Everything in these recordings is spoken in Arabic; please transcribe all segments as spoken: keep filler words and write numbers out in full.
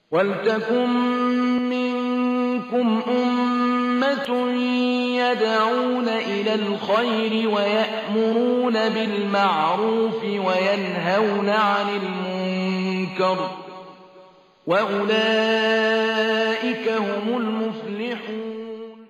وَلْتَكُن مِّنكُمْ أُمَّةٌ يَدْعُونَ إِلَى الْخَيْرِ وَيَأْمُرُونَ بِالْمَعْرُوفِ وَيَنْهَوْنَ عَنِ الْمُنكَرِ ۚ وَأُولَٰئِكَ هُمُ الْمُفْلِحُونَ.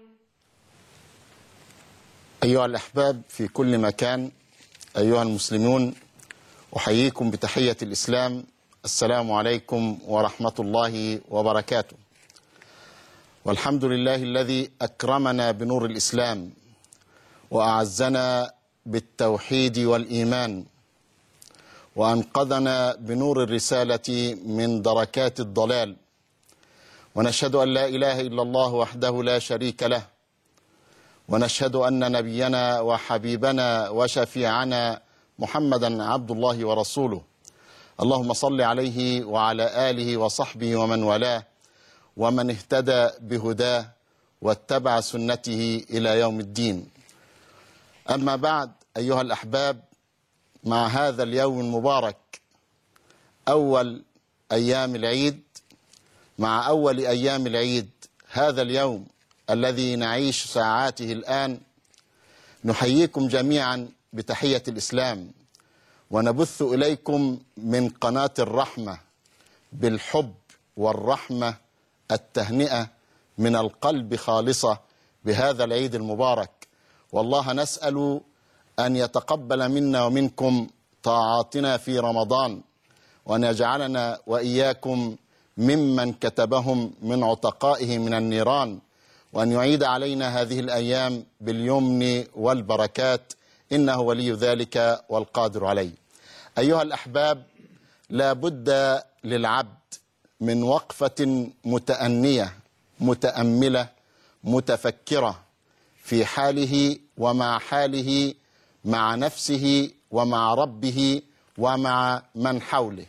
أيها الأحباب في كل مكان، أيها المسلمون، أحييكم بتحية الإسلام. السلام عليكم ورحمة الله وبركاته. والحمد لله الذي أكرمنا بنور الإسلام وأعزنا بالتوحيد والإيمان وأنقذنا بنور الرسالة من دركات الضلال، ونشهد أن لا إله إلا الله وحده لا شريك له، ونشهد أن نبينا وحبيبنا وشفيعنا محمدا عبد الله ورسوله. اللهم صل عليه وعلى آله وصحبه ومن والاه ومن اهتدى بهداه واتبع سنته إلى يوم الدين. أما بعد، أيها الأحباب، مع هذا اليوم المبارك، أول أيام العيد، مع أول أيام العيد، هذا اليوم الذي نعيش ساعاته الآن، نحييكم جميعا بتحية الإسلام، ونبث إليكم من قناة الرحمة بالحب والرحمة التهنئة من القلب خالصة بهذا العيد المبارك. والله نسأل أن يتقبل منا ومنكم طاعاتنا في رمضان، وأن يجعلنا وإياكم ممن كتبهم من عتقائه من النيران، وأن يعيد علينا هذه الأيام باليمن والبركات، إنه ولي ذلك والقادر عليه. أيها الأحباب، لا بد للعبد من وقفة متأنية متأملة متفكرة في حاله ومع حاله، مع نفسه ومع ربه ومع من حوله.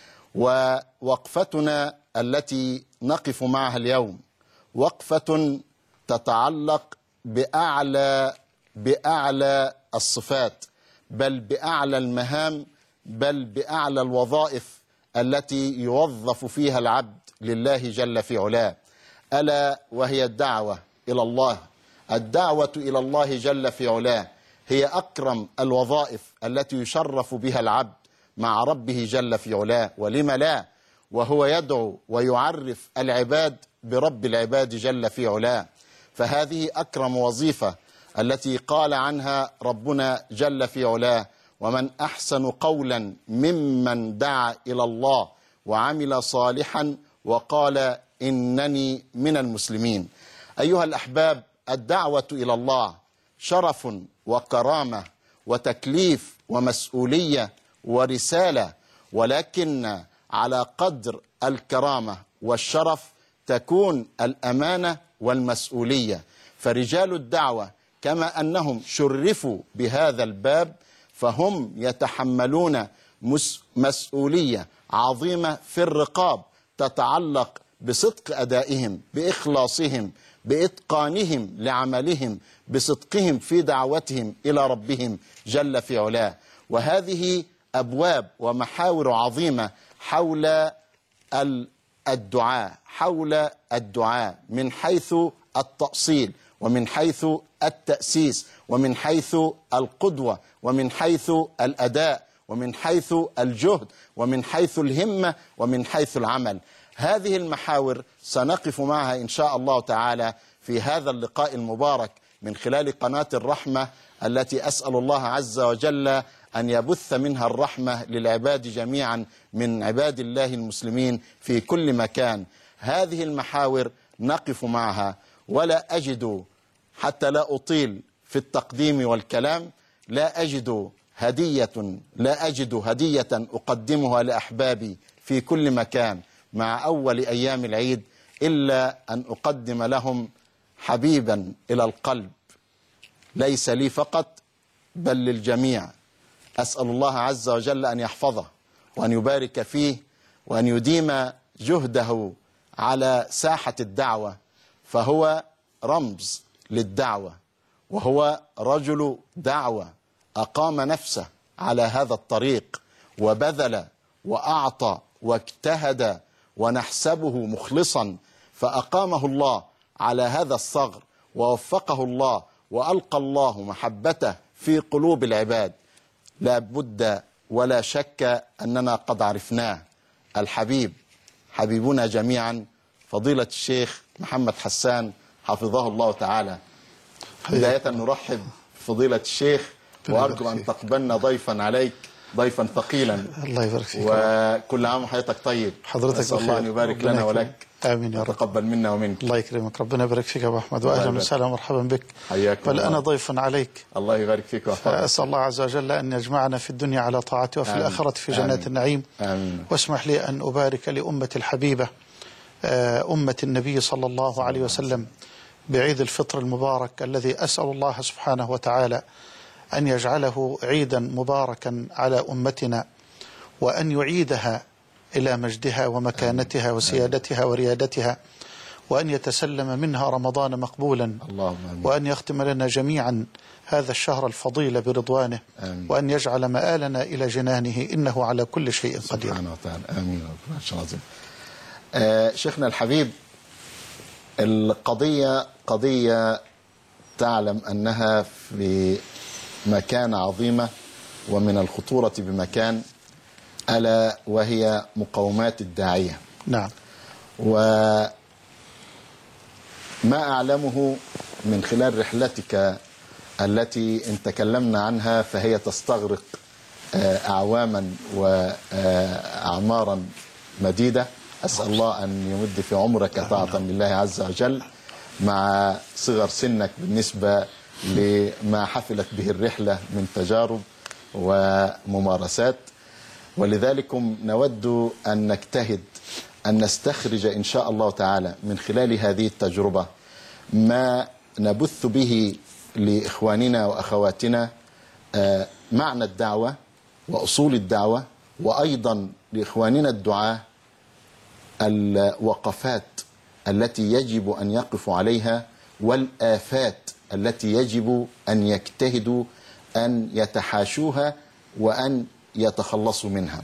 ووقفتنا التي نقف معها اليوم وقفة تتعلق بأعلى بأعلى الصفات، بل بأعلى المهام، بل بأعلى الوظائف التي يوظف فيها العبد لله جل في علاه، ألا وهي الدعوة إلى الله. الدعوة إلى الله جل في علاه هي أكرم الوظائف التي يشرف بها العبد مع ربه جل في علاه، ولم لا، وهو يدعو ويعرف العباد برب العباد جل في علاه. فهذه أكرم وظيفة التي قال عنها ربنا جل في علاه: ومن أحسن قولا ممن دعا إلى الله وعمل صالحا وقال إنني من المسلمين. أيها الأحباب، الدعوة إلى الله شرف وكرامة وتكليف ومسؤولية ورسالة، ولكن على قدر الكرامة والشرف تكون الأمانة والمسؤولية. فرجال الدعوة كما أنهم شرفوا بهذا الباب، فهم يتحملون مسؤولية عظيمة في الرقاب تتعلق بصدق أدائهم، بإخلاصهم، بإتقانهم لعملهم، بصدقهم في دعوتهم إلى ربهم جل في علاه. وهذه أبواب ومحاور عظيمة حول الدعاء، حول الدعاء من حيث التأصيل، ومن حيث التأسيس، ومن حيث القدوة، ومن حيث الأداء، ومن حيث الجهد، ومن حيث الهمة، ومن حيث العمل. هذه المحاور سنقف معها إن شاء الله تعالى في هذا اللقاء المبارك من خلال قناة الرحمة، التي أسأل الله عز وجل أن يبث منها الرحمة للعباد جميعا من عباد الله المسلمين في كل مكان. هذه المحاور نقف معها، ولا أجد، حتى لا أطيل في التقديم والكلام، لا أجد هدية لا أجد هدية أقدمها لأحبابي في كل مكان مع أول أيام العيد إلا أن أقدم لهم حبيبا إلى القلب، ليس لي فقط بل للجميع. أسأل الله عز وجل أن يحفظه وأن يبارك فيه وأن يديم جهده على ساحة الدعوة، فهو رمز للدعوة، وهو رجل دعوة أقام نفسه على هذا الطريق وبذل وأعطى واجتهد ونحسبه مخلصا فأقامه الله على هذا الثغر ووفقه الله وألقى الله محبته في قلوب العباد، لا بد ولا شك أننا قد عرفناه، الحبيب حبيبنا جميعا فضيلة الشيخ محمد حسان حفظه الله تعالى. بداية نرحب بفضيلة الشيخ وأرجو أن تقبلنا ضيفا عليك، ضيفا ثقيلا. الله يبارك فيك، وكل عام وحياتك طيب. حضرتك أسأل الله أن يبارك لنا ولك. آمين يا رب. وتقبل منا ومنك. الله يكرمك، ربنا يبارك فيك يا أبو أحمد، وأهلا وسهلا ومرحبا بك. حياكم بل الله. أنا ضيف عليك. الله يبارك فيك ويحفظك. أسأل الله عز وجل أن يجمعنا في الدنيا على طاعته وفي الآخرة في جنات النعيم. آمين. واسمح لي أن أبارك لأمة الحبيبة، أمة النبي صلى الله عليه وسلم، بعيد الفطر المبارك الذي أسأل الله سبحانه وتعالى أن يجعله عيدا مباركا على أمتنا، وأن يعيدها إلى مجدها ومكانتها وسيادتها وريادتها، وأن يتسلم منها رمضان مقبولا، اللهم وأن يختم لنا جميعا هذا الشهر الفضيل برضوانه، آمين. وأن يجعل مآلنا إلى جنانه، إنه على كل شيء قدير سبحانه وتعالى. آمين يا رب العظيم. آه شيخنا الحبيب، القضية قضية تعلم أنها في مكان عظيمة ومن الخطورة بمكان، ألا وهي مقومات الداعية. نعم. وما أعلمه من خلال رحلتك التي إن تكلمنا عنها فهي تستغرق أعواما وأعمارا مديدة. أسأل الله أن يمد في عمرك طاعة لله عز وجل مع صغر سنك بالنسبة لما حفلت به الرحلة من تجارب وممارسات. ولذلك نود أن نجتهد أن نستخرج إن شاء الله تعالى من خلال هذه التجربة ما نبث به لإخواننا وأخواتنا معنى الدعوة وأصول الدعوة، وأيضا لإخواننا الدعاة الوقفات التي يجب أن يقفوا عليها والآفات التي يجب أن يجتهدوا أن يتحاشوها وأن يتخلصوا منها.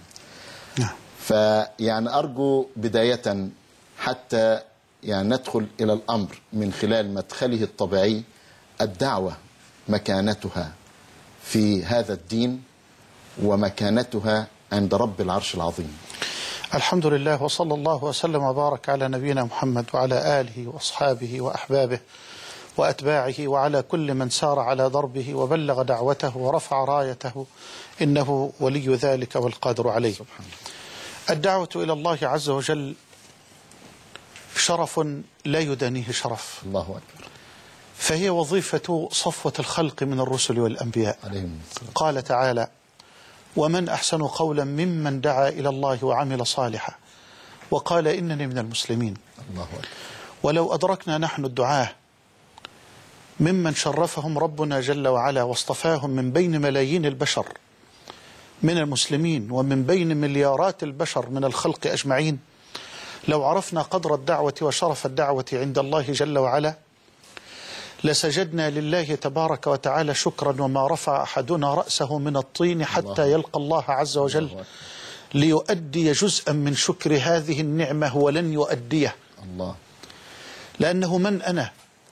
فيعني أرجو بداية حتى يعني ندخل إلى الأمر من خلال مدخله الطبيعي، الدعوة مكانتها في هذا الدين ومكانتها عند رب العرش العظيم. الحمد لله، وصلى الله وسلم وبارك على نبينا محمد وعلى آله وأصحابه وأحبابه وأتباعه وعلى كل من سار على دربه وبلغ دعوته ورفع رايته، إنه ولي ذلك والقادر عليه. الدعوة إلى الله عز وجل شرف لا يدانيه شرف، الله أكبر. فهي وظيفة صفوة الخلق من الرسل والأنبياء. قال تعالى: ومن أحسن قولا ممن دعا إلى الله وعمل صالحا وقال إنني من المسلمين. الله أكبر. ولو أدركنا نحن الدعاة ممن شرفهم ربنا جل وعلا واصطفاهم من بين ملايين البشر من المسلمين ومن بين مليارات البشر من الخلق أجمعين، لو عرفنا قدر الدعوة وشرف الدعوة عند الله جل وعلا لسجدنا لله تبارك وتعالى شكرا، وما رفع أحدنا رأسه من الطين حتى يلقى الله عز وجل ليؤدي جزءا من شكر هذه النعمة ولن يؤديه. الله. لأنه من أنا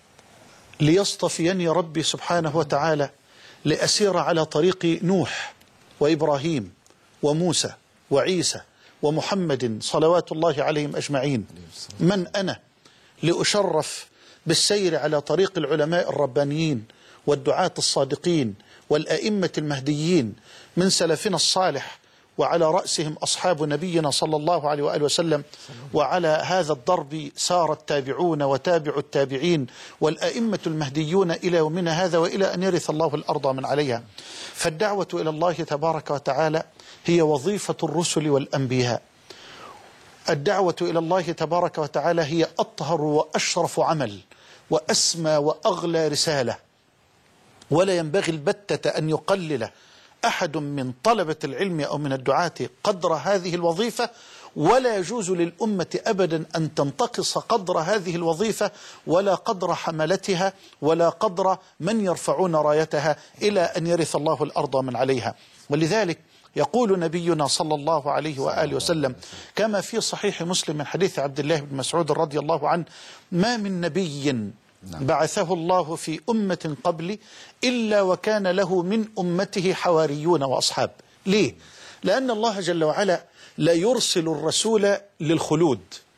ليصطفيني ربي سبحانه وتعالى لأسير على طريق نوح وإبراهيم وموسى وعيسى ومحمد صلوات الله عليهم أجمعين؟ من أنا لأشرف بالسير على طريق العلماء الربانيين والدعاة الصادقين والأئمة المهديين من سلفنا الصالح، وعلى رأسهم أصحاب نبينا صلى الله عليه وآله وسلم، وعلى هذا الضرب سار التابعون وتابع التابعين والأئمة المهديون إلى يومنا هذا وإلى أن يرث الله الأرض من عليها. فالدعوة إلى الله تبارك وتعالى هي وظيفة الرسل والأنبياء. الدعوة إلى الله تبارك وتعالى هي أطهر وأشرف عمل وأسمى وأغلى رسالة، ولا ينبغي البتة أن يقلل أحد من طلبة العلم أو من الدعاة قدر هذه الوظيفة، ولا يجوز للأمة أبدا أن تنتقص قدر هذه الوظيفة ولا قدر حملتها ولا قدر من يرفعون رايتها إلى أن يرث الله الأرض من عليها. ولذلك يقول نبينا صلى الله عليه وآله وسلم كما في صحيح مسلم من حديث عبد الله بن مسعود رضي الله عنه: ما من نبي بعثه الله في أمة قبلي إلا وكان له من أمته حواريون وأصحاب. ليه؟ لأن الله جل وعلا لا يرسل الرسول للخلود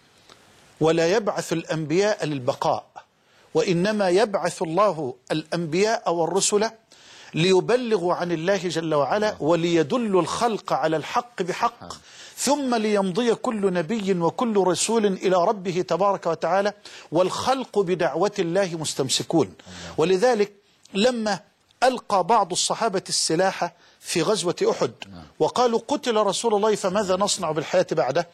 ولا يبعث الأنبياء للبقاء، وإنما يبعث الله الأنبياء والرسل ليبلغوا عن الله جل وعلا وليدلوا الخلق على الحق بحق، ثم ليمضي كل نبي وكل رسول إلى ربه تبارك وتعالى والخلق بدعوة الله مستمسكون. ولذلك لما ألقى بعض الصحابة السلاح في غزوة أحد وقالوا قتل رسول الله فماذا نصنع بالحياة بعده؟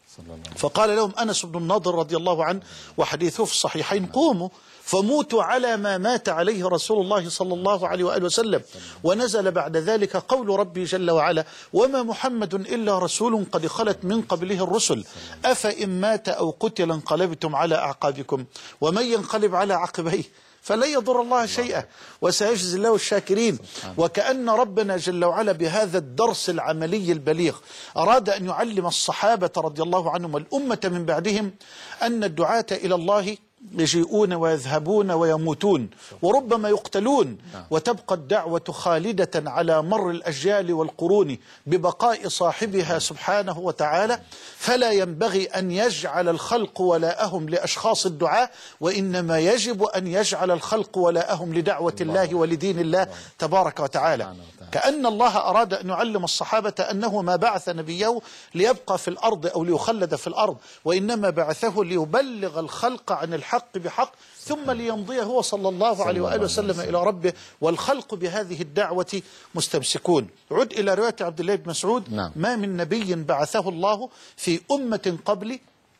فقال لهم أنس بن النضر رضي الله عنه وحديثه في الصحيحين: قوموا فموتوا على ما مات عليه رسول الله صلى الله عليه وآله وسلم. ونزل بعد ذلك قول ربي جل وعلا: وما محمد إلا رسول قد خلت من قبله الرسل أفإن مات أو قتل انقلبتم على أعقابكم ومن ينقلب على عقبيه فلن يضر الله شيئا وسيجزي الله الشاكرين. وكأن ربنا جل وعلا بهذا الدرس العملي البليغ أراد أن يعلم الصحابة رضي الله عنهم والأمة من بعدهم أن الدعاة إلى الله يجيئون ويذهبون ويموتون وربما يقتلون، وتبقى الدعوة خالدة على مر الأجيال والقرون ببقاء صاحبها سبحانه وتعالى. فلا ينبغي أن يجعل الخلق ولاءهم لأشخاص الدعاء، وإنما يجب أن يجعل الخلق ولاءهم لدعوة الله ولدين الله تبارك وتعالى. كأن الله أراد أن يعلم الصحابة أنه ما بعث نبيه ليبقى في الأرض أو ليخلد في الأرض، وإنما بعثه ليبلغ الخلق عن الحق بحق، ثم ليمضي هو صلى الله عليه وآله وسلم إلى ربه والخلق بهذه الدعوة مستمسكون. عد إلى رواية عبد الله بن مسعود: نعم. ما من نبي بعثه الله في أمة قبلي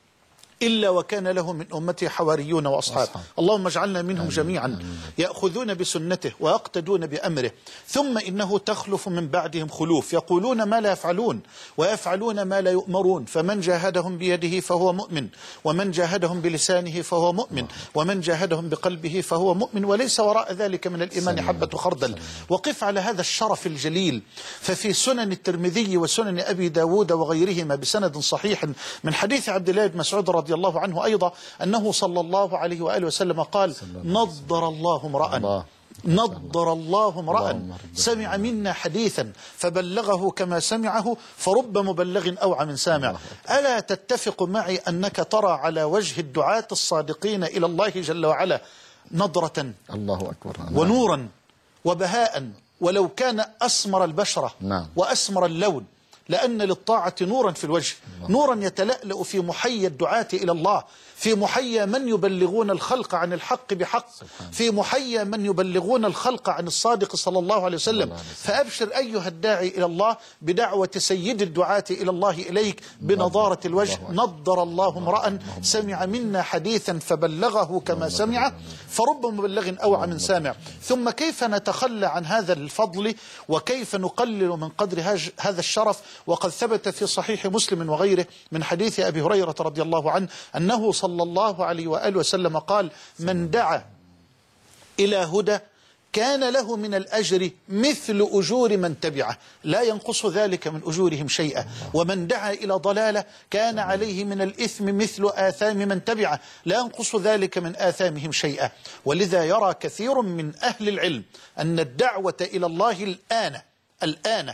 إلا وكان له من أمته حواريون وأصحاب. اللهم اجعلنا منهم جميعا يأخذون بسنته ويقتدون بأمره، ثم إنه تخلف من بعدهم خلوف يقولون ما لا يفعلون ويفعلون ما لا يؤمرون، فمن جاهدهم بيده فهو مؤمن، ومن جاهدهم بلسانه فهو مؤمن، ومن جاهدهم بقلبه فهو مؤمن، وليس وراء ذلك من الإيمان حبة خردل. وقف على هذا الشرف الجليل. ففي سنن الترمذي وسنن أبي داود وغيرهما بسند صحيح من حديث عبد الله بن مسعود رضي الله عنه أيضا أنه صلى الله عليه وآله وسلم قال: نضر الله امرأ نضر الله امرأ سمع منا حديثا فبلغه كما سمعه فرب مبلغ أوعى من سامع. ألا تتفق معي أنك ترى على وجه الدعاة الصادقين إلى الله جل وعلا نضرة الله أكبر ونورا وبهاء، ولو كان أسمر البشرة نعم. وأسمر اللون، لأن للطاعة نورا في الوجه، نورا يتلألأ في محيا الدعاة إلى الله، في محيا من يبلغون الخلق عن الحق بحق، في محيا من يبلغون الخلق عن الصادق صلى الله عليه وسلم. فأبشر أيها الداعي إلى الله بدعوة سيد الدعاة إلى الله إليك بنضارة الوجه: نضر الله امرأ سمع منا حديثا فبلغه كما سمع فرب مبلغ أوعى من سامع. ثم كيف نتخلى عن هذا الفضل وكيف نقلل من قدر هذا الشرف؟ وقد ثبت في صحيح مسلم وغيره من حديث أبي هريرة رضي الله عنه أنه صلى الله عليه وآله وسلم قال: من دعا إلى هدى كان له من الأجر مثل أجور من تبعه لا ينقص ذلك من أجورهم شيئا، ومن دعا إلى ضلالة كان عليه من الإثم مثل آثام من تبعه لا ينقص ذلك من آثامهم شيئا. ولذا يرى كثير من أهل العلم أن الدعوة إلى الله الآن الآن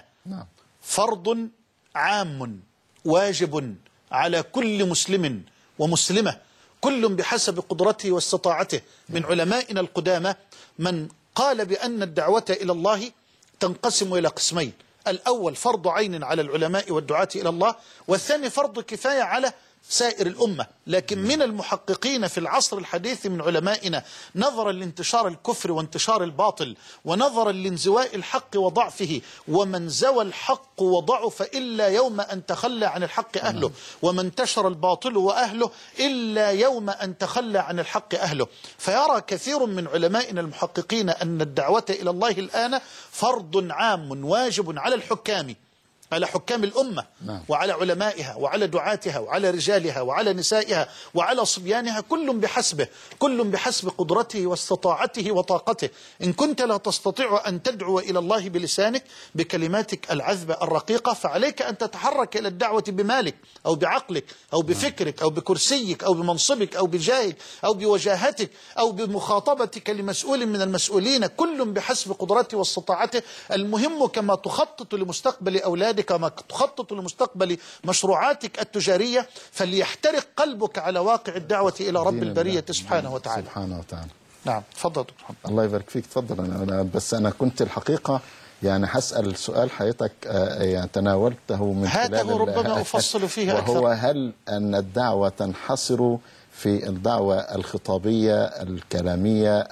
فرض عام واجب على كل مسلم ومسلمة، كل بحسب قدرته واستطاعته. من علمائنا القدامى من قال بأن الدعوة إلى الله تنقسم إلى قسمين: الأول فرض عين على العلماء والدعاة إلى الله، والثاني فرض كفاية على سائر الأمة. لكن من المحققين في العصر الحديث من علمائنا نظرا لانتشار الكفر وانتشار الباطل، ونظرا لانزواء الحق وضعفه، ومن زوى الحق وضعف إلا يوم أن تخلى عن الحق أهله، ومن انتشر الباطل وأهله إلا يوم أن تخلى عن الحق أهله. فيرى كثير من علمائنا المحققين أن الدعوة إلى الله الآن فرض عام واجب على الحكام على حكام الأمة نعم. وعلى علمائها وعلى دعاتها وعلى رجالها وعلى نسائها وعلى صبيانها، كل بحسبه، كل بحسب قدرته واستطاعته وطاقته. إن كنت لا تستطيع أن تدعو إلى الله بلسانك بكلماتك العذبة الرقيقة، فعليك أن تتحرك إلى الدعوة بمالك أو بعقلك أو بفكرك أو بكرسيك أو بمنصبك أو بجاهك أو بوجاهتك أو بمخاطبتك لمسؤول من المسؤولين، كل بحسب قدرته واستطاعته. المهم كما تخطط لمستقبل أولادك وما تخطط لمستقبل مشروعاتك التجارية، فليحترق قلبك على واقع الدعوة إلى رب البرية سبحانه وتعالى. سبحانه وتعالى. نعم تفضل دكتور محمد. الله يبارك فيك. تفضل. أنا بس أنا كنت الحقيقة يعني هسأل سؤال حضرتك يعني تناولته من خلال هاته ربما أفصل فيه أكثر، وهو هل أن الدعوة تنحصر في الدعوة الخطابية الكلامية،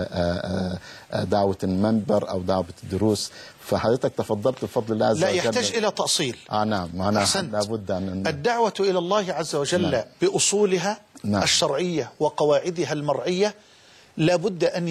دعوة المنبر أو دعوة الدروس؟ فحضرتك تفضلت بفضل الله عز وجل. لا يحتاج إلى تأصيل. آه نعم. لابد أن الدعوة إلى الله عز وجل نعم. بأصولها نعم. الشرعية وقواعدها المرعية لابد أن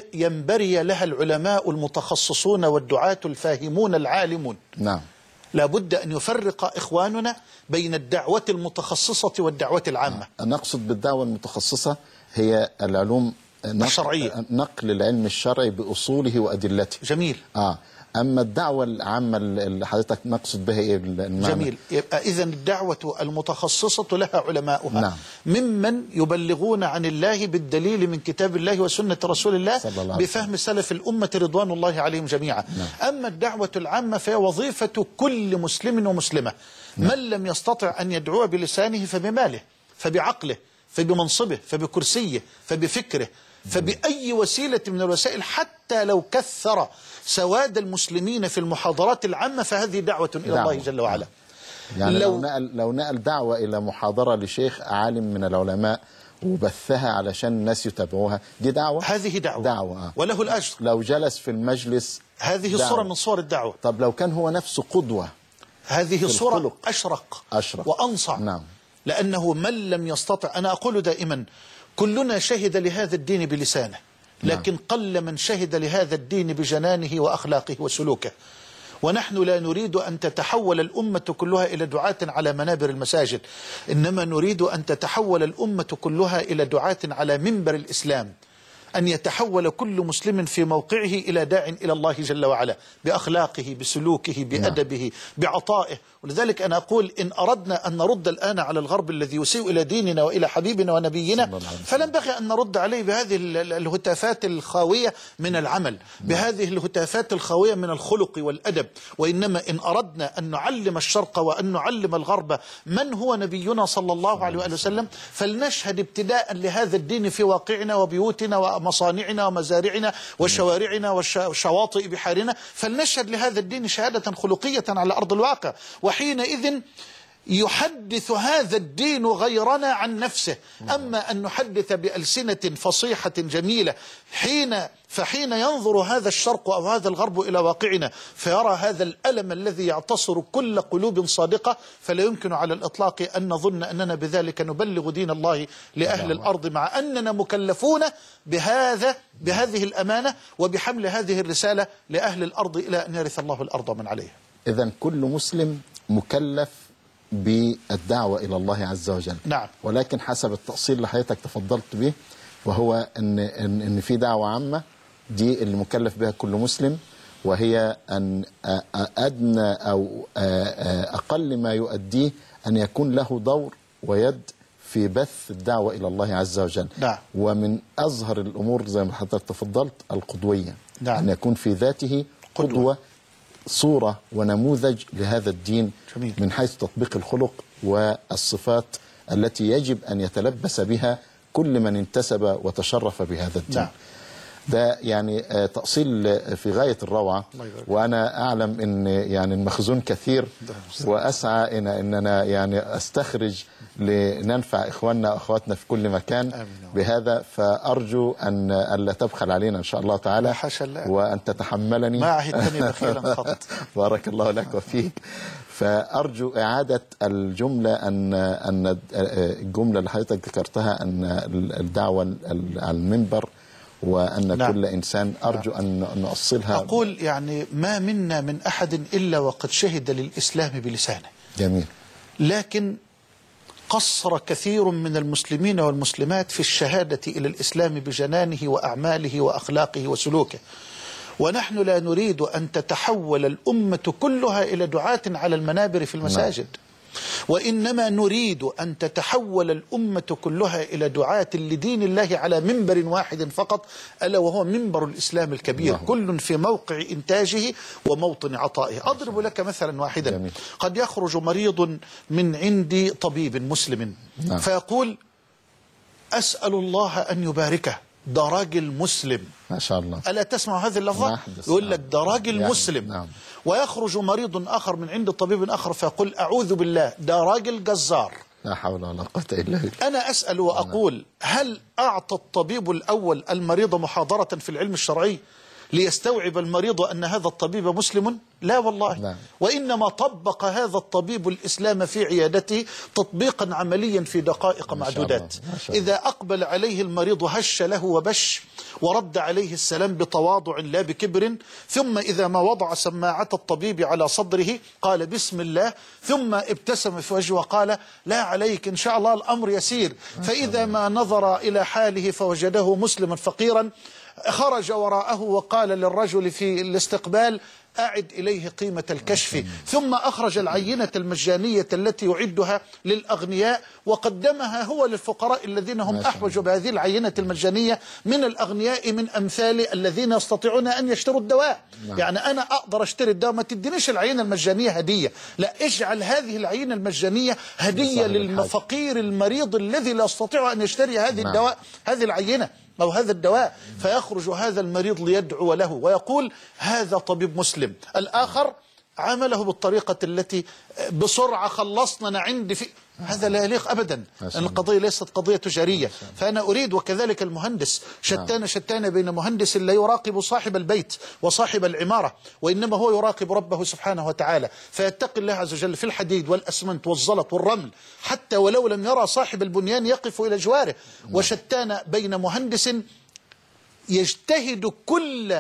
ينبري لها العلماء المتخصصون والدعاة الفاهمون العالمون. نعم. لابد أن يفرق إخواننا بين الدعوة المتخصصة والدعوة العامة. نقصد بالدعوة المتخصصة هي العلوم الشرعية، نقل العلم الشرعي بأصوله وأدلته. جميل. آه. أما الدعوة العامة اللي حضرتك نقصد بها إيه المعنى؟ جميل. يبقى إذن الدعوة المتخصصة لها علماؤها نعم. ممن يبلغون عن الله بالدليل من كتاب الله وسنة رسول الله بفهم سلف الأمة رضوان الله عليهم جميعا نعم. أما الدعوة العامة فهي وظيفة كل مسلم ومسلمة نعم. من لم يستطع أن يدعو بلسانه فبماله، فبعقله، فبمنصبه، فبكرسيه، فبفكره، فبأي وسيلة من الوسائل، حتى لو كثر سواد المسلمين في المحاضرات العامة فهذه دعوة إلى دعوة. الله جل وعلا. يعني لو, لو نقل لو نقل دعوة إلى محاضرة لشيخ عالم من العلماء وبثها علشان الناس يتابعوها، دي دعوة. هذه دعوة, دعوة. وله الأجر. لو جلس في المجلس هذه صورة من صور الدعوة. طب لو كان هو نفسه قدوة، هذه صورة أشرق, أشرق وأنصع نعم. لأنه من لم يستطع، أنا أقول دائما كلنا شهد لهذا الدين بلسانه، لكن نعم. قل من شهد لهذا الدين بجنانه وأخلاقه وسلوكه. ونحن لا نريد أن تتحول الأمة كلها إلى دعاة على منابر المساجد، إنما نريد أن تتحول الأمة كلها إلى دعاة على منبر الإسلام، أن يتحول كل مسلم في موقعه إلى داع إلى الله جل وعلا بأخلاقه، بسلوكه، بأدبه، بعطائه. ولذلك أنا أقول إن أردنا أن نرد الآن على الغرب الذي يسيء إلى ديننا وإلى حبيبنا ونبينا، فلنبغي أن نرد عليه بهذه الهتافات الخاوية من العمل، بهذه الهتافات الخاوية من الخلق والأدب. وإنما إن أردنا أن نعلم الشرق وأن نعلم الغرب من هو نبينا صلى الله عليه وآله وسلم، فلنشهد ابتداء لهذا الدين في واقعنا وبيوتنا ومصانعنا ومزارعنا وشوارعنا وشواطئ بحارنا، فلنشهد لهذا الدين شهادة خلقية على أرض الواقع. وحينئذ يحدث هذا الدين غيرنا عن نفسه. أما أن نحدث بألسنة فصيحة جميلة حين فحين ينظر هذا الشرق أو هذا الغرب إلى واقعنا فيرى هذا الألم الذي يعتصر كل قلوب صادقة، فلا يمكن على الإطلاق أن نظن أننا بذلك نبلغ دين الله لأهل الأرض، مع أننا مكلفون بهذا بهذه الأمانة وبحمل هذه الرسالة لأهل الأرض إلى أن يرث الله الأرض من عليها. إذن كل مسلم مكلف بالدعوة إلى الله عز وجل. نعم. ولكن حسب التأصيل اللي حضرتك تفضلت به، وهو أن إن إن في دعوة عامة دي اللي مكلف بها كل مسلم، وهي أن أدنى أو أقل ما يؤديه أن يكون له دور ويد في بث الدعوة إلى الله عز وجل. نعم. ومن أظهر الأمور زي ما حضرتك تفضلت القدوية. نعم. أن يكون في ذاته قدوة, قدوة صورة ونموذج لهذا الدين. جميل. من حيث تطبيق الخلق والصفات التي يجب أن يتلبس بها كل من انتسب وتشرف بهذا الدين. نعم. ده يعني تأصيل في غاية الروعة، وأنا أعلم أن يعني المخزون كثير، وأسعى إن أننا يعني أستخرج لننفع إخواننا وأخواتنا في كل مكان بهذا. فأرجو أن ألا تبخل علينا إن شاء الله تعالى، وأن تتحملني. ما عهدتني بخيلا خط. بارك الله لك وفيك. فأرجو إعادة الجملة أن أن الجملة اللي حضرتك ذكرتها أن الدعوة على المنبر وأن نعم. كل إنسان أرجو أن نؤصلها. أقول يعني ما منا من أحد إلا وقد شهد للإسلام بلسانه. جميل. لكن قصر كثير من المسلمين والمسلمات في الشهادة إلى الإسلام بجنانه وأعماله وأخلاقه وسلوكه. ونحن لا نريد أن تتحول الأمة كلها إلى دعاة على المنابر في المساجد، وإنما نريد أن تتحول الأمة كلها إلى دعاة لدين الله على منبر واحد فقط، ألا وهو منبر الإسلام الكبير، الله. كل في موقع إنتاجه وموطن عطائه. أضرب لك مثلا واحدا. جميل. قد يخرج مريض من عند طبيب مسلم، نعم. فيقول أسأل الله أن يباركه، ده راجل مسلم ما شاء الله. ألا تسمع هذه اللفظة؟ يقول لك ده راجل يعني مسلم. نعم. ويخرج مريض آخر من عند طبيب آخر فيقول أعوذ بالله، ده راجل جزار. لا حول ولا قوة إلا بالله. أنا أسأل وأقول هل أعطى الطبيب الأول المريض محاضرة في العلم الشرعي ليستوعب المريض أن هذا الطبيب مسلم؟ لا والله. لا. وإنما طبق هذا الطبيب الإسلام في عيادته تطبيقا عمليا في دقائق معدودات. إذا أقبل عليه المريض هش له وبش ورد عليه السلام بتواضع لا بكبر، ثم إذا ما وضع سماعة الطبيب على صدره قال بسم الله، ثم ابتسم في وجهه وقال لا عليك إن شاء الله الأمر يسير، فإذا ما نظر إلى حاله فوجده مسلما فقيرا خرج وراءه وقال للرجل في الاستقبال أعد إليه قيمة الكشف، ثم أخرج العينة المجانية التي يعدها للأغنياء وقدمها هو للفقراء الذين هم أحوج بهذه العينة المجانية من الأغنياء من أمثال الذين يستطيعون أن يشتروا الدواء. يعني أنا أقدر أشتري الدواء، ما تدينيش العينة المجانية هدية، لا، اجعل هذه العينة المجانية هدية للفقير المريض الذي لا يستطيع أن يشتري هذه الدواء، هذه العينة أو هذا الدواء، فيخرج هذا المريض ليدعو له ويقول هذا طبيب مسلم. الآخر عمله بالطريقة التي بسرعة خلصنا عندي في هذا لا يليق أبدا، لأن القضية ليست قضية تجارية. فأنا أريد، وكذلك المهندس، شتان شتان بين مهندس لا يراقب صاحب البيت وصاحب العمارة، وإنما هو يراقب ربه سبحانه وتعالى، فيتقي الله عز وجل في الحديد والأسمنت والزلط والرمل، حتى ولو لم يرى صاحب البنيان يقف إلى جواره. وشتان بين مهندس يجتهد كل،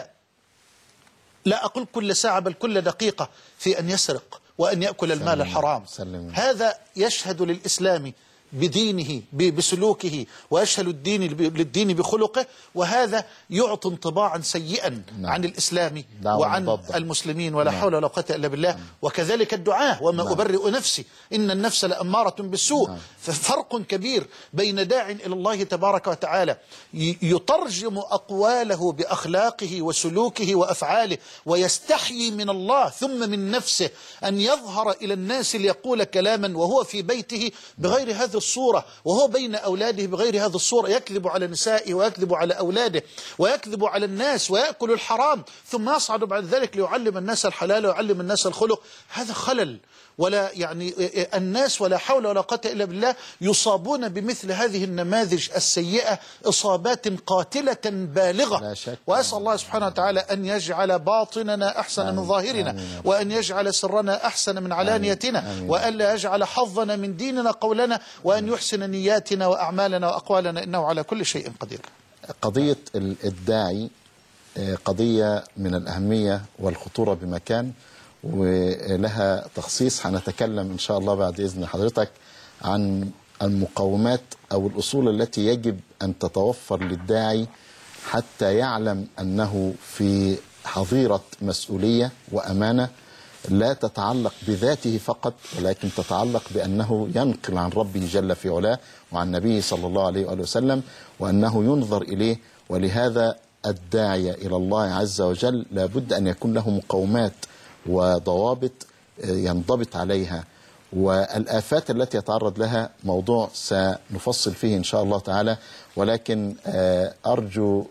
لا أقول كل ساعة بل كل دقيقة، في أن يسرق وأن يأكل المال الحرام. سلم. هذا يشهد للإسلام بدينه بسلوكه، ويشهد الدين للدين بخلقه، وهذا يعطي انطباعا سيئا نعم. عن الإسلام وعن مضبط. المسلمين، ولا نعم. حول ولا قوة إلا بالله نعم. وكذلك الدعاة، وما نعم. أبرئ نفسي إن النفس لأمارة بالسوء نعم. ففرق كبير بين داع إلى الله تبارك وتعالى يترجم أقواله بأخلاقه وسلوكه وأفعاله، ويستحيي من الله ثم من نفسه أن يظهر إلى الناس ليقول كلاما وهو في بيته بغير هذا الصورة، وهو بين أولاده بغير هذه الصورة، يكذب على نسائه ويكذب على أولاده ويكذب على الناس ويأكل الحرام، ثم يصعد بعد ذلك ليعلم الناس الحلال ويعلم الناس الخلق. هذا خلل، ولا يعني الناس ولا حول ولا قوة إلا بالله يصابون بمثل هذه النماذج السيئة إصابات قاتلة بالغة. وأسأل الله سبحانه وتعالى أن يجعل باطننا أحسن من ظاهرنا، وأن يجعل سرنا أحسن من علانيتنا، وأن لا يجعل حظنا من ديننا قولنا، وأن يحسن نياتنا وأعمالنا وأقوالنا، إنه على كل شيء قدير. قضية الداعي قضية من الأهمية والخطورة بمكان، ولها تخصيص. هنتكلم إن شاء الله بعد إذن حضرتك عن المقومات أو الأصول التي يجب أن تتوفر للداعي حتى يعلم أنه في حظيرة مسؤولية وأمانة لا تتعلق بذاته فقط، ولكن تتعلق بأنه ينقل عن ربه جل في علاه وعن نبيه صلى الله عليه وآله وسلم، وأنه ينظر إليه. ولهذا الداعية إلى الله عز وجل لابد أن يكون له مقومات وضوابط ينضبط عليها، والآفات التي يتعرض لها موضوع سنفصل فيه إن شاء الله تعالى. ولكن أرجو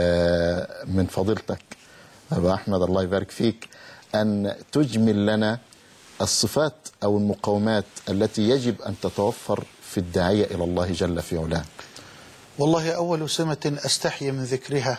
من فضيلتك أبا أحمد الله يبارك فيك أن تجمل لنا الصفات أو المقومات التي يجب أن تتوفر في الداعية إلى الله جل في علاه. والله أول سمة أستحي من ذكرها،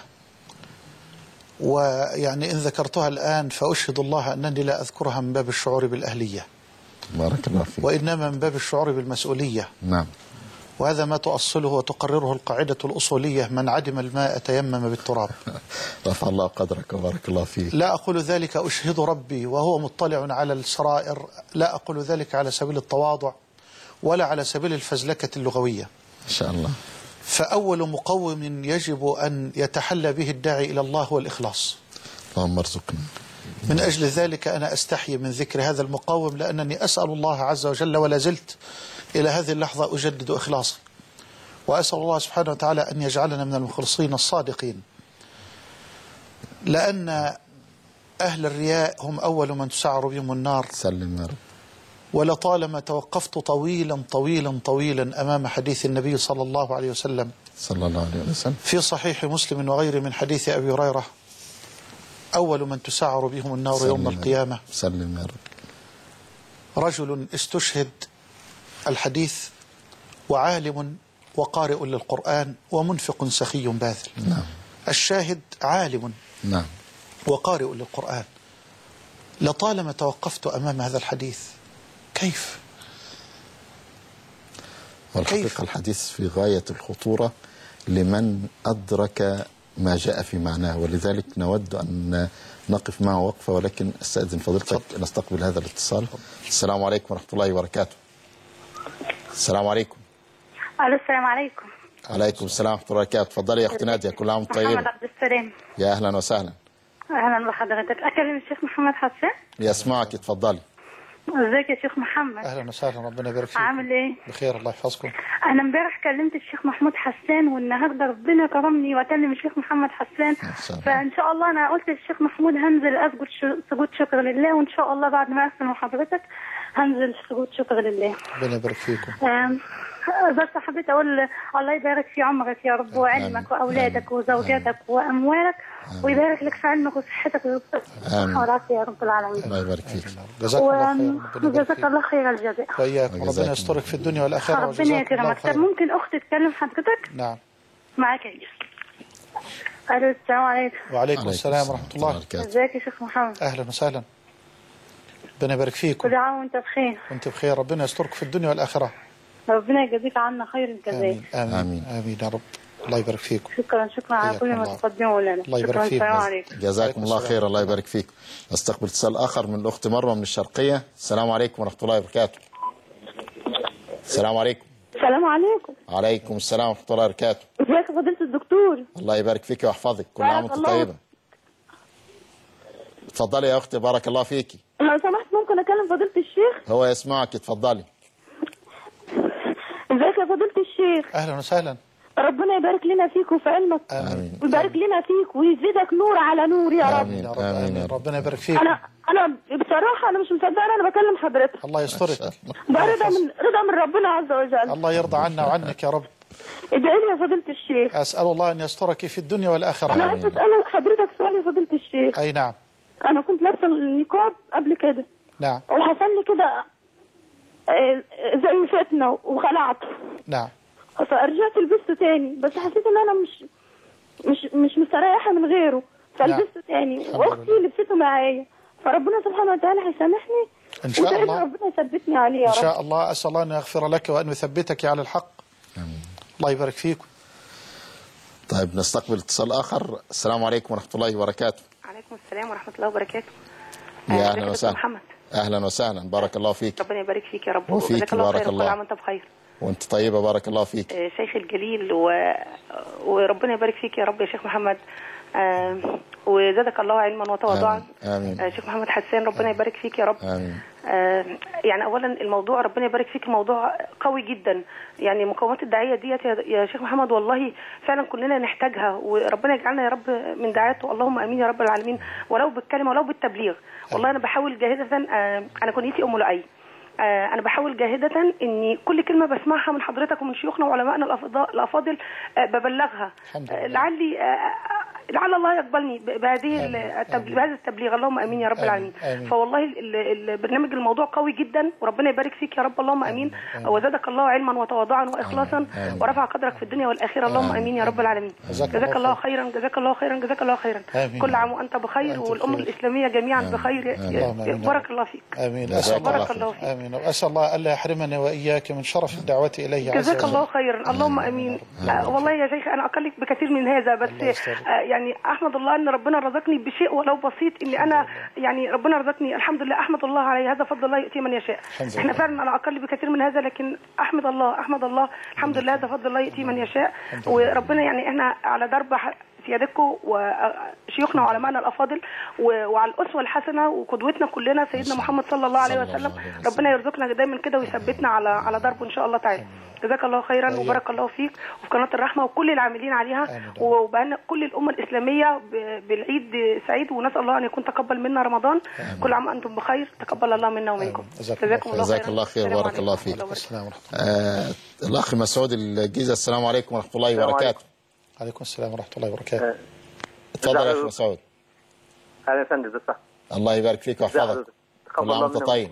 ويعني إن ذكرتها الآن فأشهد الله أنني لا أذكرها من باب الشعور بالأهلية، بارك الله فيك، وإنما من باب الشعور بالمسؤولية. نعم. وهذا ما تؤصله وتقرره القاعدة الأصولية: من عدم الماء تيمم بالتراب. رفع الله قدرك وبارك الله فيك. لا أقول ذلك أشهد ربي وهو مطلع على السرائر، لا أقول ذلك على سبيل التواضع ولا على سبيل الفزلكة اللغوية. إن شاء الله. فأول مقوم يجب أن يتحلى به الداعي إلى الله هو الإخلاص. اللهم ارزقنا. من أجل ذلك أنا أستحي من ذكر هذا المقوم، لأنني أسأل الله عز وجل ولا زلت إلى هذه اللحظة أجدد إخلاصي، وأسأل الله سبحانه وتعالى أن يجعلنا من المخلصين الصادقين، لأن أهل الرياء هم أول من تسعر بهم النار. سلم يا رب. ولطالما توقفت طويلا طويلا طويلا أمام حديث النبي صلى الله عليه وسلم صلى الله عليه وسلم في صحيح مسلم وغيره من حديث أبي هريرة: أول من تسعر بهم النار يوم القيامة سلم يا رب رجل استشهد الحديث وعالم وقارئ للقرآن ومنفق سخي باذل. نعم. الشاهد عالم نعم وقارئ للقرآن. لطالما توقفت أمام هذا الحديث. كيف؟ والحقيقة الحديث في غاية الخطورة لمن أدرك ما جاء في معناه، ولذلك نود أن نقف معه وقفة، ولكن أستأذن فضيلتك نستقبل هذا الاتصال. السلام عليكم ورحمة الله وبركاته. السلام عليكم. الو السلام عليكم. عليكم السلام ورحمة الله وبركاته. تفضلي يا أختي نادية، كل عام وأنت طيبة. محمد عبد السلام. يا أهلا وسهلا. أهلا بحضرتك. أكلم الشيخ محمد حسان؟ يسمعك، اتفضلي. ازيك يا شيخ محمد؟ أهلا وسهلا، ربنا يبارك فيك. عامل ايه؟ بخير الله يحفظكم. أنا امبارح كلمت الشيخ محمود حسان، والنهارده ربنا كرمني وأكلم الشيخ محمد حسان، فإن شاء الله أنا قلت للشيخ محمود هنزل أسجد سجود شكر لله، وإن شاء الله بعد ما أقفل مع حضرتك هنزل سجود شكر لله. ربنا يبارك فيكم. بس حبيت أقول الله يبارك في عمرك يا رب، وعلمك وأولادك وزوجاتك وأموالك، ويبارك لك في علمك وصحتك والعافية يا رب العالمين. الله يبارك فيك. جزاك الله خير. جزاك الله خير الجزاء. وإياك، ربنا يسترك في الدنيا والآخرة. ربنا يكرمك. طب ممكن أختي تكلم حضرتك؟ نعم. معاك يا الو السلام عليكم. وعليكم السلام ورحمة الله. ازيك يا شيخ محمد؟ أهلا وسهلا، ربنا يبارك فيكم. كل عام وانت بخير. وانت بخير، ربنا يسترك في الدنيا والآخرة. ربنا يجزيك عنا خير الجزاء. آمين آمين آمين, آمين يا رب. الله يبارك فيكم. شكرا شكرا على كل ما تقدمه لنا. الله يبارك فيك. السلام عليكم. جزاكم الله خير. الله يبارك فيك. نستقبل اتصال آخر من الأخت مروة من الشرقية. السلام عليكم ورحمة الله وبركاته. السلام عليكم. السلام عليكم. عليكم السلام ورحمة الله وبركاته. ازيك يا فضيلة الدكتور؟ الله يبارك فيك ويحفظك، كل عام وانت طيبة. اتفضلي يا أختي، بارك الله فيكي. لو سمحت ممكن أكلم فضيلة الشيخ؟ هو يسمعك، اتفضلي. ازيك يا فضيلة الشيخ؟ أهلا وسهلا. ربنا يبارك لنا فيك وفي علمك. آمين. ويبارك لنا فيك ويزيدك نور على نور يا رب. آمين. يا رب. آمين. آمين. ربنا يبارك فيك. أنا أنا بصراحة أنا مش مصدقة أنا بكلم حضرتك. الله يسترك. ده رضا من رضا من ربنا عز وجل. الله يرضى عنا وعنك يا رب. ادعي لي يا فضيلة الشيخ. أسأل الله أن يسترك في الدنيا والآخرة. أنا عايزة أسأل حضرتك سؤال يا فضيلة الشيخ. أي نعم. أنا كنت لابسة النقاب قبل كده. نعم. وحصل لي كده زي فتنة وخلعته. نعم. فرجعت لبسته تاني، بس حسيت ان انا مش مش مش مستريحه من غيره، فلبسته تاني، واختي لبسته معايا، فربنا سبحانه وتعالى هيسامحني ان شاء الله. ربنا يثبتني عليه يا رب. ان شاء الله. اسال الله ان يغفر لك وان يثبتك على الحق. آمين. الله يبارك فيكم. طيب نستقبل اتصال آخر. السلام عليكم ورحمة الله وبركاته. عليكم السلام ورحمة الله وبركاته. يا أهلا وسهلا محمد. أهلا وسهلا، بارك الله فيك. ربنا يبارك فيك يا رب. وفيك بارك الله. كل عام وانت بخير. وانت طيبة بارك الله فيك. شيخ الجليل و... وربنا يبارك فيك يا رب يا شيخ محمد. آه وزادك الله علما وتواضعا. آمين. آه شيخ محمد حسان ربنا يبارك فيك يا رب. آمين. آه يعني اولا الموضوع ربنا يبارك فيك موضوع قوي جدا، يعني مقومات الداعيه ديت يا, يا شيخ محمد والله فعلا كلنا نحتاجها، وربنا يجعلنا يا رب من دعاته، اللهم امين يا رب العالمين، ولو بالكلمه ولو بالتبليغ. والله انا بحاول جاهده. آه انا كنيتي ام لؤي. آه أنا بحاول جاهدة إني كل كلمة بسمعها من حضرتك ومن شيوخنا وعلمائنا الأفاضل آه ببلغها. آه لعلي آه لعل الله يقبلني بهذه بهذا التبليغ، اللهم امين يا رب العالمين. فوالله البرنامج الموضوع قوي جدا، وربنا يبارك فيك يا رب، اللهم امين. وزادك الله علما وتواضعا واخلاصا ورفع قدرك في الدنيا والاخره، اللهم امين يا رب العالمين. جزاك الله خيرا جزاك الله خيرا جزاك الله خيرا. كل عام وانت بخير، والامه الاسلاميه جميعا بخير. بارك الله فيك. امين. بارك الله فيك. امين. آمين. وأسأل الله ألا يحرمنا وإياك من شرف الدعوة إليه عز وجل. جزاك الله خيرا. اللهم امين. آه والله يا شيخ انا اقلك بكثير من هذا، بس آه يعني احمد الله ان ربنا رزقني بشيء ولو بسيط، ان انا يعني ربنا رزقني الحمد لله، احمد الله عليه، هذا فضل الله يؤتيه من يشاء. احنا فعلا انا اقل بكثير من هذا، لكن احمد الله احمد الله الحمد لله، هذا فضل الله يؤتيه من يشاء. وربنا يعني احنا على درب سيادتكم وشيوخنا وعلمائنا الافاضل وعلى الاسوه الحسنه وقدوتنا كلنا سيدنا محمد صلى الله عليه وسلم. ربنا يرزقنا دايما كده ويثبتنا على على دربه ان شاء الله تعالى. جزاك الله خيرا وبارك الله فيك وفي قناه الرحمه وكل العاملين عليها، وبان كل الامه الاسلاميه بالعيد سعيد، ونسال الله ان يكون تقبل منا رمضان. كل عام وانتم بخير، تقبل الله منا ومنكم. جزاكم الله خير. جزاك الله خير وبارك الله فيك. آه الاخ مسعود الجيزه، السلام عليكم ورحمه الله وبركاته. عليكم السلام ورحمه الله وبركاته. اتفضل يا اخ مسعود. اهلا يا فندم. ازيك؟ الله يبارك فيك ويحفظك. كل عام وانت طيب.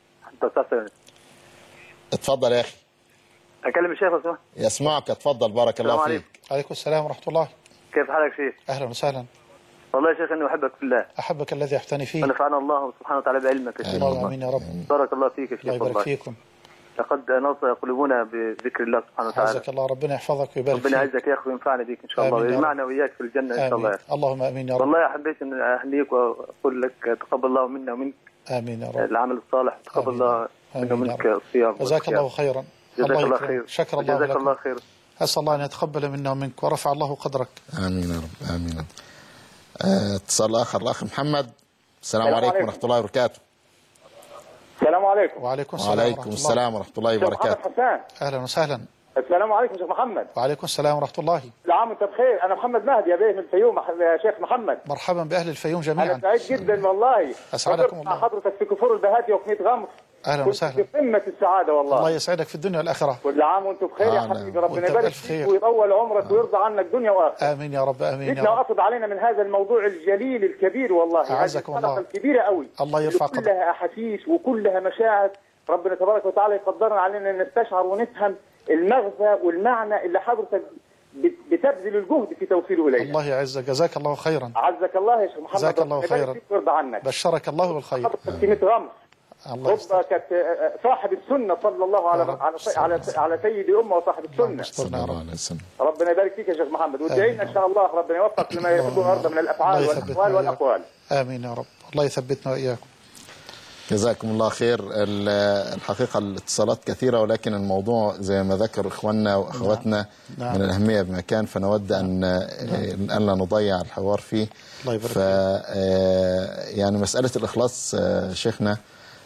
اتفضل يا اخي. اكلم الشيخ اسمع. يسمعك، اتفضل بارك الله فيك. عليكم السلام ورحمه الله. كيف حالك شيخ؟ اهلا وسهلا. والله يا شيخ اني احبك في الله. احبك الذي احتني فيه. ونفعنا الله سبحانه وتعالى بعلمك يا شيخ. اللهم امين يا رب. بارك الله فيك يا شيخ. الله يبارك فيكم. لقد نصر قلوبنا بذكر الله سبحانه وتعالى. عزك الله، ربنا يحفظك ويبارك فيك. ربنا يعزك يا اخي وينفعنا بك ان شاء الله ويجمعنا وياك في الجنه ان شاء الله. اللهم امين يا رب. والله حبيت ان اهنيك واقول لك تقبل الله منا ومنك. امين يا رب. العمل الصالح تقبل الله منا ومنك الصيام. جزاك الله خيرا. جزاك الله خير. شكر الله لك. جزاك الله خير. اسال الله ان يتقبل منا ومنك ورفع الله قدرك. امين يا رب. امين. اتصال اخر، الاخ محمد. السلام عليكم ورحمه الله وبركاته. السلام عليكم. وعليكم السلام. وعليكم السلام ورحمه الله وبركاته. حسان. اهلا وسهلا. السلام عليكم شيخ محمد. وعليكم السلام ورحمه الله. كل عام وانت بخير. انا محمد مهدي يا بيه من الفيوم يا شيخ محمد. مرحبا باهل الفيوم جميعا. انا سعيد جدا والله. اسعدكم الله. حضرتك في كفور البهاتي وقنية غمر. اهلا وسهلا. في قمه السعاده والله. الله يسعدك في الدنيا والاخره. كل عام وانتم بخير يا حبيبي. ربنا يبارك فيك ويطول عمرك ويرضى عنك دنيا واخره. امين يا رب. امين يا رب. جيتنا واخذ علينا من هذا الموضوع الجليل الكبير والله. اعزكم الله. الكبيره قوي. الله يرفع قدرك. كلها احاسيس وكلها مشاعر. ربنا تبارك وتعالى يقدرنا علينا ان نستشعر ونفهم المغزى والمعنى اللي حضرتك بتبذل الجهد في توصيله الينا. الله يعزك. جزاك الله خيرا. عزك الله يا شيخ محمد. جزاك الله خيرا. ويرضى عنك. بشرك الله بالخير. حضرتك في مئة غمر. الله رب كانت صاحب السنه صلى الله على على على, على سيد امه وصاحب السنه. ربنا يبارك فيك يا شيخ محمد وادعينا ان شاء الله ربنا يوفقك لما يحب ويرضى من الافعال والاقوال والاقوال. امين يا رب. الله يثبتنا واياكم. جزاكم الله خير. الحقيقة الاتصالات كثيرة، ولكن الموضوع زي ما ذكر إخواننا وأخواتنا نعم. من الأهمية بمكان، فنود أن نعم. أن لا نضيع الحوار فيه. الله يبارك ف يعني مسألة الإخلاص شيخنا،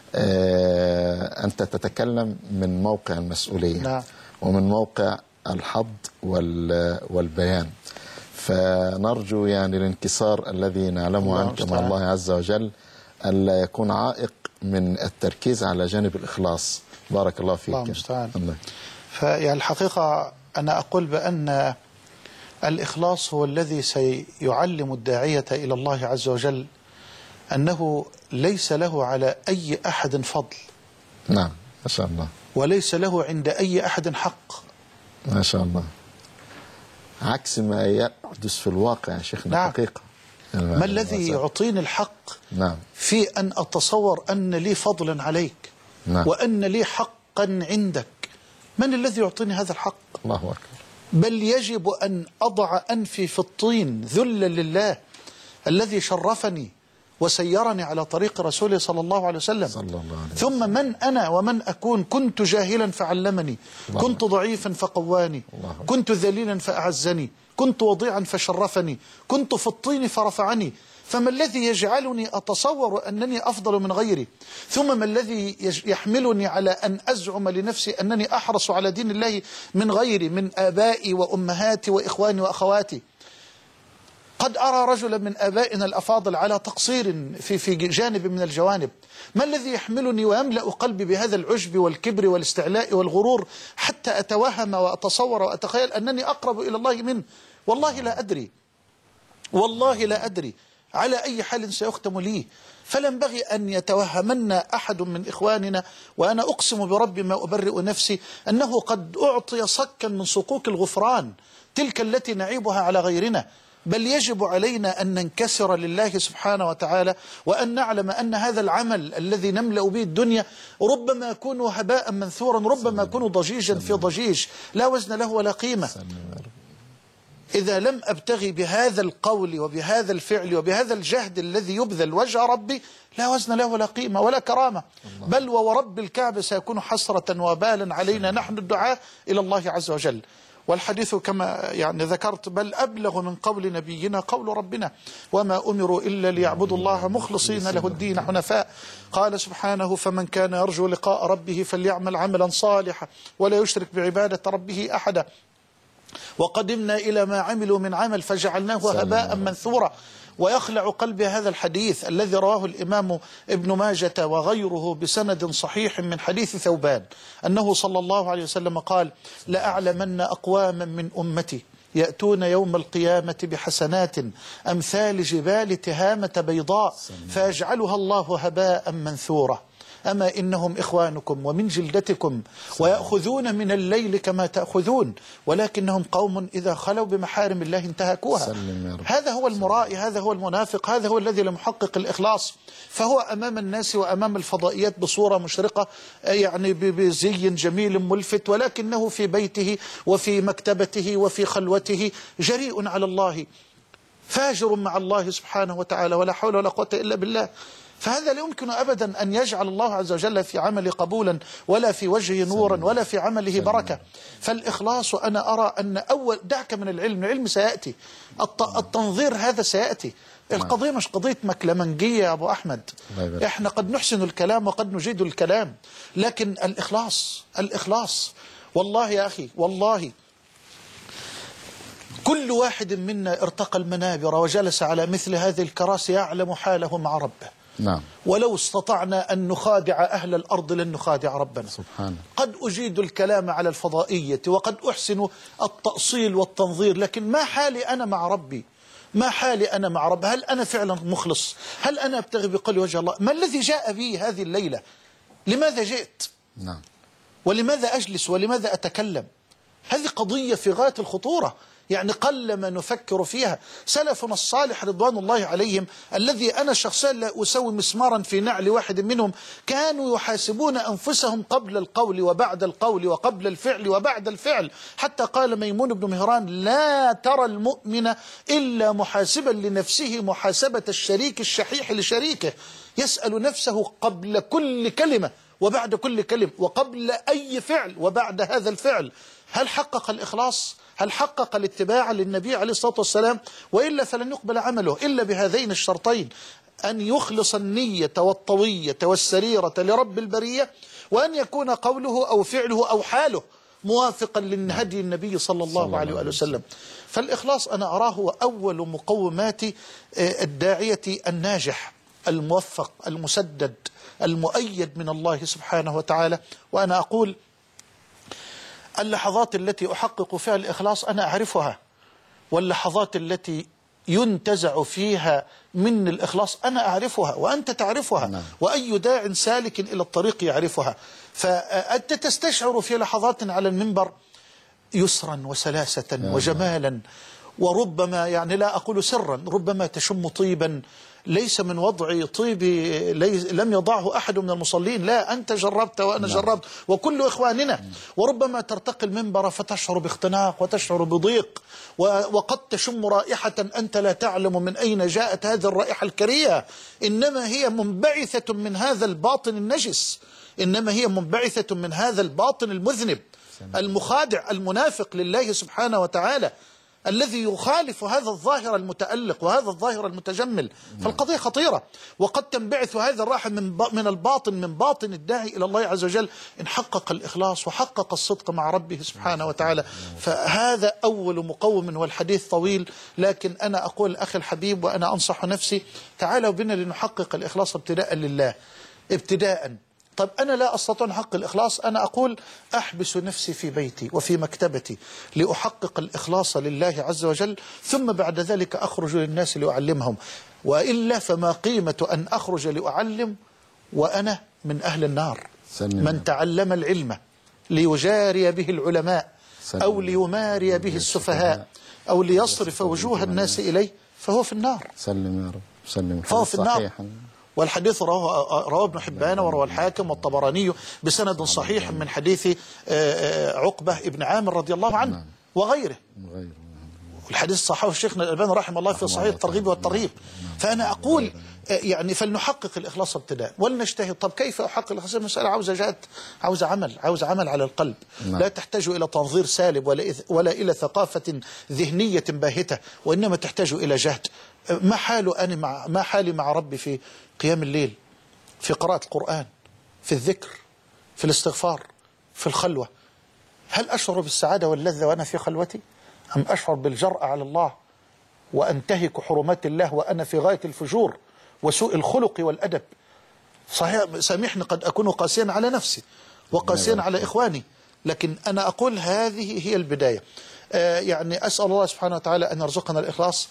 أنت تتكلم من موقع المسؤولية نعم. ومن موقع الحض والبيان، فنرجو يعني الانكسار الذي نعلمه عنك مع الله عز وجل ألا يكون عائق من التركيز على جانب الإخلاص. بارك الله فيك. الله المستعان. فيعني الحقيقة أنا أقول بأن الإخلاص هو الذي سيعلم الداعية إلى الله عز وجل أنه ليس له على أي أحد فضل. نعم ما شاء الله. وليس له عند أي أحد حق. ما شاء الله. عكس ما يحدث في الواقع يا شيخنا. نعم. حقيقة ما الذي يعطيني الحق نعم. في أن أتصور أن لي فضلا عليك نعم. وأن لي حقا عندك؟ من الذي يعطيني هذا الحق؟ الله أكبر. بل يجب أن أضع أنفي في الطين ذلا لله الذي شرفني وسيرني على طريق رسوله صلى الله عليه وسلم. صلى الله عليه وسلم. ثم من أنا ومن أكون؟ كنت جاهلا فعلمني، كنت ضعيفا فقواني، كنت ذليلا فأعزني، كنت وضيعا فشرفني، كنت في الطين فرفعني. فما الذي يجعلني أتصور أنني أفضل من غيري؟ ثم ما الذي يحملني على أن أزعم لنفسي أنني أحرص على دين الله من غيري، من آبائي وأمهاتي وإخواني وأخواتي؟ قد أرى رجلا من آبائنا الأفاضل على تقصير في في جانب من الجوانب. ما الذي يحملني ويملأ قلبي بهذا العجب والكبر والاستعلاء والغرور حتى أتوهم وأتصور وأتخيل أنني أقرب إلى الله منه؟ والله لا أدري، والله لا أدري على أي حال سيختم لي. فلا ينبغي أن يتوهمنا أحد من إخواننا، وأنا أقسم برب ما أبرئ نفسي أنه قد أعطي صكا من صكوك الغفران، تلك التي نعيبها على غيرنا. بل يجب علينا أن ننكسر لله سبحانه وتعالى، وأن نعلم أن هذا العمل الذي نملأ به الدنيا ربما يكون هباء منثورا، ربما يكون ضجيجا في ضجيج لا وزن له ولا قيمة. إذا لم أبتغي بهذا القول وبهذا الفعل وبهذا الجهد الذي يبذل وجه ربي لا وزن له ولا قيمة ولا كرامة، بل وورب الكعبة سيكون حسرة وبالا علينا نحن الدعاء إلى الله عز وجل. والحديث كما يعني ذكرت بل أبلغ من قول نبينا قول ربنا: وما أمروا إلا ليعبدوا الله مخلصين له الدين حنفاء. قال سبحانه: فمن كان يرجو لقاء ربه فليعمل عملا صالحا ولا يشرك بعبادة ربه أحدا. وقدمنا إلى ما عملوا من عمل فجعلناه هباء منثورا. ويخلع قلبي هذا الحديث الذي رواه الإمام ابن ماجة وغيره بسند صحيح من حديث ثوبان أنه صلى الله عليه وسلم قال: لأعلمن أقواما من أمتي يأتون يوم القيامة بحسنات أمثال جبال تهامة بيضاء فيجعلها الله هباء منثورا. أما إنهم إخوانكم ومن جلدتكم ويأخذون من الليل كما تأخذون ولكنهم قوم إذا خلوا بمحارم الله انتهكوها. هذا هو المرائي، هذا هو المنافق، هذا هو الذي لم يحقق الإخلاص. فهو أمام الناس وأمام الفضائيات بصورة مشرقة يعني بزي جميل ملفت، ولكنه في بيته وفي مكتبته وفي خلوته جريء على الله، فاجر مع الله سبحانه وتعالى، ولا حول ولا قوة إلا بالله. فهذا لا يمكن أبدا أن يجعل الله عز وجل في عمل قبولا ولا في وجهه نورا ولا في عمله بركة. فالإخلاص أنا أرى أن أول دعك من العلم، العلم سيأتي، التنظير هذا سيأتي. القضية مش قضية مكلمنجية يا أبو أحمد، إحنا قد نحسن الكلام وقد نجيد الكلام، لكن الإخلاص الإخلاص والله يا أخي والله كل واحد منا ارتقى المنابر وجلس على مثل هذه الكراسي يعلم حاله مع ربه. نعم. ولو استطعنا أن نخادع أهل الأرض لن نخادع ربنا سبحانه. قد أجيد الكلام على الفضائية وقد أحسن التأصيل والتنظير، لكن ما حالي أنا مع ربي؟ ما حالي أنا مع ربي؟ هل أنا فعلا مخلص؟ هل أنا أبتغي بقلب وجه الله؟ ما الذي جاء بي هذه الليلة؟ لماذا جئت؟ نعم. ولماذا أجلس؟ ولماذا أتكلم؟ هذه قضية في غاية الخطورة، يعني قلما نفكر فيها. سلفنا الصالح رضوان الله عليهم الذي أنا شخصيا لا أسوي مسمارا في نعل واحد منهم، كانوا يحاسبون أنفسهم قبل القول وبعد القول وقبل الفعل وبعد الفعل، حتى قال ميمون بن مهران: لا ترى المؤمن إلا محاسبا لنفسه محاسبة الشريك الشحيح لشريكه، يسأل نفسه قبل كل كلمة وبعد كل كلمة وقبل أي فعل وبعد هذا الفعل. هل حقق الإخلاص؟ هل حقق الاتباع للنبي عليه الصلاة والسلام؟ وإلا فلن يقبل عمله إلا بهذين الشرطين: أن يخلص النية والطوية والسريرة لرب البرية، وأن يكون قوله أو فعله أو حاله موافقا للهدي النبي صلى الله عليه وآله وسلم. فالإخلاص أنا أراه هو أول مقومات الداعية الناجح الموفق المسدد المؤيد من الله سبحانه وتعالى. وأنا أقول اللحظات التي أحقق فيها الإخلاص أنا أعرفها، واللحظات التي ينتزع فيها من الإخلاص أنا أعرفها وأنت تعرفها. نعم. وأي داع سالك إلى الطريق يعرفها. فأنت تستشعر في لحظات على المنبر يسرا وسلاسة وجمالا، وربما يعني لا أقول سرا، ربما تشم طيبا ليس من وضع طيب لم يضعه أحد من المصلين، لا أنت جربت وأنا جربت وكل إخواننا. وربما ترتقي المنبر فتشعر باختناق وتشعر بضيق، وقد تشم رائحة أنت لا تعلم من أين جاءت هذه الرائحة الكريهة، إنما هي منبعثة من هذا الباطن النجس، إنما هي منبعثة من هذا الباطن المذنب المخادع المنافق لله سبحانه وتعالى، الذي يخالف هذا الظاهر المتألق وهذا الظاهر المتجمل. فالقضية خطيرة، وقد تنبعث هذا الراحة من من الباطن من باطن الداعي إلى الله عز وجل إن حقق الإخلاص وحقق الصدق مع ربه سبحانه وتعالى. فهذا أول مقوم، والحديث طويل، لكن أنا أقول أخي الحبيب وأنا أنصح نفسي: تعالوا بنا لنحقق الإخلاص ابتداء لله ابتداء. طب أنا لا أستطيع أن أحقق الإخلاص، أنا أقول أحبس نفسي في بيتي وفي مكتبتي لأحقق الإخلاص لله عز وجل، ثم بعد ذلك أخرج للناس لأعلمهم. وإلا فما قيمة أن أخرج لأعلم وأنا من أهل النار؟ من تعلم العلم ليجاري به العلماء أو ليماري به السفهاء أو ليصرف وجوه الناس إليه فهو في النار. سلم يا رب سلم. فهو في النار. والحديث رواه رواه ابن حبان ورواه الحاكم والطبراني بسند صحيح من حديث عقبة ابن عامر رضي الله عنه وغيره. الحديث صححه الشيخ الألباني رحمه الله في صحيح الترغيب والترهيب. فأنا أقول يعني فلنحقق الإخلاص ابتداء ولنجتهد. طب كيف أحقق الإخلاص؟ المسألة عاوزة جهد، عاوزة عمل، عاوزة عمل على القلب. نعم. لا تحتاج إلى تنظير سالب ولا ولا إلى ثقافة ذهنية باهتة، وإنما تحتاج إلى جهد. ما حال أنا مع ما حالي مع ربي في قيام الليل، في قراءة القرآن، في الذكر، في الاستغفار، في الخلوة؟ هل أشعر بالسعادة واللذة وأنا في خلوتي؟ أم أشعر بالجرأة على الله وأنتهك حرمات الله وأنا في غاية الفجور وسوء الخلق والأدب؟ صحيح سامحني قد أكون قاسيا على نفسي وقاسيا على إخواني، لكن أنا أقول هذه هي البداية. آه يعني أسأل الله سبحانه وتعالى أن يرزقنا الإخلاص.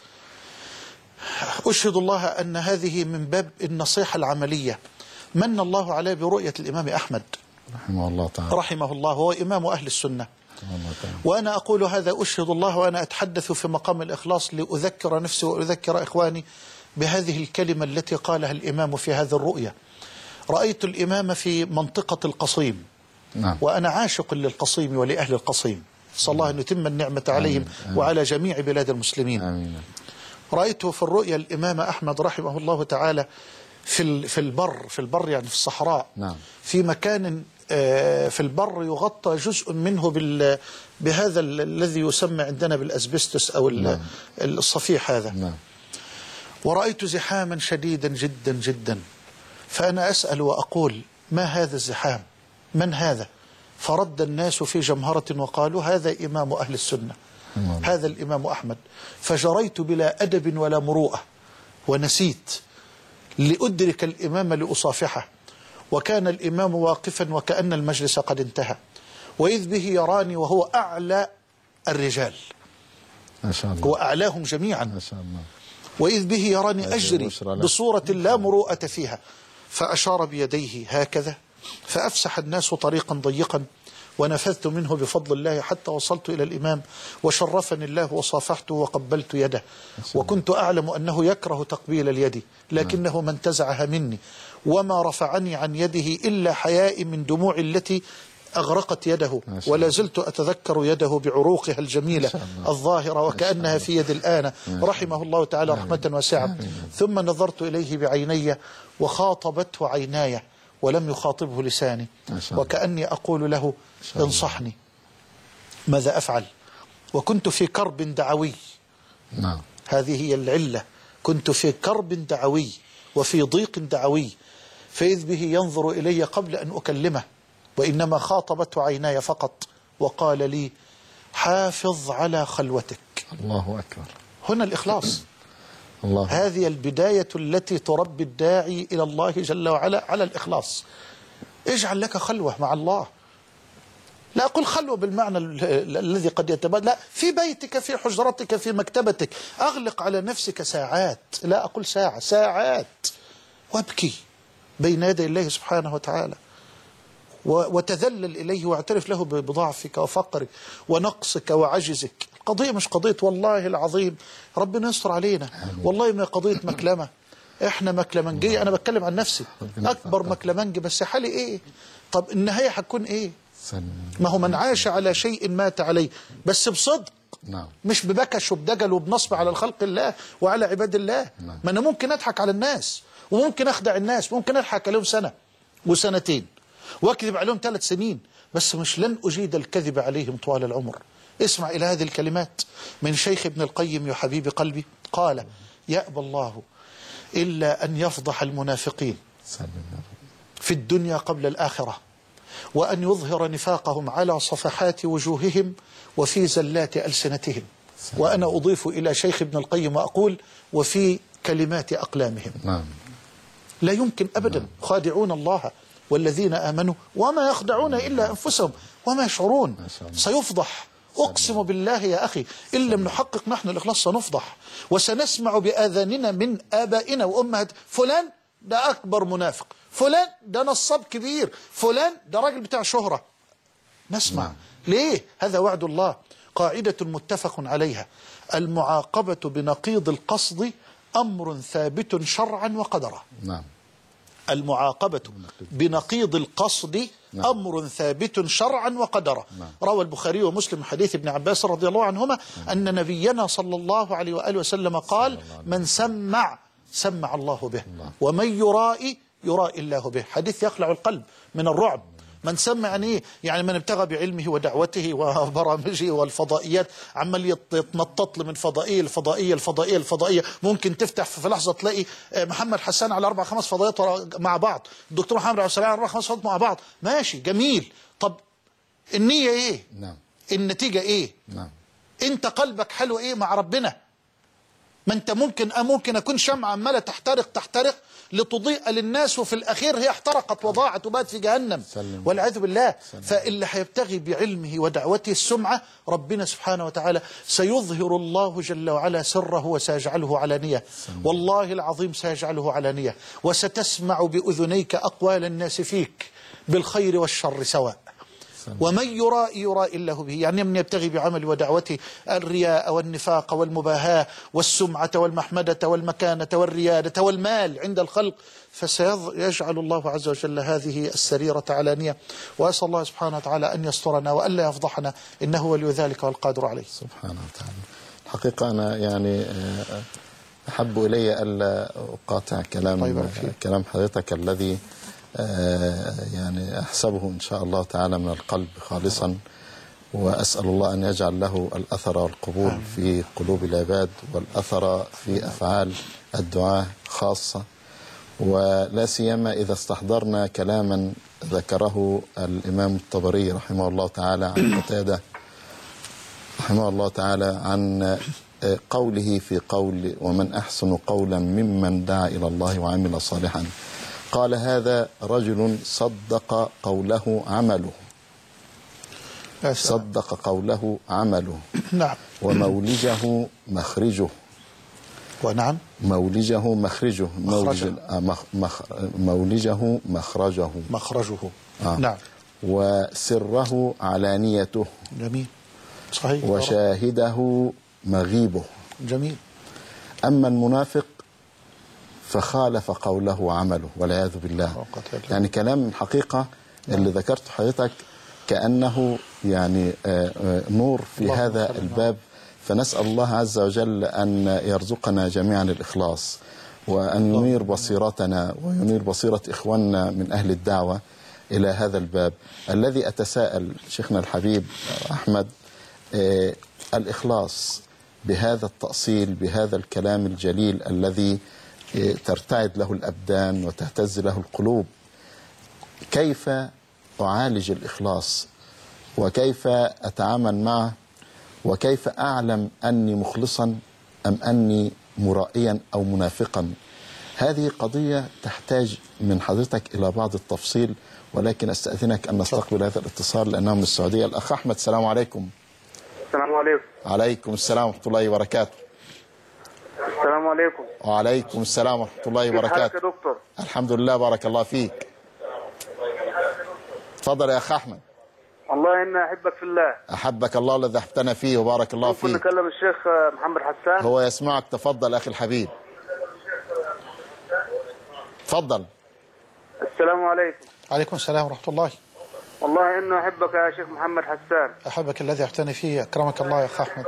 أشهد الله أن هذه من باب النصيحة العملية. من الله عليه برؤية الإمام أحمد رحمه الله تعالى رحمه الله، هو إمام أهل السنة. وأنا أقول هذا أشهد الله وأنا أتحدث في مقام الإخلاص لأذكر نفسي وأذكر إخواني بهذه الكلمة التي قالها الإمام في هذه الرؤية. رأيت الإمام في منطقة القصيم. نعم. وأنا عاشق للقصيم ولأهل القصيم، صلى الله أن يتم النعمة عليهم آمين. وعلى جميع بلاد المسلمين. آمين. رأيته في الرؤيا الإمام أحمد رحمه الله تعالى في في البر في البر يعني في الصحراء. نعم. في مكان في البر يغطى جزء منه بال بهذا الذي يسمى عندنا بالأسبستوس أو نعم. الصفيح هذا. نعم. ورأيت زحاما شديدا جدا جدا، فأنا أسأل وأقول ما هذا الزحام؟ من هذا؟ فرد الناس في جمهرة وقالوا هذا إمام أهل السنة. نعم. هذا الإمام أحمد. فجريت بلا أدب ولا مروءة ونسيت لأدرك الإمام لأصافحه، وكان الإمام واقفا وكأن المجلس قد انتهى، وإذ به يراني وهو أعلى الرجال ما شاء الله، وأعلاهم جميعا ما شاء الله، وإذ به يراني أجري بصورة لا مروءة فيها، فأشار بيديه هكذا فأفسح الناس طريقا ضيقا، ونفذت منه بفضل الله حتى وصلت إلى الإمام وشرفني الله وصافحته وقبلت يده، وكنت أعلم أنه يكره تقبيل اليد لكنه ما انتزعها مني، وما رفعني عن يده إلا حياء من دموع التي أغرقت يده، ولا زلت أتذكر يده بعروقها الجميلة الظاهرة وكأنها في يد الآن، رحمه الله تعالى رحمة واسعة. ثم نظرت إليه بعيني وخاطبته عيناي ولم يخاطبه لساني، وكأني أقول له انصحني ماذا أفعل، وكنت في كرب دعوي. نعم. هذه هي العلة، كنت في كرب دعوي وفي ضيق دعوي، فإذ به ينظر إلي قبل أن أكلمه، وإنما خاطبته عيناي فقط، وقال لي حافظ على خلوتك. الله أكبر. هنا الإخلاص. الله. هذه البداية التي تربي الداعي إلى الله جل وعلا على الإخلاص. اجعل لك خلوة مع الله، لا أقول خلوة بالمعنى الذي قد يتبادل، لا، في بيتك، في حجرتك، في مكتبتك، أغلق على نفسك ساعات، لا أقول ساعة، ساعات، وابكي بين يدي الله سبحانه وتعالى، وتذلل إليه واعترف له بضعفك وفقرك ونقصك وعجزك. القضية مش قضية والله العظيم ربنا يستر علينا، والله ما قضية مكلمة، احنا مكلمنجية، أنا بتكلم عن نفسي أكبر مكلمنجي، بس حالي إيه؟ طب النهاية هتكون إيه؟ ما هو من عاش على شيء مات عليه، بس بصدق، مش ببكش وبدجل وبنصب على الخلق الله وعلى عباد الله. ما أنا ممكن أضحك على الناس وممكن أخدع الناس، ممكن أضحك عليهم سنة وسنتين واكذب عليهم ثلاث سنين، بس مش لن أجيد الكذب عليهم طوال العمر. اسمع إلى هذه الكلمات من شيخ ابن القيم يا حبيب قلبي، قال يأبى الله إلا أن يفضح المنافقين في الدنيا قبل الآخرة، وأن يظهر نفاقهم على صفحات وجوههم وفي زلات ألسنتهم، وأنا أضيف إلى شيخ ابن القيم وأقول وفي كلمات أقلامهم. لا يمكن أبدا، خادعون الله والذين آمنوا وما يخدعون إلا أنفسهم وما يشعرون. سيفضح، أقسم بالله يا أخي إن لم نحقق نحن الإخلاص سنفضح، وسنسمع بآذاننا من آبائنا وأمهات فلان ده أكبر منافق، فلان ده نصاب كبير، فلان ده راجل بتاع شهرة. نسمع. ليه؟ هذا وعد الله. قاعدة متفق عليها: المعاقبة بنقيض القصد أمر ثابت شرعا وقدرا. نعم. المعاقبة بنقيض القصد نعم. أمر ثابت شرعا وقدرا. نعم. روى البخاري ومسلم حديث ابن عباس رضي الله عنهما أن نبينا صلى الله عليه وآله وسلم قال: من سمع سمع الله به، ومن يرائي يرائي الله به. حديث يخلع القلب من الرعب. من سمع يعني ايه؟ يعني من ابتغى بعلمه ودعوته وبرامجه والفضائيات، عمال يتنطط من فضائيه الفضائيه الفضائيه الفضائيه. ممكن تفتح في لحظه تلاقي محمد حسان على اربع خمس فضائيات مع بعض، الدكتور محمد عبد السلام على اربع خمس فضائيات مع بعض. ماشي جميل. طب النيه ايه؟ نعم. النتيجه ايه؟ نعم. انت قلبك حلو ايه مع ربنا؟ ما انت ممكن ممكن اكون شمعة عماله تحترق تحترق لتضيء للناس، وفي الاخير هي احترقت وضاعت وبات في جهنم والعياذ بالله. فاللي هيبتغي بعلمه ودعوته السمعة، ربنا سبحانه وتعالى سيظهر الله جل وعلا سره وسيجعله علانية. والله العظيم سيجعله علانية، وستسمع بأذنيك أقوال الناس فيك بالخير والشر سواء. ومن يرائي يرائي الله به، يعني من يبتغي بعمل ودعوته الرياء والنفاق والمباهاة والسمعة والمحمدة والمكانة والريادة والمال عند الخلق، فسيجعل الله عز وجل هذه السريرة علانية. وأسأل الله سبحانه وتعالى أن يسترنا وألا يفضحنا، إنه ولي ذلك والقادر عليه سبحانه وتعالى. الحقيقة أنا يعني أحب إلي ألا أقاطع كلام طيب كلام حضرتك الذي يعني أحسبه إن شاء الله تعالى من القلب خالصا، وأسأل الله أن يجعل له الأثر والقبول في قلوب العباد، والأثر في أفعال الدعاء خاصة، ولا سيما إذا استحضرنا كلاما ذكره الإمام الطبري رحمه الله تعالى عن قتادة رحمه الله تعالى عن قوله في قول: ومن أحسن قولا ممن دعا إلى الله وعمل صالحا. قال: هذا رجل صدق قوله عمله. صدق قوله عمله. نعم. ومولجه مخرجه. ونعم. مولجه مخرجه. مخرجه. مخ... مولجه مخرجه. مخرجه. آه. نعم. وسره علانيته. جميل. صحيح. وشاهده مغيبه. جميل. أما المنافق فخالف قوله وعمله والعياذ بالله. يعني كلام الحقيقة اللي ذكرته حضرتك كأنه يعني نور في هذا الباب، فنسأل الله عز وجل أن يرزقنا جميعا الإخلاص، وأن ينير بصيرتنا وينير بصيرة إخواننا من أهل الدعوة إلى هذا الباب الذي أتساءل شيخنا الحبيب أحمد الإخلاص بهذا التأصيل، بهذا الكلام الجليل الذي ترتعد له الأبدان وتهتز له القلوب. كيف أعالج الإخلاص، وكيف أتعامل معه، وكيف أعلم أني مخلصا أم أني مرائيا أو منافقا؟ هذه قضية تحتاج من حضرتك إلى بعض التفصيل، ولكن أستأذنك أن نستقبل هذا الاتصال لأنه من السعودية. الأخ أحمد، السلام عليكم. السلام عليكم. عليكم السلام ورحمة الله وبركاته. السلام عليكم. وعليكم السلام ورحمة الله وبركاته. كيف حالك يا دكتور؟ الحمد لله، بارك الله فيك. تفضل يا أخ أحمد. والله إني أحبك في الله. أحبك الله الذي أحبتنا فيه وبارك الله فيك. ممكن نكلم الشيخ محمد حسان؟ هو يسمعك. تفضل أخي الحبيب. تفضل. السلام عليكم. عليكم السلام ورحمة الله. والله إنه أحبك يا شيخ محمد حسان. أحبك الذي أحبتني فيه. أكرمك الله يا أخ أحمد.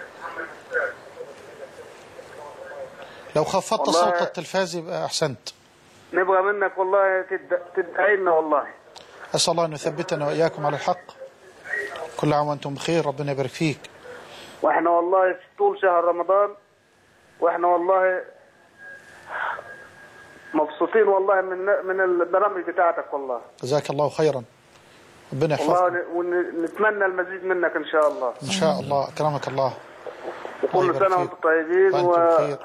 لو خفضت صوت التلفاز يبقى أحسنت. نبغى منك والله تدعي لنا والله. أسأل الله أن يثبتنا وإياكم على الحق. كل عام وأنتم بخير، ربنا يبارك فيك. وإحنا والله في طول شهر رمضان وإحنا والله مبسوطين والله من من البرامج بتاعتك والله. جزاك الله خيرا. ربنا يحفظك. والله ونتمنى المزيد منك إن شاء الله. إن شاء الله. أكرمك الله. وكل سنة وأنتم طيبين وأنتم بخير.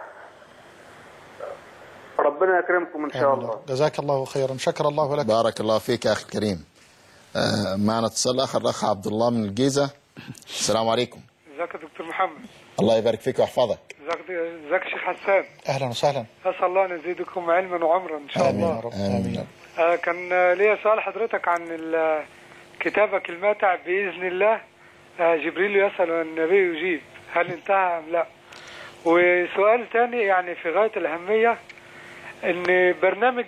ربنا يكرمكم إن شاء الله. جزاك الله خيرا. شكر الله لك. بارك الله فيك يا أخي الكريم. آه معنا اتصال آخر، الأخ عبد الله من الجيزة. السلام عليكم. ازيك يا دكتور محمد؟ الله يبارك فيك ويحفظك. ازيك ازيك يا شيخ حسان؟ أهلا وسهلا. أسأل الله أن يزيدكم علما وعمرا إن شاء آمين. الله. يا رب. آمين. آه كان ليا سؤال حضرتك عن كتابك الماتع بإذن الله. جبريل يسأل والنبي يجيب، هل انتهى أم لا؟ وسؤال تاني يعني في غاية الأهمية، ان برنامج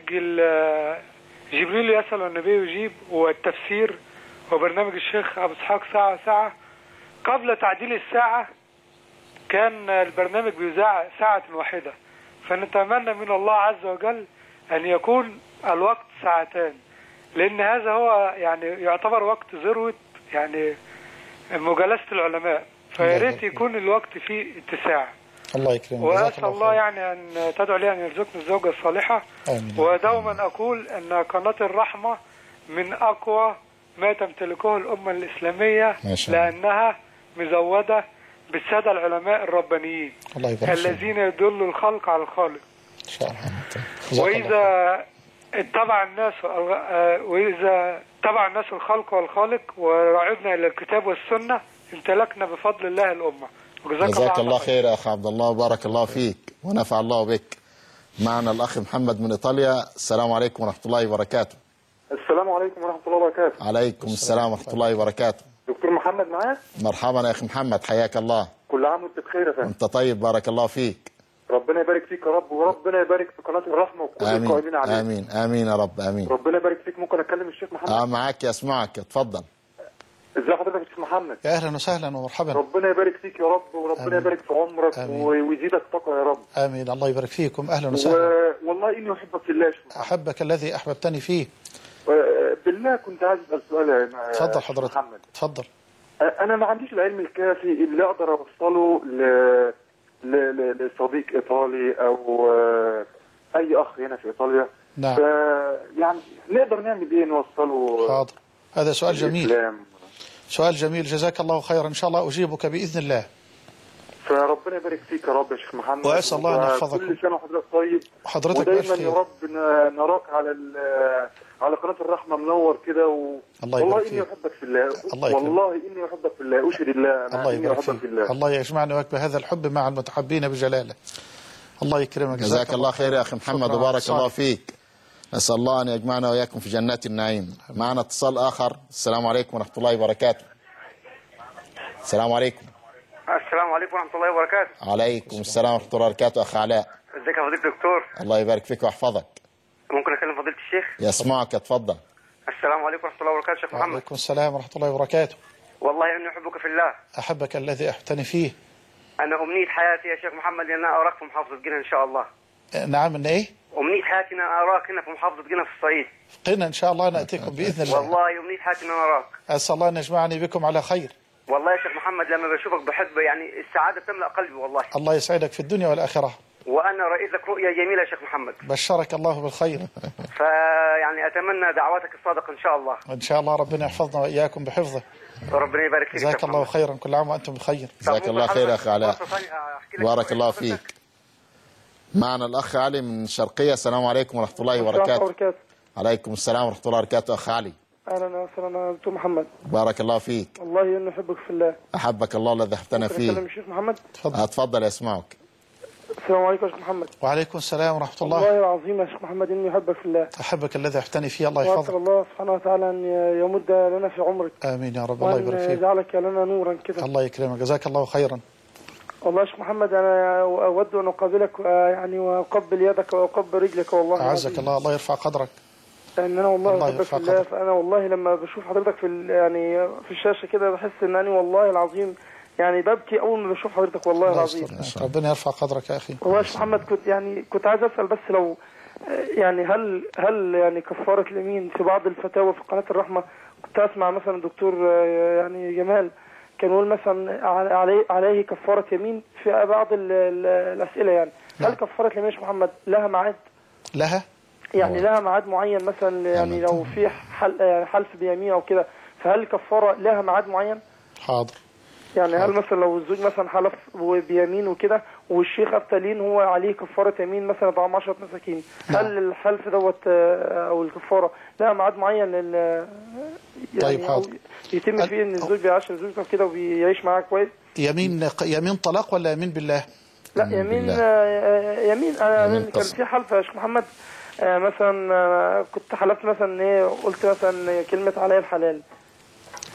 جبريل يسأل والنبي يجيب والتفسير وبرنامج الشيخ أبو إسحاق ساعة ساعة، قبل تعديل الساعة كان البرنامج بيذاع ساعة واحدة، فنتمنى من الله عز وجل أن يكون الوقت ساعتان، لأن هذا هو يعني يعتبر وقت ذروة يعني مجالسة العلماء، فياريت يكون الوقت فيه اتساع. الله يكرمك. وأسأل الله يعني أن تدعو لي أن يرزقني الزوجة الصالحة. آمين. ودوما أقول أن قناة الرحمة من أقوى ما تمتلكه الأمة الإسلامية، لأنها مزودة بالسادة العلماء الربانيين الذين يدلوا الخلق على الخالق. إن شاء الله. وإذا اتبع الناس وإذا تبع الناس الخلق والخالق ورعبنا إلى الكتاب والسنة امتلكنا بفضل الله الأمة. جزاك الله خير يا أخ عبد الله وبارك الله فيك ونفع الله بك. معنا الأخ محمد من إيطاليا. السلام عليكم ورحمة الله وبركاته. السلام عليكم ورحمة الله وبركاته. عليكم السلام ورحمة الله وبركاته. دكتور محمد معاك؟ مرحبا يا أخي محمد، حياك الله. كل عام وانت بخير يا فندم. وانت طيب، بارك الله فيك. ربنا يبارك فيك يا رب، وربنا يبارك في قناة الرحمة وكل القائمين عليها. آمين آمين يا رب آمين. ربنا يبارك فيك. ممكن أكلم الشيخ محمد؟ اه معاك يسمعك، اتفضل. ازي حضرتك يا شيخ محمد؟ يا اهلا وسهلا ومرحبا. ربنا يبارك فيك يا رب، وربنا آمين. يبارك في عمرك آمين. ويزيدك طاقه يا رب. امين. الله يبارك فيكم. اهلا وسهلا. و... والله اني احبك في الله. احبك الذي احببتني فيه. بالله كنت عايز اسال سؤال يا اتفضل حضرتك. محمد. اتفضل. انا ما عنديش العلم الكافي اللي اقدر اوصله ل... ل... ل... لصديق ايطالي او اي اخ هنا في ايطاليا. نعم. ف... يعني نقدر نعمل ايه نوصله؟ حاضر. هذا سؤال جميل. سؤال جميل، جزاك الله خيرا. إن شاء الله أجيبك بإذن الله. فربنا يبارك فيك يا رب يا شيخ محمد، وأسأل الله أن يحفظك. كل سنة وحضرتك طيب، وحضرتك ودايما يا رب نراك على على قناة الرحمة منور كده و... الله والله إني أحبك في الله. الله والله إني أحبك في الله، أشهد الله الله إني أحبك في الله. الله يجمعنا وياك بهذا الحب مع المتحبين بجلاله. الله يكرمك. جزاك الله خير يا أخي محمد وبارك الله فيك. نسأل الله أن يجمعنا وإياكم في جنات النعيم. معنا اتصال آخر. السلام عليكم ورحمة الله وبركاته. السلام عليكم. السلام عليكم ورحمة الله وبركاته. عليكم السلام ورحمة الله وبركاته. أخ علاء. ازيك يا فضيلة الدكتور؟ الله يبارك فيك ويحفظك. ممكن أكلم فضيلة الشيخ؟ يسمعك، اتفضل. السلام عليكم ورحمة الله وبركاته شيخ محمد. وعليكم السلام ورحمة الله وبركاته. والله إني أحبك في الله. أحبك الذي أحببتني فيه. أنا أمنية حياتي يا شيخ محمد أن أنا أراك في محافظة قنا إن شاء الله. نعم. إن إيه؟ أمنية حياتي أن أراك هنا في محافظة قنا في الصعيد. قنا إن شاء الله نأتيكم بإذن الله. والله أمنية حياتي أن أراك. أسأل الله أن يجمعني بكم على خير. والله يا شيخ محمد لما بشوفك بحب يعني السعادة تملأ قلبي والله. الله يسعدك في الدنيا والآخرة. وأنا رأيت لك رؤية جميلة يا شيخ محمد. بشرك الله بالخير. فيعني أتمنى دعواتك الصادقة إن شاء الله. إن شاء الله ربنا يحفظنا وإياكم بحفظه. ربنا يبارك فيك. جزاك الله خيرا. كل عام وأنتم بخير. جزاك الله خير يا أخي علاء. بارك الله فيك. معنا الأخ علي من الشرقية. السلام عليكم ورحمة الله وبركاته. عليكم السلام ورحمة الله وبركاته. أخ علي. اهلا وسهلا دكتور محمد. بارك الله فيك. والله اني احبك في الله. احبك الله الذي احببتنا فيه. اتكلم الشيخ محمد؟ تفضل. اتفضل يسمعك. السلام عليكم يا شيخ محمد. وعليكم السلام ورحمة الله. والله العظيم يا شيخ محمد اني احبك في الله. احبك الذي احببتني فيه. الله يحفظك. واسال الله سبحانه وتعالى ان يمد لنا في عمرك. امين يا رب. الله يبارك فيك. وان يجعلك لنا نورا كده. الله يكرمك. جزاك الله خيرا. والله يا شيخ محمد انا اود ان اقابلك يعني واقبل يدك واقبل رجلك والله. اعزك الله. الله يرفع قدرك. لان انا والله احبك في الله. فانا والله لما بشوف حضرتك في يعني في الشاشه كده بحس ان انا والله العظيم يعني ببكي اول ما بشوف حضرتك والله العظيم. ربنا يرفع قدرك يا اخي. والله يا شيخ محمد كنت يعني كنت عايز اسال بس لو يعني هل هل يعني كفاره اليمين في بعض الفتاوى في قناه الرحمه كنت اسمع مثلا الدكتور يعني جمال كان يقول مثلا عليه عليه كفاره يمين في بعض ال ال الاسئله يعني. هل كفاره اليمين يا شيخ محمد لها ميعاد؟ لها؟ يعني لها ميعاد معين مثلا يعني لو في حل حلف بيمين او كده فهل الكفاره لها ميعاد معين؟ حاضر. يعني هل مثلا لو الزوج مثلا حلف بيمين وكده والشيخ افتلين هو عليه كفاره يمين مثلا اطعام عشرة مساكين، هل الحلف دوت او الكفاره لها ميعاد معين لل يعني طيب حاضر. يتم فيه ان الزوج بيعاشر زوجته كده وبيعيش معاها كويس؟ يمين يمين طلاق ولا يمين بالله؟ لا يمين بالله. يمين انا كان في حلف يا شيخ محمد آه مثلا آه كنت حلفت مثلا ايه قلت مثلا كلمه علي الحلال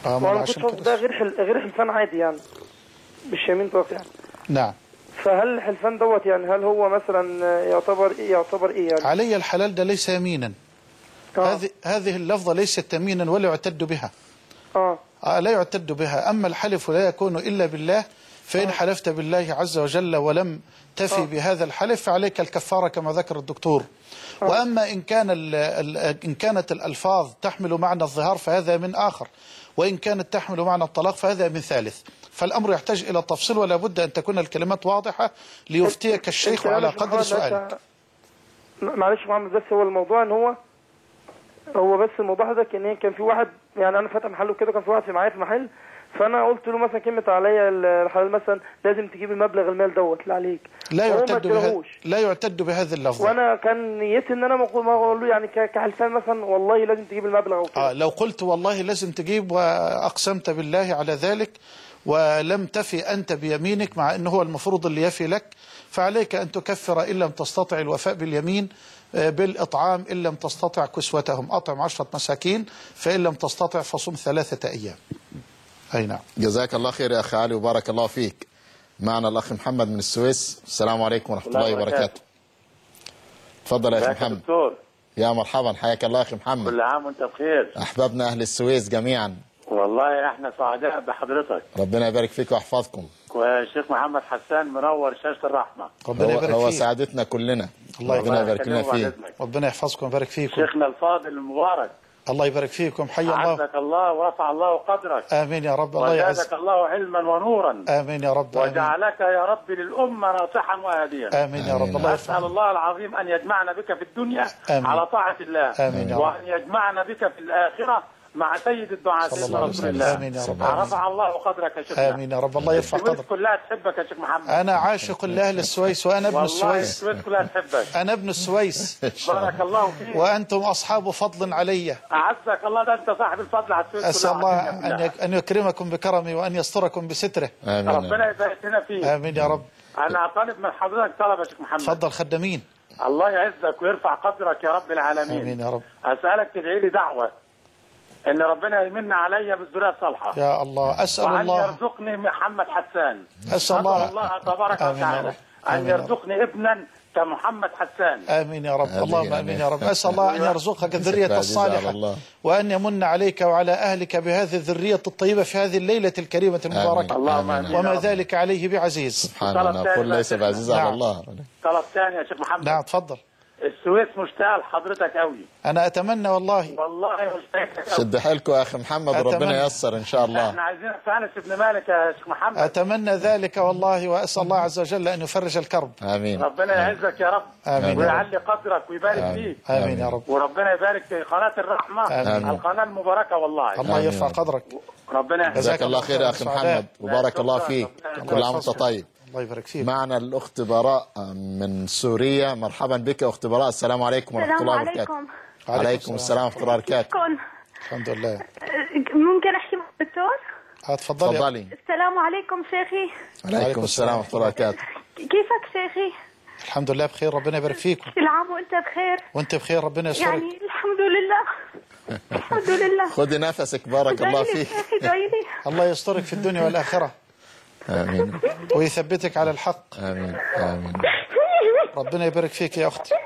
اه وانا ما كنتش قصدي ده غير حل... غير حلفان عادي يعني مش يمين طرف يعني. نعم. فهل الحلفان دوت يعني هل هو مثلا يعتبر ايه يعتبر ايه يعني؟ علي الحلال ده ليس يمينا. آه. هذه هذه اللفظة ليست يمينا ولا يعتد بها. اه لا يعتد بها. أما الحلف لا يكون إلا بالله، فإن حلفت بالله عز وجل ولم تفي أوه. بهذا الحلف فعليك الكفارة كما ذكر الدكتور. أوه. وأما إن كان إن كانت الألفاظ تحمل معنى الظهار فهذا من آخر، وإن كانت تحمل معنى الطلاق فهذا من ثالث. فالأمر يحتاج إلى تفصيل، ولا بد أن تكون الكلمات واضحة ليفتيك الشيخ على قدر سؤالك. معلش محمد، بس هو الموضوع إن هو هو بس الموضوع ده كان كان في واحد يعني أنا فاتح محله كده، كان في واحد في معايا في المحل، فانا قلت له مثلا كلمه عليا الحلال مثلا لازم تجيب المبلغ المال دوت اللي عليك. لا يعتد بهذا لا يعتد بهذه اللفظه. وانا كان نيتي ان انا ما اقول له يعني كحلفان مثلا والله لازم تجيب المبلغ او كده. اه لو قلت والله لازم تجيب واقسمت بالله على ذلك ولم تفي انت بيمينك، مع انه هو المفروض اللي يفي لك، فعليك ان تكفر ان لم تستطع الوفاء باليمين بالإطعام، إن لم تستطع كسوتهم أطعم عشرة مساكين، فإن لم تستطع فصم ثلاثة أيام. أي نعم. جزاك الله خير يا أخي علي وبارك الله فيك. معنا الأخ محمد من السويس. السلام عليكم ورحمة الله وبركاته. تفضل يا أخي محمد. دكتور. يا مرحبا، حياك الله أخي محمد. كل عام وأنت بخير. أحبابنا أهل السويس جميعا. والله احنا سعداء بحضرتك. ربنا يبارك فيك ويحفظكم. والشيخ محمد حسان منور شاشة الرحمة. ربنا يبارك فيك. هو سعادتنا كلنا. الله ربنا يبارك لنا فيه. ربنا يحفظكم ويبارك فيكم. شيخنا الفاضل المبارك. الله يبارك فيكم. حي الله. أعزك الله ورفع الله قدرك. آمين يا رب. الله يعزك. وزادك الله علما ونورا. آمين يا رب. آمين. وجعلك يا رب للأمة ناصحا وهاديا. آمين يا رب. الله أسأل الله العظيم أن يجمعنا بك في الدنيا آمين. على طاعة الله. آمين يا رب. وأن يجمعنا بك في الآخرة مع سيد الدعاة سيدنا رسول الله. آمين يا رب. رفع الله قدرك يا شيخنا. آمين يا رب. الله يرفع قدرك. كلها تحبك يا شيخ محمد. أنا عاشق لأهل السويس وأنا ابن السويس. والله السويس كلها تحبك. أنا ابن السويس. بارك الله فيك. وأنتم أصحاب فضل علي. أعزك الله، ده أنت صاحب الفضل على السويس. أسأل الله أن أن يكرمكم بكرمه وأن يستركم بستره. آمين. ربنا يبارك لنا فيك. آمين يا رب. أنا طالب من حضرتك طلب يا شيخ محمد. تفضل خدامين. الله يعزك ويرفع قدرك يا رب العالمين. آمين يا رب. أسألك تدعي لي دعوة ان ربنا يمن علي بالذريه الصالحه. يا الله. اسال وأن الله وان يرزقني محمد حسان. اسال الله الله تبارك وتعالى ان يرزقني ابنا كمحمد حسان. امين يا رب. اللهم امين يا رب. اسال الله ان يرزقك الذريه الصالحه وان يمن عليك وعلى اهلك بهذه الذريه الطيبه في هذه الليله الكريمه المباركه. اللهم امين. وما ذلك عليه بعزيز. سبحان الله. قل ليس بعزيز على الله. طلب ثاني يا شيخ محمد. نعم تفضل. السويس مشتاق لحضرتك قوي. انا اتمنى والله. والله مشتاق. شد حيلكم يا اخي محمد. أتمنى. ربنا ييسر ان شاء الله. احنا عايزينك في انس بن مالك يا شيخ محمد. اتمنى ذلك والله، واسال الله عز وجل ان يفرج الكرب. امين. ربنا يعزك يا رب. آمين. ويعلي قدرك ويبارك فيك. امين يا رب. وربنا يبارك في قناه الرحمه. آمين. القناه المباركه والله. الله يرفع قدرك. ربنا جزاك الله خير يا اخي محمد وبارك الله فيك. كل عام وانت طيب. الله يبارك فيك. معنا الأخت براء من سوريا. مرحبا بك أخت براء. السلام عليكم ورحمة الله وبركاته. السلام عليكم. عليكم السلام ورحمة الله وبركاته. الحمد لله. ممكن أحكي مع الدكتور؟ تفضلي. تفضلي. السلام عليكم شيخي. عليكم السلام ورحمة الله وبركاته. كيفك شيخي؟ الحمد لله بخير. ربنا يبارك فيكم. كل عام وأنت بخير. وأنت بخير. ربنا يسترك. يعني الحمد لله. الحمد لله. خذي نفسك بارك الله فيك. الله يسترك في الدنيا والآخرة. آمين. ويثبتك على الحق. آمين آمين. ربنا يبارك فيك يا أختي.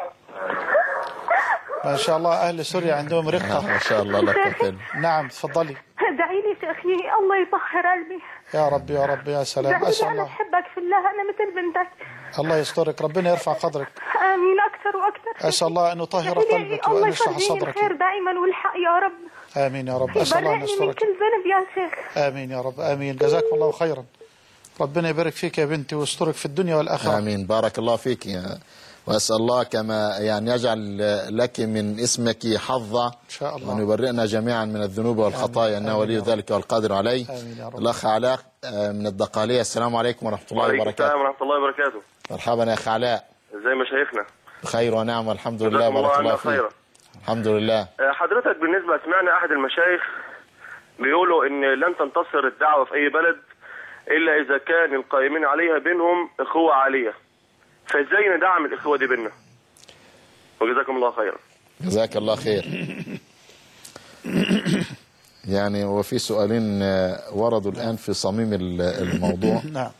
ما شاء الله أهل سوريا عندهم رقة. ما شاء الله لك. نعم تفضلي. ادعي لي شيخي الله يطهر قلبي. يا رب يا رب يا سلام. أسأل الله. أنا بحبك في الله، أنا مثل بنتك. الله يسترك. ربنا يرفع قدرك. آمين. أكثر وأكثر. أسأل الله أن يطهر قلبك وأن يشرح صدرك. الخير دائما والحق يا رب. آمين يا رب. أسأل الله أن يسترك من كل ذنب يا شيخ. آمين يا رب. آمين. جزاكم الله خيرا. ربنا يبارك فيك يا بنتي ويسترك في الدنيا والآخرة. آمين. بارك الله فيك. وأسأل الله كما يعني يجعل لك من اسمك حظا إن شاء الله، وأن يبرئنا جميعا من الذنوب والخطايا إنه ولي ذلك والقادر عليه. الأخ علاء من الدقالية. السلام عليكم ورحمة الله وبركاته. وعليكم السلام ورحمة الله وبركاته. مرحبا يا أخ علاء. ازي مشايخنا؟ بخير ونعم والحمد لله. بارك الله فيك. الحمد لله. حضرتك بالنسبة سمعنا أحد المشايخ بيقولوا إن لن تنتصر الدعوة في أي بلد إلا إذا كان القائمين عليها بينهم إخوة عالية، فإزاي ندعم الإخوة دي بيننا؟ وجزاكم الله خيرا. جزاك الله خير. يعني وفي سؤالين وردوا الآن في صميم الموضوع. نعم.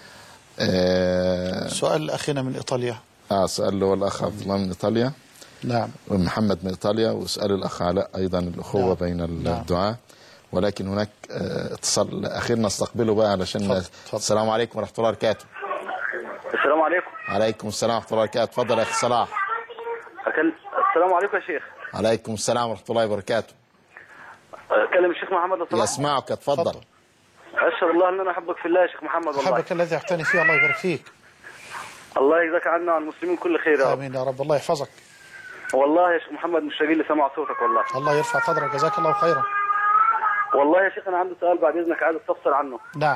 آه سؤال أخينا من إيطاليا. اه سؤال اللي هو الأخ عبد الله من إيطاليا. نعم. ومحمد من إيطاليا، وسؤال الأخ علاء أيضا الأخوة نعم. بين الدعاء. ولكن هناك اتصال أخير نستقبله بقى علشان فضل. فضل. السلام عليكم ورحمة الله وبركاته. السلام عليكم. عليكم السلام ورحمة الله وبركاته. اتفضل يا أخي صلاح. السلام عليكم يا شيخ. عليكم السلام ورحمة الله وبركاته. أكلم الشيخ محمد لو سمحت. يسمعك اتفضل. أشهد الله أن أنا أحبك في الله يا شيخ محمد والله. أحبك الذي أعتني فيه، الله يبارك فيك. الله يجزاك عنا وعن المسلمين كل خير يا رب. آمين يا رب، الله يحفظك. والله يا شيخ محمد مشتاقين لسماع صوتك والله. الله يرفع قدرك، جزاك الله خيرا. والله يا شيخ أنا عندي سؤال بعد إذنك عايز أستفسر عنه. نعم.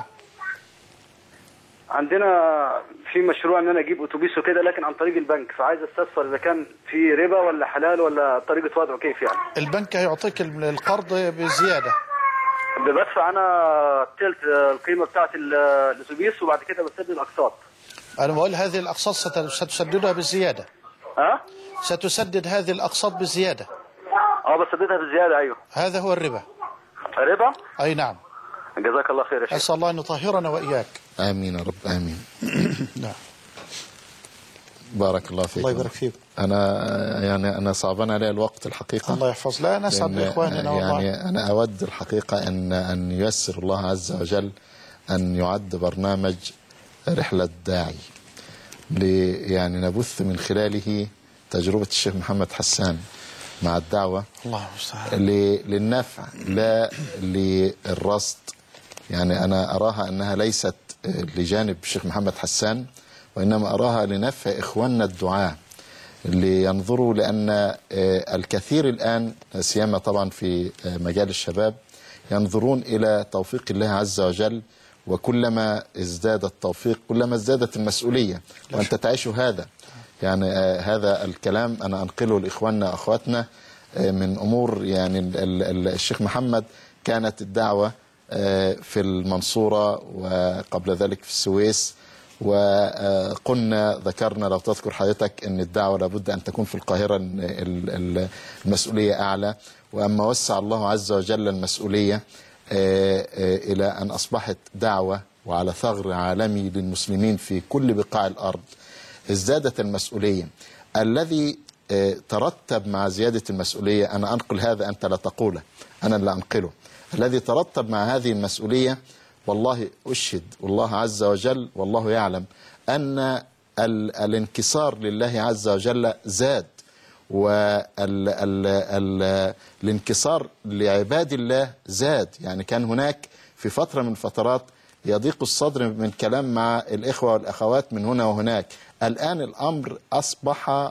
عندنا في مشروع ان انا اجيب اتوبيس وكده لكن عن طريق البنك، فعايز استفسر اذا كان في ربا ولا حلال ولا طريقه وضعه كيف يعني. البنك هيعطيك القرض بزياده. بدفع انا ثلث القيمه بتاعه الاتوبيس وبعد كده بسدد اقساط. انا بقول هذه الاقساط ستسددها بالزياده. ها؟ ستسدد هذه الاقساط بالزياده. اه بسددها بالزياده ايوه. هذا هو الربا. ربا؟ اي نعم. جزاك الله خير يا شيخ. اسال الله ان يطهرنا واياك. امين يا رب امين. نعم. بارك الله فيك. الله يبارك فيك. انا يعني انا صعبان علي الوقت الحقيقه. الله يحفظ. لا نسعد باخواننا والله. يعني انا اود الحقيقه ان ان ييسر الله عز وجل ان يعد برنامج رحله داعي يعني نبث من خلاله تجربه الشيخ محمد حسان مع الدعوه. الله المستعان. للنفع لا للرصد. يعني انا اراها انها ليست لجانب الشيخ محمد حسان، وإنما أراها لنفع إخواننا الدعاة لينظروا، لأن الكثير الآن سيما طبعا في مجال الشباب ينظرون إلى توفيق الله عز وجل، وكلما ازداد التوفيق كلما ازدادت المسؤولية، وأنت تعيش هذا. يعني هذا الكلام أنا أنقله لإخواننا أخواتنا من أمور. يعني الشيخ محمد كانت الدعوة في المنصورة وقبل ذلك في السويس، وقلنا ذكرنا لو تذكر حضرتك أن الدعوة لابد أن تكون في القاهرة المسؤولية أعلى، وأما وسع الله عز وجل المسؤولية إلى أن أصبحت دعوة وعلى ثغر عالمي للمسلمين في كل بقاع الأرض ازدادت المسؤولية. الذي ترتب مع زيادة المسؤولية، أنا أنقل هذا أنت لا تقوله، أنا اللي أنقله، الذي ترتب مع هذه المسؤولية والله أشهد والله عز وجل والله يعلم أن الانكسار لله عز وجل زاد، والانكسار لعباد الله زاد. يعني كان هناك في فترة من الفترات يضيق الصدر من كلام مع الإخوة والأخوات من هنا وهناك، الآن الأمر أصبح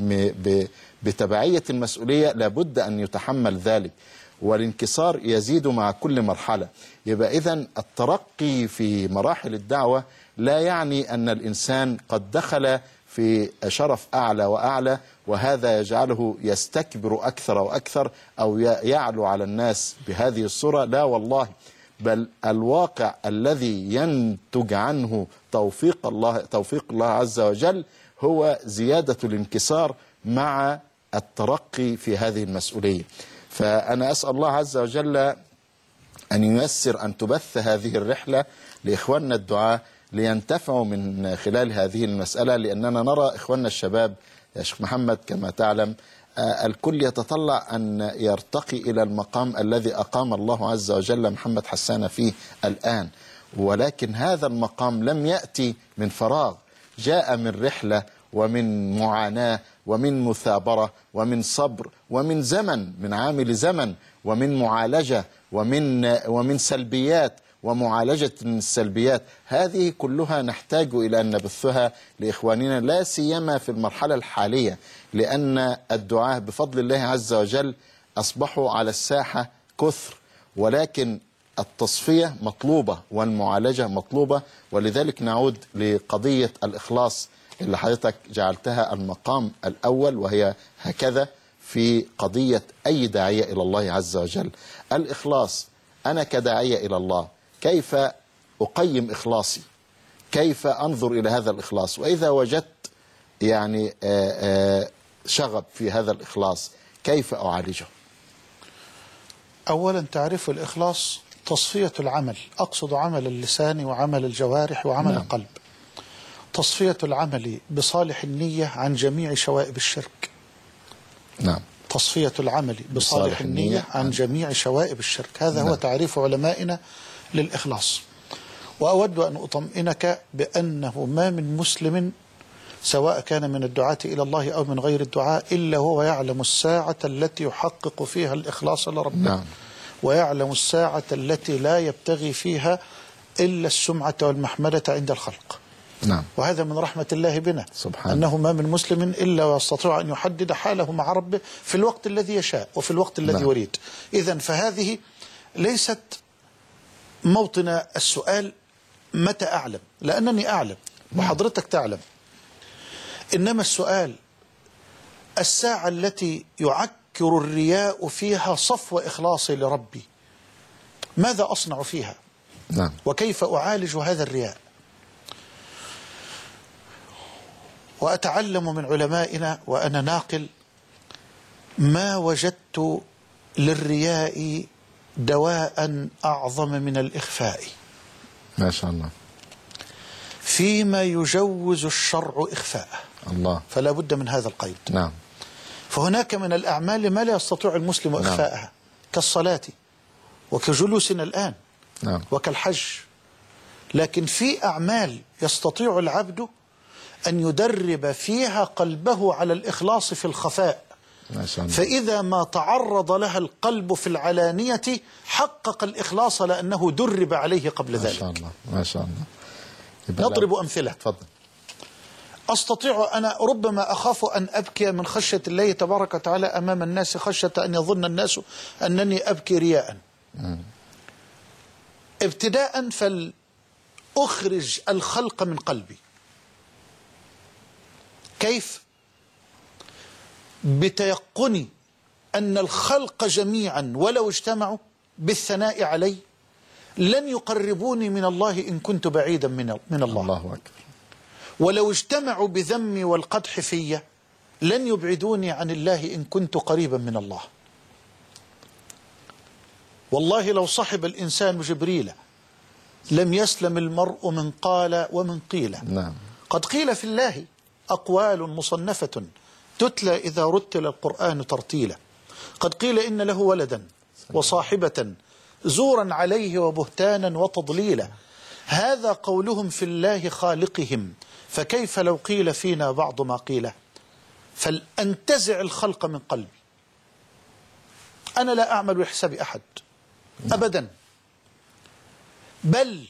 بتبعية المسؤولية لابد أن يتحمل ذلك، والانكسار يزيد مع كل مرحلة. يبقى إذن الترقي في مراحل الدعوة لا يعني أن الإنسان قد دخل في شرف أعلى وأعلى، وهذا يجعله يستكبر أكثر وأكثر أو يعلو على الناس بهذه الصورة. لا والله، بل الواقع الذي ينتج عنه توفيق الله توفيق الله عز وجل هو زيادة الانكسار مع الترقي في هذه المسؤولية. فأنا أسأل الله عز وجل أن ييسر أن تبث هذه الرحلة لإخواننا الدعاة لينتفعوا من خلال هذه المسألة، لأننا نرى إخواننا الشباب يا شيخ محمد كما تعلم الكل يتطلع أن يرتقي إلى المقام الذي أقام الله عز وجل محمد حسان فيه الآن، ولكن هذا المقام لم يأتي من فراغ، جاء من رحلة ومن معاناة ومن مثابرة ومن صبر ومن زمن، من عامل زمن، ومن معالجة ومن ومن سلبيات ومعالجة السلبيات. هذه كلها نحتاج إلى أن نبثها لإخواننا لا سيما في المرحلة الحالية، لأن الدعاة بفضل الله عز وجل أصبحوا على الساحة كثر، ولكن التصفية مطلوبة والمعالجة مطلوبة. ولذلك نعود لقضية الإخلاص اللي حضرتك جعلتها المقام الأول، وهي هكذا في قضية أي داعية إلى الله عز وجل. الإخلاص، أنا كداعية إلى الله كيف أقيم إخلاصي؟ كيف أنظر إلى هذا الإخلاص؟ وإذا وجدت يعني شغب في هذا الإخلاص كيف أعالجه؟ أولا تعريف الإخلاص تصفية العمل، أقصد عمل اللسان وعمل الجوارح وعمل نعم. القلب. تصفية العمل بصالح النية عن جميع شوائب الشرك. نعم. تصفية العمل بصالح النية عن جميع شوائب الشرك، هذا نعم. هو تعريف علمائنا للإخلاص. وأود أن أطمئنك بأنه ما من مسلم سواء كان من الدعاة إلى الله أو من غير الدعاء إلا هو يعلم الساعة التي يحقق فيها الإخلاص لربه نعم. ويعلم الساعة التي لا يبتغي فيها إلا السمعة والمحمدة عند الخلق نعم. وهذا من رحمة الله بنا سبحانه. أنه ما من مسلم إلا ويستطيع أن يحدد حاله مع ربه في الوقت الذي يشاء وفي الوقت الذي نعم. يريد. إذن فهذه ليست موطن السؤال متى أعلم، لأنني أعلم وحضرتك تعلم، إنما السؤال الساعة التي يعكر الرياء فيها صفو إخلاصي لربي ماذا أصنع فيها نعم. وكيف أعالج هذا الرياء. وأتعلم من علمائنا وأنا ناقل ما وجدت للرياء دواء أعظم من الإخفاء ما شاء الله فيما يجوز الشرع إخفاءه الله. فلا بد من هذا القيد نعم. فهناك من الأعمال ما لا يستطيع المسلم إخفاءها نعم. كالصلاة وكجلوسنا الآن نعم. وكالحج، لكن في أعمال يستطيع العبد أن يدرب فيها قلبه على الإخلاص في الخفاء ما شاء الله. فإذا ما تعرض لها القلب في العلانية حقق الإخلاص لأنه درب عليه قبل ذلك. ما شاء الله ما شاء الله. نضرب أمثلة. تفضل. أستطيع أنا ربما أخاف أن أبكي من خشية الله تبارك وتعالى أمام الناس خشية أن يظن الناس أنني أبكي رياء. م. ابتداء فلأخرج الخلق من قلبي. كيف؟ بتيقني أن الخلق جميعا ولو اجتمعوا بالثناء علي لن يقربوني من الله إن كنت بعيدا من من الله. الله أكبر. ولو اجتمعوا بذمي والقدح في لن يبعدوني عن الله إن كنت قريبا من الله. والله لو صحب الإنسان جبريل لم يسلم المرء من قال ومن قيل. نعم. قد قيل في الله أقوال مصنفة تتلى إذا رتل القرآن ترتيلا. قد قيل إن له ولدا وصاحبة زورا عليه وبهتانا وتضليلا. هذا قولهم في الله خالقهم فكيف لو قيل فينا بعض ما قيل. فلأنتزع الخلق من قلبي. أنا لا أعمل بحساب أحد أبدا، بل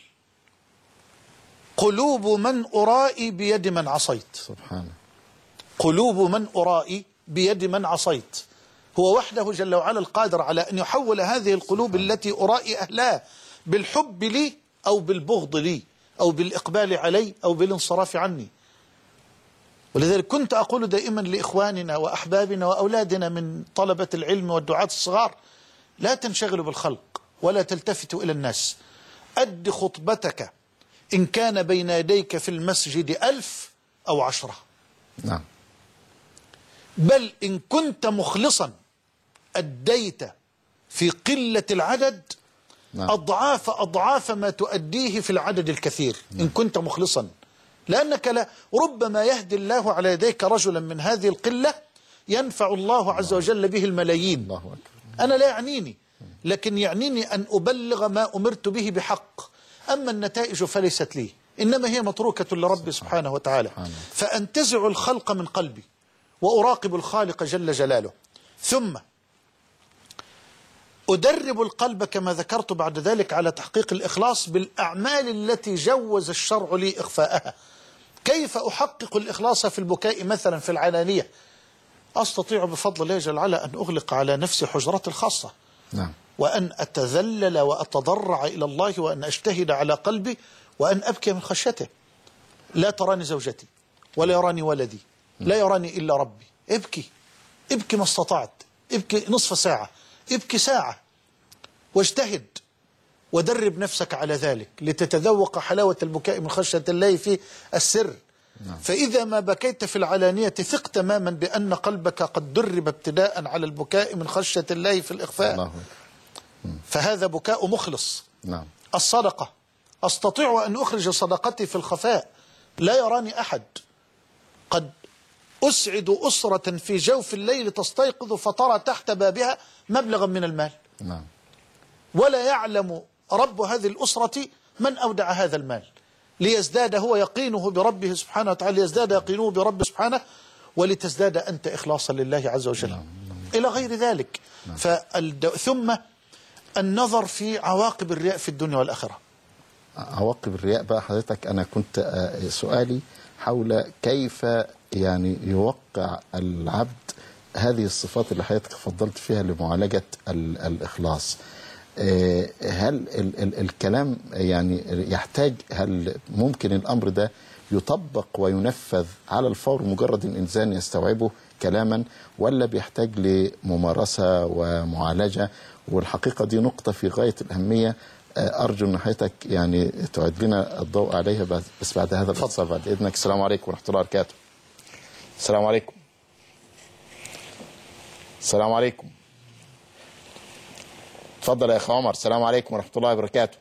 قلوب من أرائي بيد من عصيت. سبحانه. قلوب من أرائي بيد من عصيت. هو وحده جل وعلا القادر على أن يحول هذه القلوب التي أرائي أهلها بالحب لي أو بالبغض لي أو بالإقبال علي أو بالانصراف عني. ولذلك كنت أقول دائما لإخواننا وأحبابنا وأولادنا من طلبة العلم والدعاة الصغار لا تنشغلوا بالخلق ولا تلتفتوا إلى الناس. أد خطبتك إن كان بين يديك في المسجد ألف أو عشرة. نعم. بل إن كنت مخلصا أديت في قلة العدد نعم. أضعاف أضعاف ما تؤديه في العدد الكثير. نعم. إن كنت مخلصا، لأنك لا ربما يهدي الله على يديك رجلا من هذه القلة ينفع الله عز وجل به الملايين. الله أكبر. أنا لا يعنيني، لكن يعنيني أن أبلغ ما أمرت به بحق. أما النتائج فليست لي، إنما هي متروكة لرب سبحانه وتعالى. فأنتزع الخلق من قلبي وأراقب الخالق جل جلاله، ثم أدرب القلب كما ذكرت بعد ذلك على تحقيق الإخلاص بالأعمال التي جوز الشرع لي إخفاءها. كيف أحقق الإخلاص في البكاء مثلا في العلانية؟ أستطيع بفضل الله جل وعلا أن أغلق على نفسي حجرتي الخاصة. نعم. وأن أتذلل وأتضرع إلى الله وأن أجتهد على قلبي وأن أبكي من خشيته. لا تراني زوجتي ولا يراني ولدي، لا يراني إلا ربي. ابكي ابكي ما استطعت، ابكي نصف ساعة، ابكي ساعة، واجتهد ودرب نفسك على ذلك لتتذوق حلاوة البكاء من خشية الله في السر. نعم. فإذا ما بكيت في العلانية ثق تماما بأن قلبك قد درب ابتداء على البكاء من خشية الله في الإخفاء. الله. فهذا بكاء مخلص. نعم. الصدقة أستطيع أن أخرج صدقتي في الخفاء لا يراني أحد. قد أسعد أسرة في جوف الليل تستيقظ فترى تحت بابها مبلغا من المال. نعم. ولا يعلم رب هذه الأسرة من أودع هذا المال ليزداد هو يقينه بربه سبحانه وتعالى، ليزداد يقينه بربه سبحانه، ولتزداد أنت إخلاصا لله عز وجل. نعم. إلى غير ذلك. نعم. فالد... ثم النظر في عواقب الرياء في الدنيا والآخرة. عواقب الرياء بقى حضرتك، أنا كنت سؤالي حول كيف يعني يوقع العبد هذه الصفات اللي حضرتك فضلت فيها لمعالجة الإخلاص. هل ال ال الكلام يعني يحتاج، هل ممكن الأمر ده يطبق وينفذ على الفور مجرد الإنسان يستوعبه كلاما، ولا بيحتاج لممارسة ومعالجة؟ والحقيقة دي نقطة في غاية الأهمية، أرجو أن حضرتك يعني تعد لنا الضوء عليها بس بعد هذا الاتصال بعد إذنك. السلام عليكم ورحمة الله وبركاته. السلام عليكم. السلام عليكم. اتفضل يا أخي عمر. السلام عليكم ورحمة الله وبركاته.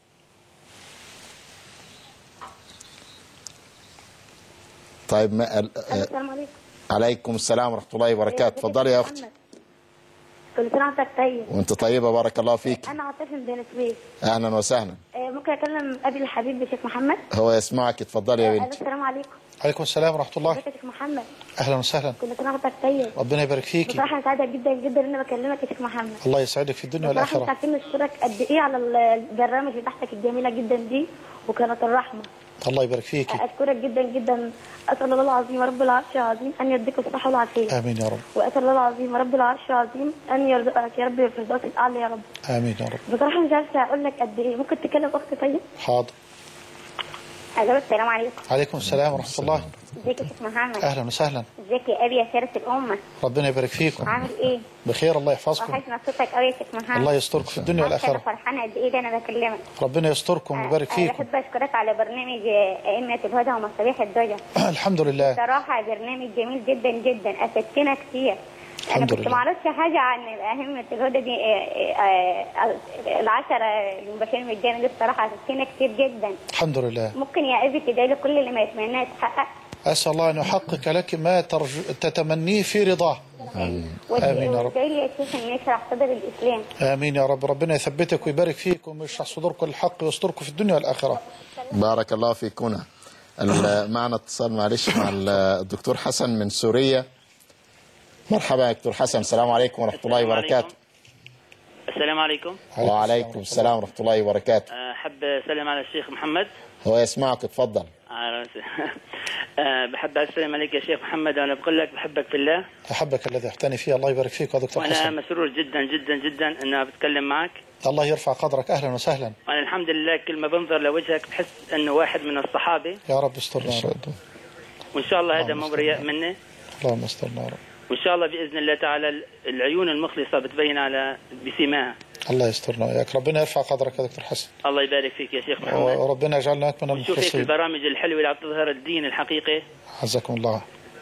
طيب ما السلام عليكم. عليكم السلام ورحمة الله وبركاته. اتفضلي يا أختي. كل سنة وانت طيب. وانت طيبة بارك الله فيك. أنا عاطفة من بني سويف. أهلا وسهلا. ممكن أكلم أبي الحبيب الشيخ محمد؟ هو يسمعك، اتفضلي يا بنتي. السلام عليكم. عليكم السلام ورحمة الله. ازيك يا شيخ محمد؟ أهلا وسهلا. كل سنة وانت طيب. ربنا يبارك فيك. بصراحة أنا سعيدة جدا جدا إن أنا بكلمك يا شيخ محمد. الله يسعدك في الدنيا والآخرة. بصراحة أنت عارفين نشكرك قد إيه على البرامج بتاعتك الجميلة جدا دي وكانت الرحمة. الله يبارك فيك. أشكرك جدا جدا. أسأل الله العظيم رب العرش العظيم أن يديك الصحة والعافية. آمين يا رب. وأسأل الله العظيم رب العرش العظيم أن يرزقك يا رب في الفردوس الأعلى يا رب. آمين يا رب. بصراحة مش عارفة أقول لك قد إيه. ممكن تكلم أختي طيب؟ حاضر. ألو السلام عليكم. عليكم السلام ورحمة الله. ازيك يا شيخ محمد؟ أهلا وسهلا. ازيك يا أبي يا سيرة الأمة؟ ربنا يبارك فيكم. عامل إيه؟ بخير الله يحفظكم. وحشنا صوتك قوي يا شيخ محمد. الله يسترك في الدنيا والآخرة. أنا فرحانة قد إيه ده أنا بكلمك. ربنا يستركم ويبارك فيكم. بحب أشكرك على برنامج أئمة الهدى ومصابيح الدجى. الحمد لله. بصراحة برنامج جميل جدا جدا، أفدتنا كتير. أنا كنت ما أعرفش حاجة عن أئمة الهدى دي، العشرة المبشرين بالجنة دي بصراحة أفدتنا كتير جدا. الحمد لله. ممكن يا أبي تدعي لي كل اللي ما يتمناه يتحقق؟ أسأل الله أن يحقق لك ما ترجو تتمنيه في رضاه. آمين. آمين يا رب. وادعي لي يا شيخ أن يشرح صدر الإسلام. آمين يا رب. ربنا يثبتك ويبارك فيك ويشرح صدوركم الحق ويستركم في الدنيا والآخرة. بارك الله فيكم. معنا اتصال معلش مع الدكتور حسن من سوريا. مرحبا يا دكتور حسن. السلام عليكم ورحمة الله وبركاته. السلام عليكم. وعليكم السلام ورحمة الله وبركاته. أحب أسلم على الشيخ محمد. هو يسمعك، اتفضل. بحب أسلم عليك يا شيخ محمد، وأنا بقول لك بحبك في الله. أحبك الذي احتني فيه. الله يبارك فيك يا دكتور حسن. وأنا مسرور جدا جدا جدا أن أنا بتكلم معك. الله يرفع قدرك. أهلا وسهلا. وأنا الحمد لله كل ما بنظر لوجهك بحس أنه واحد من الصحابة. يا رب استرنا يا رب. وإن شاء الله هذا مو برياء مني. اللهم استرنا يا رب. وإن شاء الله بإذن الله تعالى العيون المخلصة بتبين على بسماها. الله يسترنا وياك. ربنا يرفع قدرك يا دكتور حسن. الله يبارك فيك يا شيخ محمد. وربنا يجعلناك من المخلصين. وشوفك البرامج الحلوة اللي عم تظهر الدين الحقيقي. عزكم الله.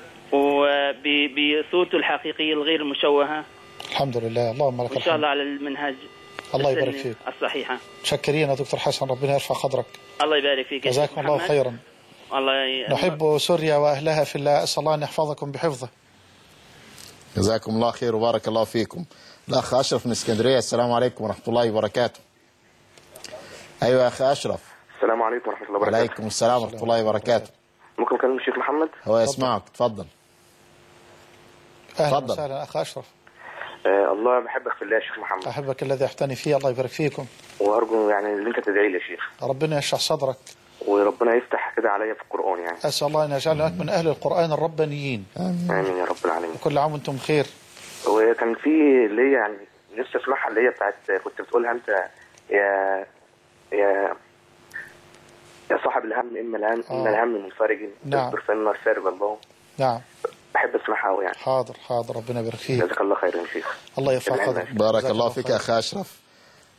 وبصوته الحقيقية الغير مشوهة. الحمد لله. اللهم لك الحمد. إن شاء الله على المنهج. الله يبارك فيك. الصحيحة. متشكرين يا دكتور حسن. ربنا يرفع قدرك. الله يبارك فيك يا شيخ محمد. جزاكم الله خيرا. الله ي... نحب سوريا وأهلها في الله. أسأل الله أن يحفظكم بحفظه. جزاكم الله خير وبارك الله فيكم. الأخ أشرف من اسكندرية. السلام عليكم ورحمة الله وبركاته. أيوة يا أخي أشرف. السلام عليكم ورحمة الله وبركاته. عليكم السلام ورحمة الله وبركاته. ممكن أكلم الشيخ محمد؟ هو يسمعك، تفضل. أهلا وسهلا أخ أشرف. آه الله بحبك في الله يا شيخ محمد. أحبك الذي أحتني فيه. الله يبارك فيكم. وأرجو يعني إن أنت تدعي لي يا شيخ. ربنا يشرح صدرك. وربنا يفتح كده عليا في القرآن يعني. أسأل الله أن يجعلك من أهل القرآن الربانيين. آمين. آمين يا رب العالمين. وكل عام وأنتم بخير. وكان في اللي هي يعني نفسي اسمعها اللي هي بتاعت كنت بتقولها انت يا يا يا صاحب الهم اما الهم آه. ان الهم منفرج. نعم. اصبر فان الفارغ الله. نعم. بحب اسمعها قوي يعني. حاضر حاضر. ربنا يبارك فيك. جزاك الله خير يا شيخ. الله يرفع قدرك. بارك الله فيك يا اخي اشرف.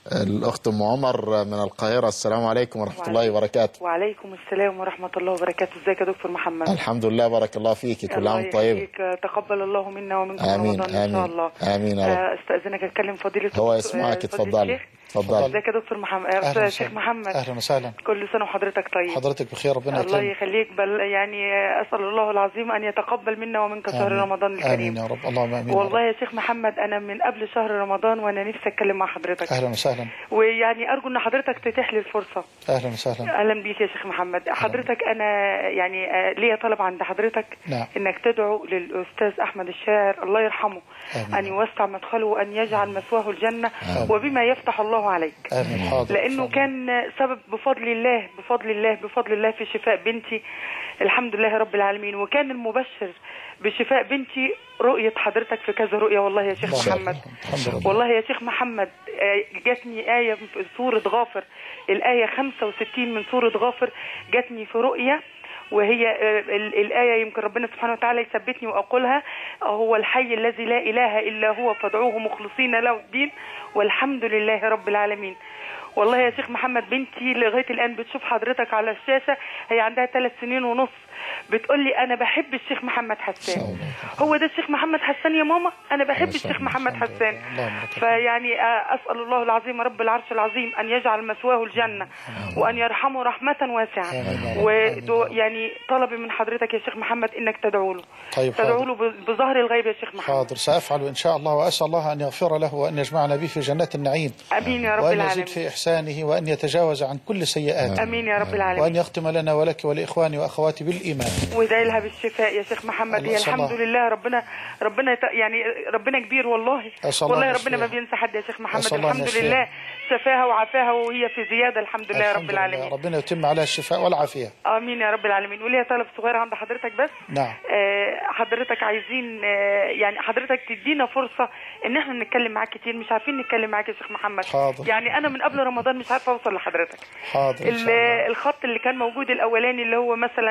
الأخت أم عمر من القاهرة. السلام عليكم ورحمة الله وبركاته. وعليكم السلام ورحمة الله وبركاته. ازيك يا دكتور محمد؟ الحمد لله، بارك الله فيك، كل عام طيب. تقبل الله منا ومنكم آمين رمضان آمين إن شاء الله. آمين يا رب. استأذنك أتكلم فضيلة هو يسمعك، اتفضلي اتفضلي. ازيك يا دكتور محمد؟ يا شيخ محمد، أهلا وسهلا. كل سنة وحضرتك طيب. حضرتك بخير، ربنا الله يكرمك. يخليك. بل يعني أسأل الله العظيم أن يتقبل منا ومنك شهر رمضان الكريم. آمين يا رب، اللهم آمين. والله يا شيخ محمد أنا من قبل شهر رمضان وأنا نفسي أتكلم مع حضرتك. أهلا وسهلا. ويعني أرجو أن حضرتك تتيح لي الفرصة. أهلا وسهلا. أهلا بيك يا شيخ محمد. حضرتك أنا يعني ليا طلب عند حضرتك. نعم. إنك تدعو للأستاذ أحمد الشاعر الله يرحمه. آمين. أن يوسع مدخله وأن يجعل مثواه الجنة. آمين. وبما يفتح الله عليك. آمين. حاضر. لأنه كان سبب بفضل الله بفضل الله بفضل الله في شفاء بنتي، الحمد لله رب العالمين. وكان المبشر بشفاء بنتي رؤية حضرتك في كذا رؤية. والله يا شيخ محمد، والله يا شيخ محمد جاتني آية في سورة غافر، الآية خمسة وستين من سورة غافر جاتني في رؤية، وهي الآية يمكن ربنا سبحانه وتعالى يثبتني وأقولها: هو الحي الذي لا إله إلا هو فادعوه مخلصين له الدين والحمد لله رب العالمين. والله يا شيخ محمد بنتي لغاية الآن بتشوف حضرتك على الشاشة، هي عندها ثلاث سنين ونص، بتقول لي أنا بحب الشيخ محمد حسان. هو ده الشيخ محمد حسان يا ماما؟ أنا بحب الشيخ محمد حسان. فيعني أسأل الله العظيم رب العرش العظيم أن يجعل مثواه الجنة وأن يرحمه رحمة واسعة. ويعني طلبي من حضرتك يا شيخ محمد إنك تدعو له. طيب تدعو له بظهر الغيب يا شيخ محمد. حاضر، سأفعل إن شاء الله، وأسأل الله أن يغفر له وأن يجمعنا به في جنات النعيم. أمين يا رب وأن العالمين. يزيد في إحسانه وأن يتجاوز عن كل سيئات. أمين يا رب العالمين. وأن يختم لنا ولك ولإخواني وأخواتي بالإيمان. وادعي لها بالشفاء يا شيخ محمد. هي الحمد لله ربنا ربنا يعني ربنا كبير والله. والله ربنا ما بينسى حد يا شيخ محمد. الحمد لله شفاها وعافاها وهي في زيادة الحمد لله رب العالمين. ربنا يتم عليها الشفاء والعافية. آمين يا رب العالمين. وليها طلب صغير عند حضرتك بس. نعم. آه حضرتك عايزين آه يعني حضرتك تدينا فرصة ان احنا نتكلم معاك كتير، مش عارفين نتكلم معاك يا شيخ محمد. حاضر. يعني انا من قبل رمضان مش عارفه اوصل لحضرتك. حاضر إن شاء الله. الخط اللي كان موجود الاولاني اللي هو مثلا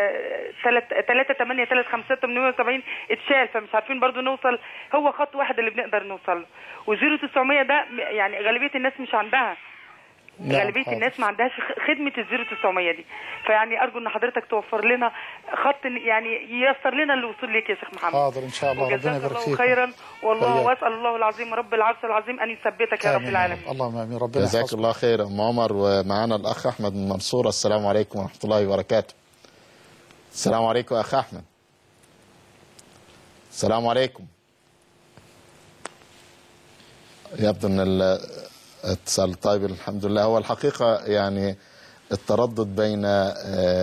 ثلاثة ثمانية ثلاثة خمسة ثمانية وسبعين اتشال، فمش عارفين برضو نوصل. هو خط واحد اللي بنقدر نوصل له، وزيرو تسعمية ده يعني غالبية الناس مش عندها. نعم. غالبية حاضر. الناس ما عندهاش خدمة الزيرو تسعمية دي. فيعني أرجو أن حضرتك توفر لنا خط يعني ييسر لنا الوصول ليك يا شيخ محمد. حاضر إن شاء الله، ربنا يبارك فيك. خيرا والله، وأسأل الله العظيم رب العرش العظيم أن يثبتك يا رب العالمين. اللهم آمين. ربنا جزاك يحفظك. الله خير أم عمر. ومعنا الأخ أحمد من منصورة. السلام عليكم ورحمة الله وبركاته. السلام عليكم أخ أحمد. السلام عليكم. يبدو أن الاتصال طيب الحمد لله. هو الحقيقة يعني التردد بين آآ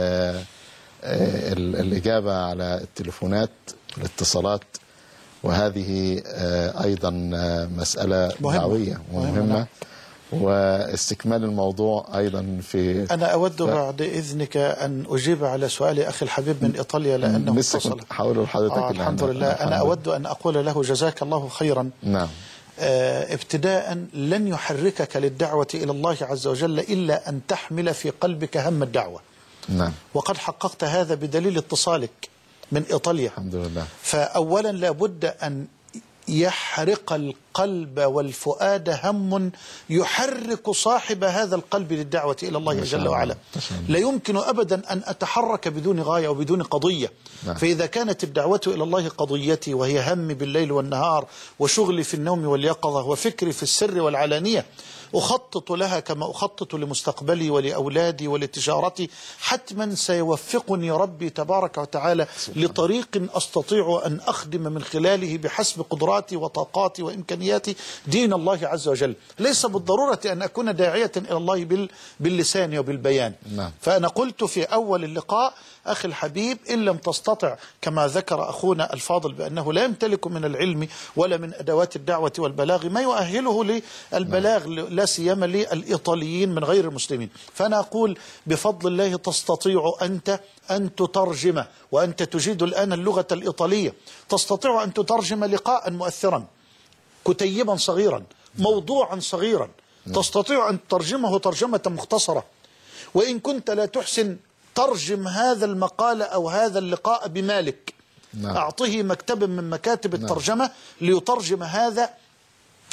آآ الإجابة على التليفونات الاتصالات، وهذه أيضا مسألة دعوية ومهمة، واستكمال الموضوع أيضا في أنا أود بعد إذنك أن أجيب على سؤال أخي الحبيب من إيطاليا لأنه اتصل. حاولوا لحضرتك. آه الحمد لله. أنا أود أن أقول له جزاك الله خيرا. نعم. آه ابتداء لن يحركك للدعوة إلى الله عز وجل إلا أن تحمل في قلبك هم الدعوة. نعم. وقد حققت هذا بدليل اتصالك من إيطاليا. الحمد لله. فأولا لابد أن يحرق القلب والفؤاد هم يحرك صاحب هذا القلب للدعوة إلى الله جل وعلا. لا يمكن أبدا أن أتحرك بدون غاية وبدون قضية. نعم. فإذا كانت الدعوة إلى الله قضيتي، وهي همي بالليل والنهار وشغلي في النوم واليقظة وفكري في السر والعلانية، أخطط لها كما أخطط لمستقبلي ولأولادي ولتجارتي، حتما سيوفقني ربي تبارك وتعالى لطريق أستطيع أن أخدم من خلاله بحسب قدراتي وطاقاتي وإمكانياتي دين الله عز وجل. ليس بالضرورة أن أكون داعية إلى الله باللسان وبالبيان. نعم. فأنا قلت في أول اللقاء أخي الحبيب إن لم تستطع كما ذكر أخونا الفاضل بأنه لا يمتلك من العلم ولا من أدوات الدعوة والبلاغ ما يؤهله للبلاغ، لا سيما للإيطاليين من غير المسلمين، فأنا أقول بفضل الله تستطيع أنت أن تترجم، وأنت تجيد الآن اللغة الإيطالية، تستطيع أن تترجم لقاء مؤثرا، كتيبا صغيرا، موضوعا صغيرا، تستطيع أن تترجمه ترجمة مختصرة. وإن كنت لا تحسن ترجم هذا المقال أو هذا اللقاء بمالك. نعم. أعطيه مكتبا من مكاتب الترجمة. نعم. ليترجم هذا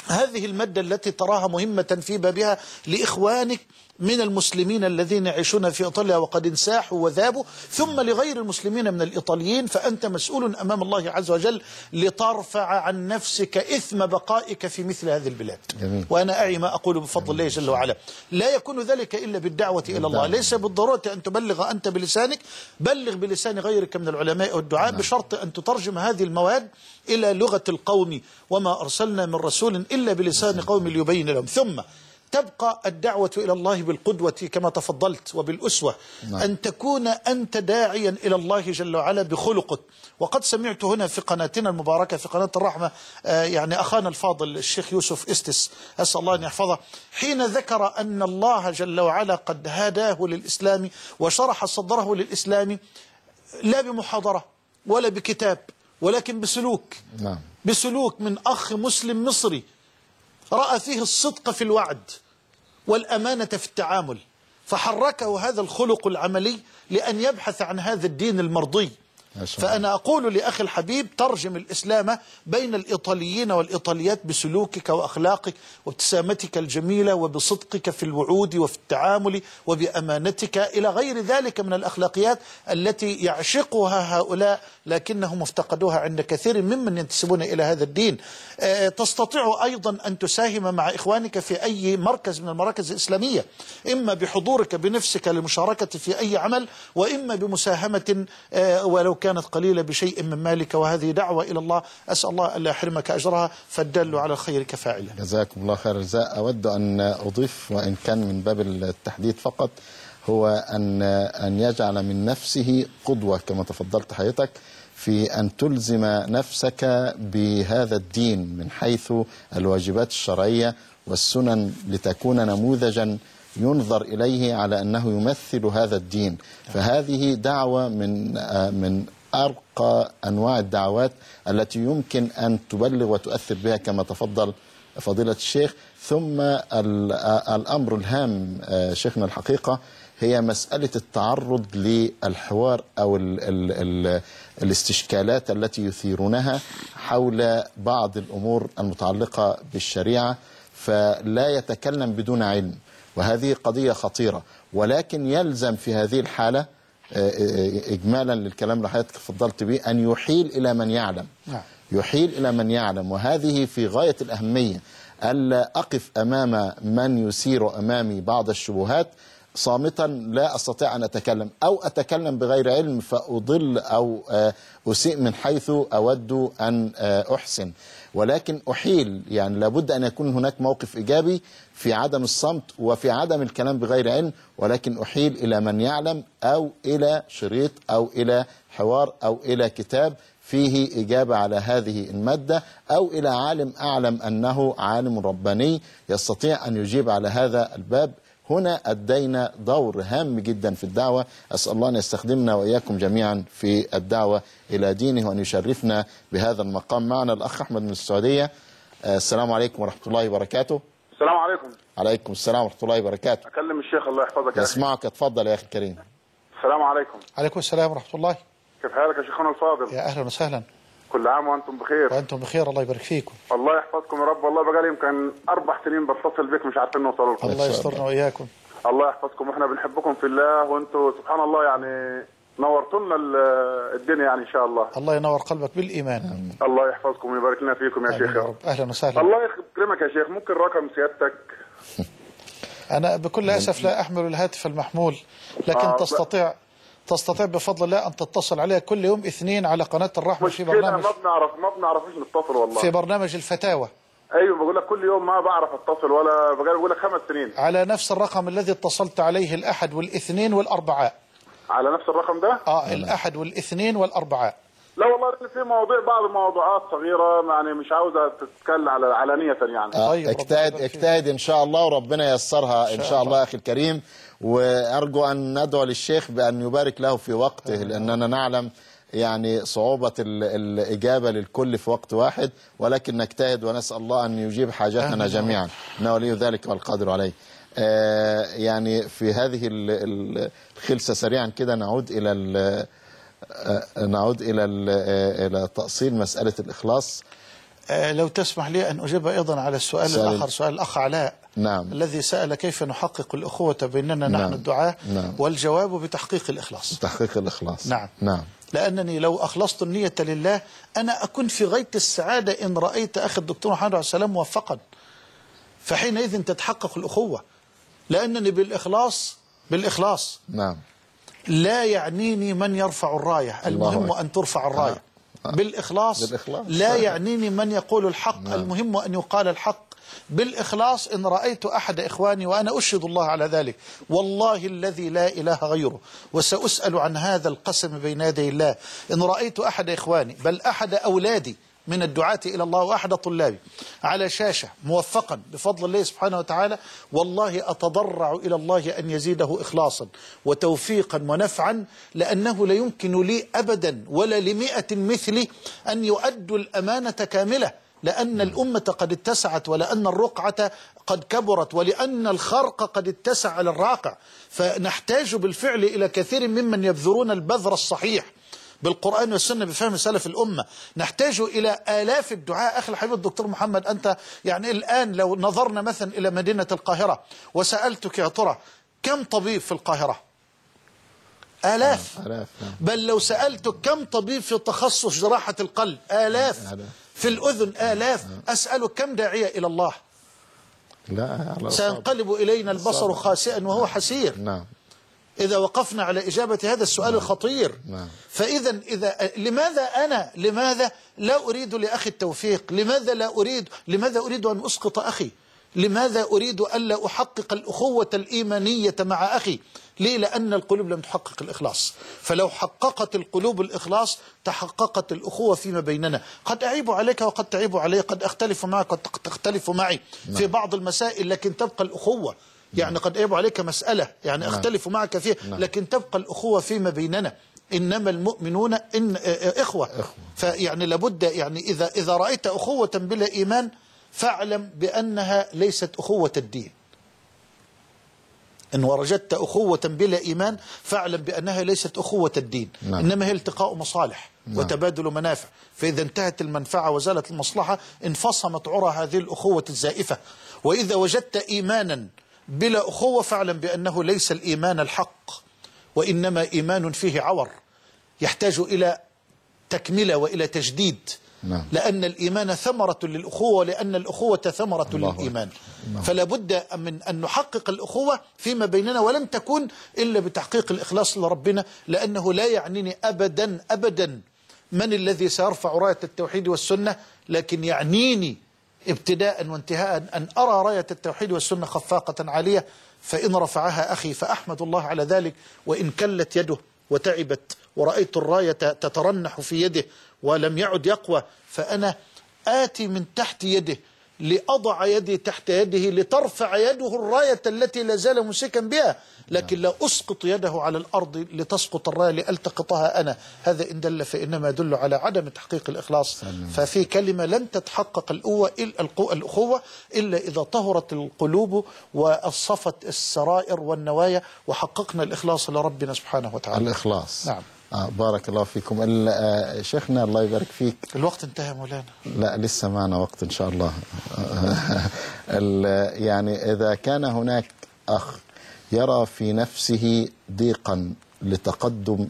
هذه المادة التي تراها مهمة في بابها لإخوانك من المسلمين الذين يعيشون في إيطاليا وقد انساحوا وذابوا، ثم لغير المسلمين من الإيطاليين، فأنت مسؤول أمام الله عز وجل لترفع عن نفسك إثم بقائك في مثل هذه البلاد. جميل. وأنا أعي ما أقول بفضل الله جل وعلا. لا يكون ذلك إلا بالدعوة إلى الله، ليس بالضرورة أن تبلغ أنت بلسانك، بلغ بلسان غيرك من العلماء والدعاء، بشرط أن تترجم هذه المواد إلى لغة القوم، وما أرسلنا من رسول إلا بلسان قوم ليبين لهم. ثم تبقى الدعوة إلى الله بالقدوة كما تفضلت وبالأسوة. نعم. أن تكون أنت داعيا إلى الله جل وعلا بخلقك. وقد سمعت هنا في قناتنا المباركة في قناة الرحمة آه يعني أخانا الفاضل الشيخ يوسف إستس أسأل الله أن يحفظه، حين ذكر أن الله جل وعلا قد هداه للإسلام وشرح صدره للإسلام، لا بمحاضرة ولا بكتاب ولكن بسلوك. نعم. بسلوك من أخ مسلم مصري رأى فيه الصدق في الوعد والأمانة في التعامل، فحركه هذا الخلق العملي لأن يبحث عن هذا الدين المرضي. فأنا أقول لأخي الحبيب ترجم الإسلام بين الإيطاليين والإيطاليات بسلوكك وأخلاقك وابتسامتك الجميلة وبصدقك في الوعود وفي التعامل وبأمانتك إلى غير ذلك من الأخلاقيات التي يعشقها هؤلاء لكنهم افتقدوها عند كثير ممن ينتسبون إلى هذا الدين. تستطيع أيضا أن تساهم مع إخوانك في أي مركز من المراكز الإسلامية، إما بحضورك بنفسك للمشاركة في أي عمل، وإما بمساهمة ولو كانت قليلة بشيء من مالك، وهذه دعوة إلى الله، أسأل الله ألا يحرمك أجرها، فالدال على الخير كفاعله. جزاكم الله خير الجزاء. أود أن أضيف وإن كان من باب التحديد فقط، هو أن أن يجعل من نفسه قدوة كما تفضلت حضرتك في أن تلزم نفسك بهذا الدين من حيث الواجبات الشرعية والسنن، لتكون نموذجا ينظر إليه على أنه يمثل هذا الدين. فهذه دعوة من من أرقى أنواع الدعوات التي يمكن أن تبلغ وتؤثر بها كما تفضل فضيلة الشيخ. ثم الأمر الهام شيخنا الحقيقة هي مسألة التعرض للحوار أو ال ال ال الاستشكالات التي يثيرونها حول بعض الأمور المتعلقة بالشريعة، فلا يتكلم بدون علم، وهذه قضية خطيرة. ولكن يلزم في هذه الحالة إجمالا للكلام اللي حضرتك فضلت به أن يحيل إلى من يعلم. نعم. يحيل إلى من يعلم، وهذه في غاية الأهمية، ألا أقف أمام من يثير أمامي بعض الشبهات صامتا لا أستطيع أن أتكلم، أو أتكلم بغير علم فأضل أو أسيء من حيث أود أن أحسن، ولكن أحيل. يعني لابد أن يكون هناك موقف إيجابي في عدم الصمت وفي عدم الكلام بغير علم، ولكن أحيل إلى من يعلم، أو إلى شريط أو إلى حوار أو إلى كتاب فيه إجابة على هذه المادة، أو إلى عالم أعلم أنه عالم رباني يستطيع أن يجيب على هذا الباب. هنا أدينا دور هام جدا في الدعوة. أسأل الله أن يستخدمنا وإياكم جميعا في الدعوة إلى دينه، وأن يشرفنا بهذا المقام. معنا الأخ أحمد من السعودية. السلام عليكم ورحمة الله وبركاته. السلام عليكم. عليكم السلام ورحمة الله وبركاته. أكلم الشيخ الله يحفظك. يسمعك، اتفضل يا أخي الكريم. السلام عليكم. عليكم السلام ورحمة الله. كيف حالك يا شيخنا الفاضل؟ يا أهلا وسهلا. كل عام وأنتم بخير. وأنتم بخير، الله يبارك فيكم. الله يحفظكم يا رب. والله بقالي يمكن أربع سنين بتصل بك مش عارفين نوصل لكم. الله يسترنا وإياكم. الله يحفظكم، واحنا بنحبكم في الله، وانتم سبحان الله يعني نورتوا لنا الدنيا يعني ان شاء الله. الله ينور قلبك بالإيمان. الله يحفظكم ويبارك لنا فيكم يا شيخ يا رب. أهلا وسهلا. الله يكرمك يا شيخ، ممكن رقم سيادتك؟ أنا بكل أسف لا أحمل الهاتف المحمول، لكن آه تستطيع تستطيع بفضل الله أن تتصل عليها كل يوم اثنين على قناة الرحمة في برنامج. ما بنعرف ما بنعرفش نتصل والله. في برنامج الفتاوى. ايوه بقول لك كل يوم ما بعرف اتصل، ولا بقول لك خمس سنين على نفس الرقم الذي اتصلت عليه الأحد والاثنين والأربعاء. على نفس الرقم ده؟ اه الأحد والاثنين والأربعاء. لا والله في مواضيع، بعض الموضوعات صغيرة يعني مش عاوزة تتكلم على علانية يعني. آه طيب اجتهد اجتهد إن شاء الله وربنا ييسرها إن شاء الله أخي الكريم. وأرجو أن ندعو للشيخ بأن يبارك له في وقته، لأننا نعلم يعني صعوبة الإجابة للكل في وقت واحد، ولكن نجتهد ونسأل الله أن يجيب حاجاتنا جميعا، إنه ولي ذلك والقادر عليه. آه يعني في هذه الخلسة سريعا كده نعود إلى آه نعود إلى إلى تأصيل مسألة الإخلاص. آه لو تسمح لي أن أجيب أيضا على السؤال سؤال الآخر، سؤال الأخ علاء نعم. الذي سأل كيف نحقق الأخوة بيننا نحن نعم. الدعاة نعم. والجواب بتحقيق الإخلاص. تحقيق الإخلاص. نعم. نعم. لأنني لو أخلصت النية لله أنا أكون في غاية السعادة إن رأيت أخي الدكتور محمد عليه السلام موفقا، فحينئذ تتحقق الأخوة، لأنني بالإخلاص بالإخلاص نعم لا يعنيني من يرفع الراية، المهم أن ترفع الراية. آه. بالإخلاص, بالإخلاص لا يعنيني من يقول الحق. نعم. المهم أن يقال الحق بالإخلاص. إن رأيت أحد إخواني وأنا أشهد الله على ذلك والله الذي لا إله غيره وسأسأل عن هذا القسم بين يدي الله، إن رأيت أحد إخواني بل أحد أولادي من الدعاة إلى الله وأحد طلابي على شاشة موفقا بفضل الله سبحانه وتعالى، والله أتضرع إلى الله أن يزيده إخلاصا وتوفيقا ونفعا، لأنه لا يمكن لي أبدا ولا لمئة مثلي أن يؤدوا الأمانة كاملة، لأن الأمة قد اتسعت ولأن الرقعة قد كبرت ولأن الخرق قد اتسع على الراقع، فنحتاج بالفعل إلى كثير ممن يبذرون البذر الصحيح بالقرآن والسنة بفهم سلف الأمة. نحتاج إلى آلاف الدعاء. أخي الحبيب الدكتور محمد، أنت يعني الآن لو نظرنا مثلا إلى مدينة القاهرة وسألتك يا ترى كم طبيب في القاهرة؟ آلاف. آلاف. بل لو سألتك كم طبيب في تخصص جراحة القلب؟ آلاف. آلاف. في الأذن آلاف. أسألك كم داعية إلى الله؟ لا. سينقلب إلينا البصر خاسئا وهو حسير. نعم. إذا وقفنا على إجابة هذا السؤال الخطير. نعم. فإذا إذا لماذا أنا لماذا لا أريد لأخي التوفيق؟ لماذا لا أريد لماذا أريد أن أسقط أخي؟ لماذا أريد ألا أحقق الأخوة الإيمانية مع أخي؟ ليه؟ لأن القلوب لم تحقق الإخلاص. فلو حققت القلوب الإخلاص تحققت الأخوة فيما بيننا. قد أعيب عليك وقد تعيب علي، قد أختلف معك وقد تختلف معي في بعض المسائل، لكن تبقى الأخوة. يعني قد أعيب عليك مسألة يعني أختلف معك فيها، لكن تبقى الأخوة فيما بيننا. إنما المؤمنون إن إخوة. فيعني لابد يعني إذا إذا رأيت أخوة بلا إيمان فاعلم بأنها ليست أخوة الدين. إن وجدت أخوة بلا إيمان فاعلم بأنها ليست أخوة الدين. نعم. إنما هي التقاء مصالح. نعم. وتبادل منافع. فإذا انتهت المنفعة وزالت المصلحة انفصمت عرى هذه الأخوة الزائفة. وإذا وجدت إيمانا بلا أخوة فاعلم بأنه ليس الإيمان الحق، وإنما إيمان فيه عور يحتاج إلى تكملة وإلى تجديد. نعم. لأن الإيمان ثمرة للأخوة، ولأن الأخوة ثمرة للإيمان. نعم. فلا بد من أن نحقق الأخوة فيما بيننا، ولن تكون إلا بتحقيق الإخلاص لربنا، لأنه لا يعنيني أبدا أبدا من الذي سيرفع راية التوحيد والسنة، لكن يعنيني ابتداء وانتهاء أن أرى راية التوحيد والسنة خفاقة عالية، فإن رفعها أخي فأحمد الله على ذلك، وإن كلت يده وتعبت ورأيت الراية تترنح في يده ولم يعد يقوى، فأنا آتي من تحت يده لأضع يدي تحت يده لترفع يده الراية التي لا زال مسكا بها، لكن لا أسقط يده على الأرض لتسقط الراية لألتقطها أنا. هذا إن دل فإنما يدل على عدم تحقيق الإخلاص. ففي كلمة لن تتحقق الأخوة إلا إذا طهرت القلوب وأصفت السرائر والنوايا وحققنا الإخلاص لربنا سبحانه وتعالى. الإخلاص. نعم. آه بارك الله فيكم. شيخنا الله يبارك فيك، الوقت انتهى مولانا. لا لسه معنا وقت إن شاء الله. يعني إذا كان هناك أخ يرى في نفسه ضيقا لتقدم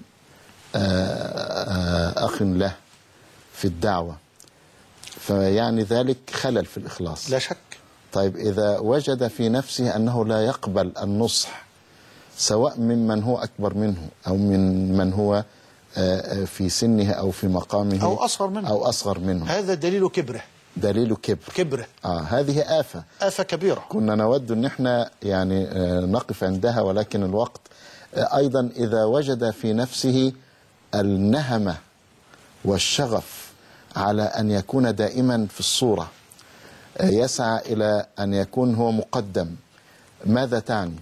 أخ له في الدعوة، فيعني ذلك خلل في الإخلاص لا شك. طيب إذا وجد في نفسه أنه لا يقبل النصح سواء ممن هو أكبر منه أو من من هو في سنه أو في مقامه أو أصغر منه أو أصغر منه، هذا دليل كبره. دليل كبر. كبره. آه هذه آفة. آفة كبيرة. كنا نود أن احنا يعني نقف عندها، ولكن الوقت. أيضا إذا وجد في نفسه النهمة والشغف على أن يكون دائما في الصورة، يسعى إلى أن يكون هو مقدم، ماذا تعني؟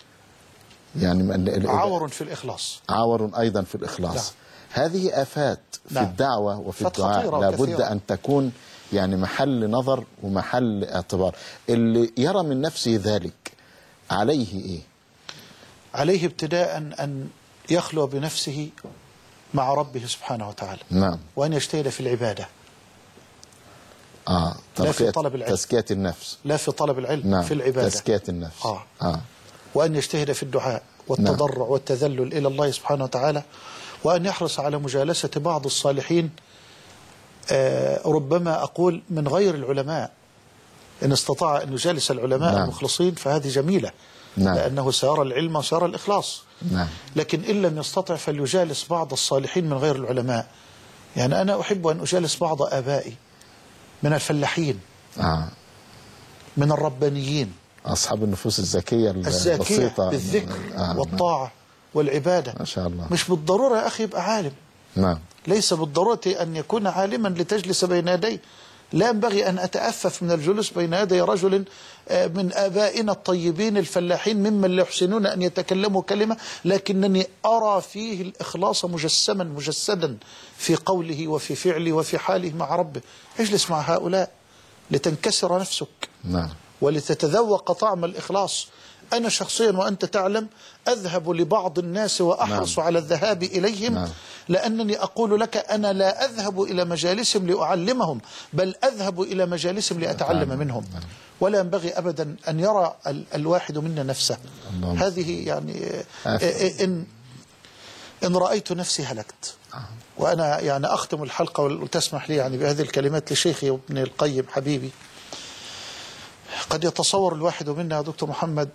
يعني عور في الإخلاص. عور أيضا في الإخلاص. نعم. هذه آفات في نعم. الدعوة وفي الدعاء لابد أن تكون يعني محل نظر ومحل اعتبار. اللي يرى من نفسه ذلك عليه إيه؟ عليه ابتداء أن يخلو بنفسه مع ربه سبحانه وتعالى. نعم. وأن يجتهد في العبادة، آه. لا في طلب العلم، تزكية النفس، لا في طلب العلم، نعم. في العبادة، تزكية النفس. آه. آه. وأن يجتهد في الدعاء والتضرع نعم. والتذلل إلى الله سبحانه وتعالى، وأن يحرص على مجالسة بعض الصالحين، آه ربما أقول من غير العلماء، إن استطاع أن يجالس العلماء نعم. المخلصين فهذه جميلة، نعم. لأنه سيرى العلم وسيرى الإخلاص، نعم. لكن إن لم يستطع فليجالس بعض الصالحين من غير العلماء. يعني أنا أحب أن أجالس بعض آبائي من الفلاحين، آه. من الربانيين، أصحاب النفوس الزكية الزاكية البسيطة بالذكر آه. والطاعة والعبادة، ما شاء الله. مش بالضرورة يا أخي يبقى عالم، نعم. ليس بالضرورة أن يكون عالما لتجلس بين يديه. لا ينبغي أن أتأفف من الجلوس بين يدي رجل من آبائنا الطيبين الفلاحين ممن لا يحسنون أن يتكلموا كلمة، لكنني أرى فيه الإخلاص مجسما مجسدا في قوله وفي فعله وفي حاله مع ربه. اجلس مع هؤلاء لتنكسر نفسك، نعم. ولتتذوق طعم الإخلاص. أنا شخصيا وأنت تعلم أذهب لبعض الناس وأحرص نعم. على الذهاب إليهم، نعم. لأنني أقول لك أنا لا أذهب إلى مجالسهم لأعلمهم، بل أذهب إلى مجالسهم لأتعلم نعم. منهم، نعم. ولا ينبغي أبدا أن يرى ال الواحد منا نفسه. الله. هذه يعني إن, إن رأيت نفسي هلكت. وأنا يعني أختم الحلقة وتسمح لي يعني بهذه الكلمات لشيخي ابن القيم حبيبي. قد يتصور الواحد منا يا دكتور محمد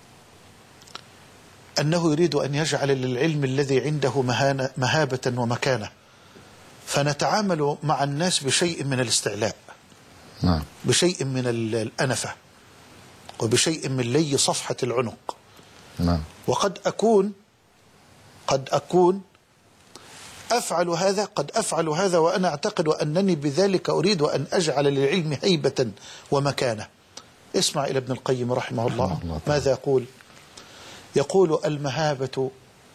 أنه يريد أن يجعل للعلم الذي عنده مهانة مهابة ومكانة، فنتعامل مع الناس بشيء من الاستعلاء، نعم. بشيء من الأنفة، وبشيء من لي صفحة العنق، نعم. وقد أكون قد أكون أفعل هذا قد أفعل هذا وأنا أعتقد أنني بذلك أريد أن أجعل للعلم هيبة ومكانة. اسمع إلى ابن القيم رحمه الله, الله ماذا يقول؟ يقول: المهابة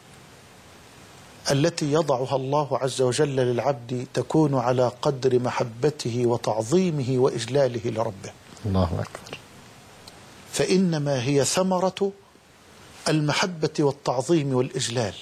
التي يضعها الله عز وجل للعبد تكون على قدر محبته وتعظيمه وإجلاله لربه. الله أكبر. فإنما هي ثمرة المحبة والتعظيم والإجلال.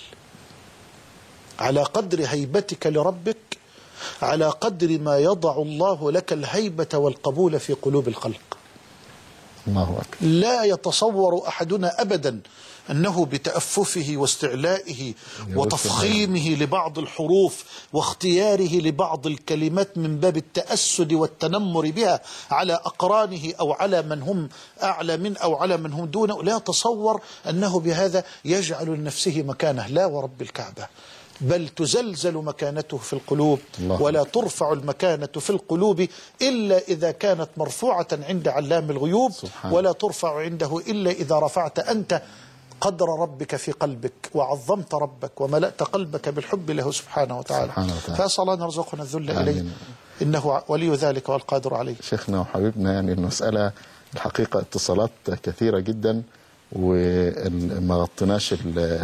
على قدر هيبتك لربك، على قدر ما يضع الله لك الهيبة والقبول في قلوب الخلق. الله أكبر. لا يتصور أحدنا أبدا أنه بتأففه واستعلائه وتفخيمه لبعض الحروف واختياره لبعض الكلمات من باب التأسد والتنمر بها على أقرانه أو على من هم أعلى من أو على من هم دونه، لا يتصور أنه بهذا يجعل لنفسه مكانه. لا ورب الكعبة، بل تزلزل مكانته في القلوب، ولا ترفع المكانة في القلوب إلا إذا كانت مرفوعة عند علام الغيوب، ولا ترفع عنده إلا إذا رفعت أنت قدر ربك في قلبك وعظمت ربك وملأت قلبك بالحب له سبحانه وتعالى. فأسأل الله أن يرزقنا الذل إليه إنه ولي ذلك والقادر عليه. شيخنا وحبيبنا، يعني المسألة الحقيقة اتصالات كثيرة جدا وما غطيناش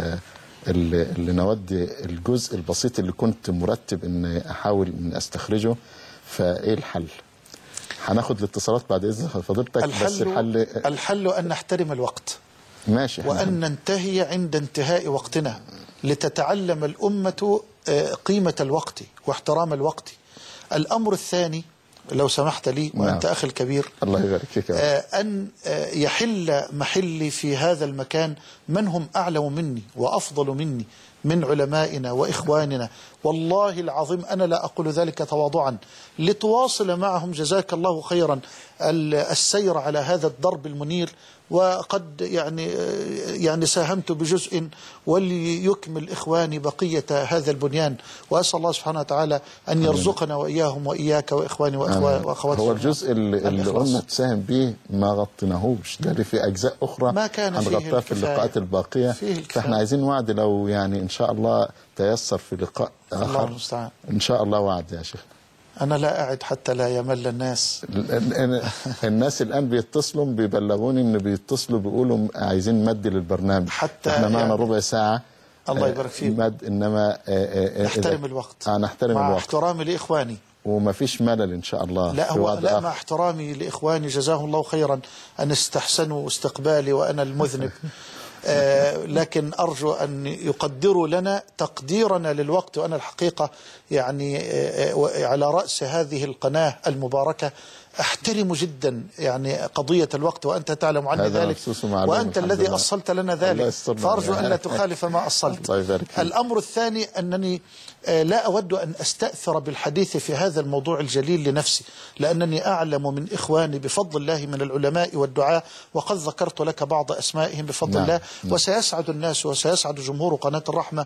اللي نودي الجزء البسيط اللي كنت مرتب ان احاول ان استخرجه. فايه الحل؟ هناخد الاتصالات بعد اذن فضيلتك. الحل بس الحل الحل ان نحترم الوقت، ماشي، وان ننتهي عند انتهاء وقتنا لتتعلم الأمة قيمة الوقت واحترام الوقت. الأمر الثاني لو سمحت لي وأنت نعم. أخي الكبير، الله يبارك فيك، أن يحل محلي في هذا المكان من هم أعلم مني وأفضل مني من علمائنا وإخواننا. والله العظيم أنا لا أقول ذلك تواضعا، لتواصل معهم جزاك الله خيرا السير على هذا الدرب المنير. وقد يعني يعني ساهمت بجزء، وليكمل إخواني بقية هذا البنيان. وأسأل الله سبحانه وتعالى أن يرزقنا وإياهم وإياك وإخواني وأخواتي. هو الجزء اللي, اللي قلنا تساهم به ما غطيناهوش، ده في أجزاء أخرى ما كان هنغطيها في اللقاءات الباقية. فإحنا عايزين وعد، لو يعني إن شاء الله تيسر في لقاء آخر الله المستعان إن شاء الله، وعد يا شيخ. أنا لا أعد حتى لا يمل الناس. الناس الآن بيتصلوا بيبلغوني إن بيتصلوا بيقولوا عايزين مد للبرنامج، حتى احنا معنا يعني ربع ساعة. الله يبارك فيك. مد، إنما نحترم الوقت. آه نحترم مع الوقت، احترامي لإخواني، وما فيش ملل إن شاء الله. لا هو لا، مع احترامي لإخواني جزاهم الله خيرا أن استحسنوا استقبالي وأنا المذنب. آه لكن أرجو أن يقدروا لنا تقديرنا للوقت. وأنا الحقيقة يعني آه على رأس هذه القناة المباركة أحترم جدا يعني قضية الوقت، وأنت تعلم عني ذلك، وأنت الذي أصلت لنا ذلك، فأرجو أن لا تخالف ما أصلت. الأمر الثاني أنني لا أود أن أستأثر بالحديث في هذا الموضوع الجليل لنفسي، لأنني أعلم من إخواني بفضل الله من العلماء والدعاء، وقد ذكرت لك بعض أسمائهم بفضل نعم. الله، وسيسعد الناس وسيسعد جمهور قناة الرحمة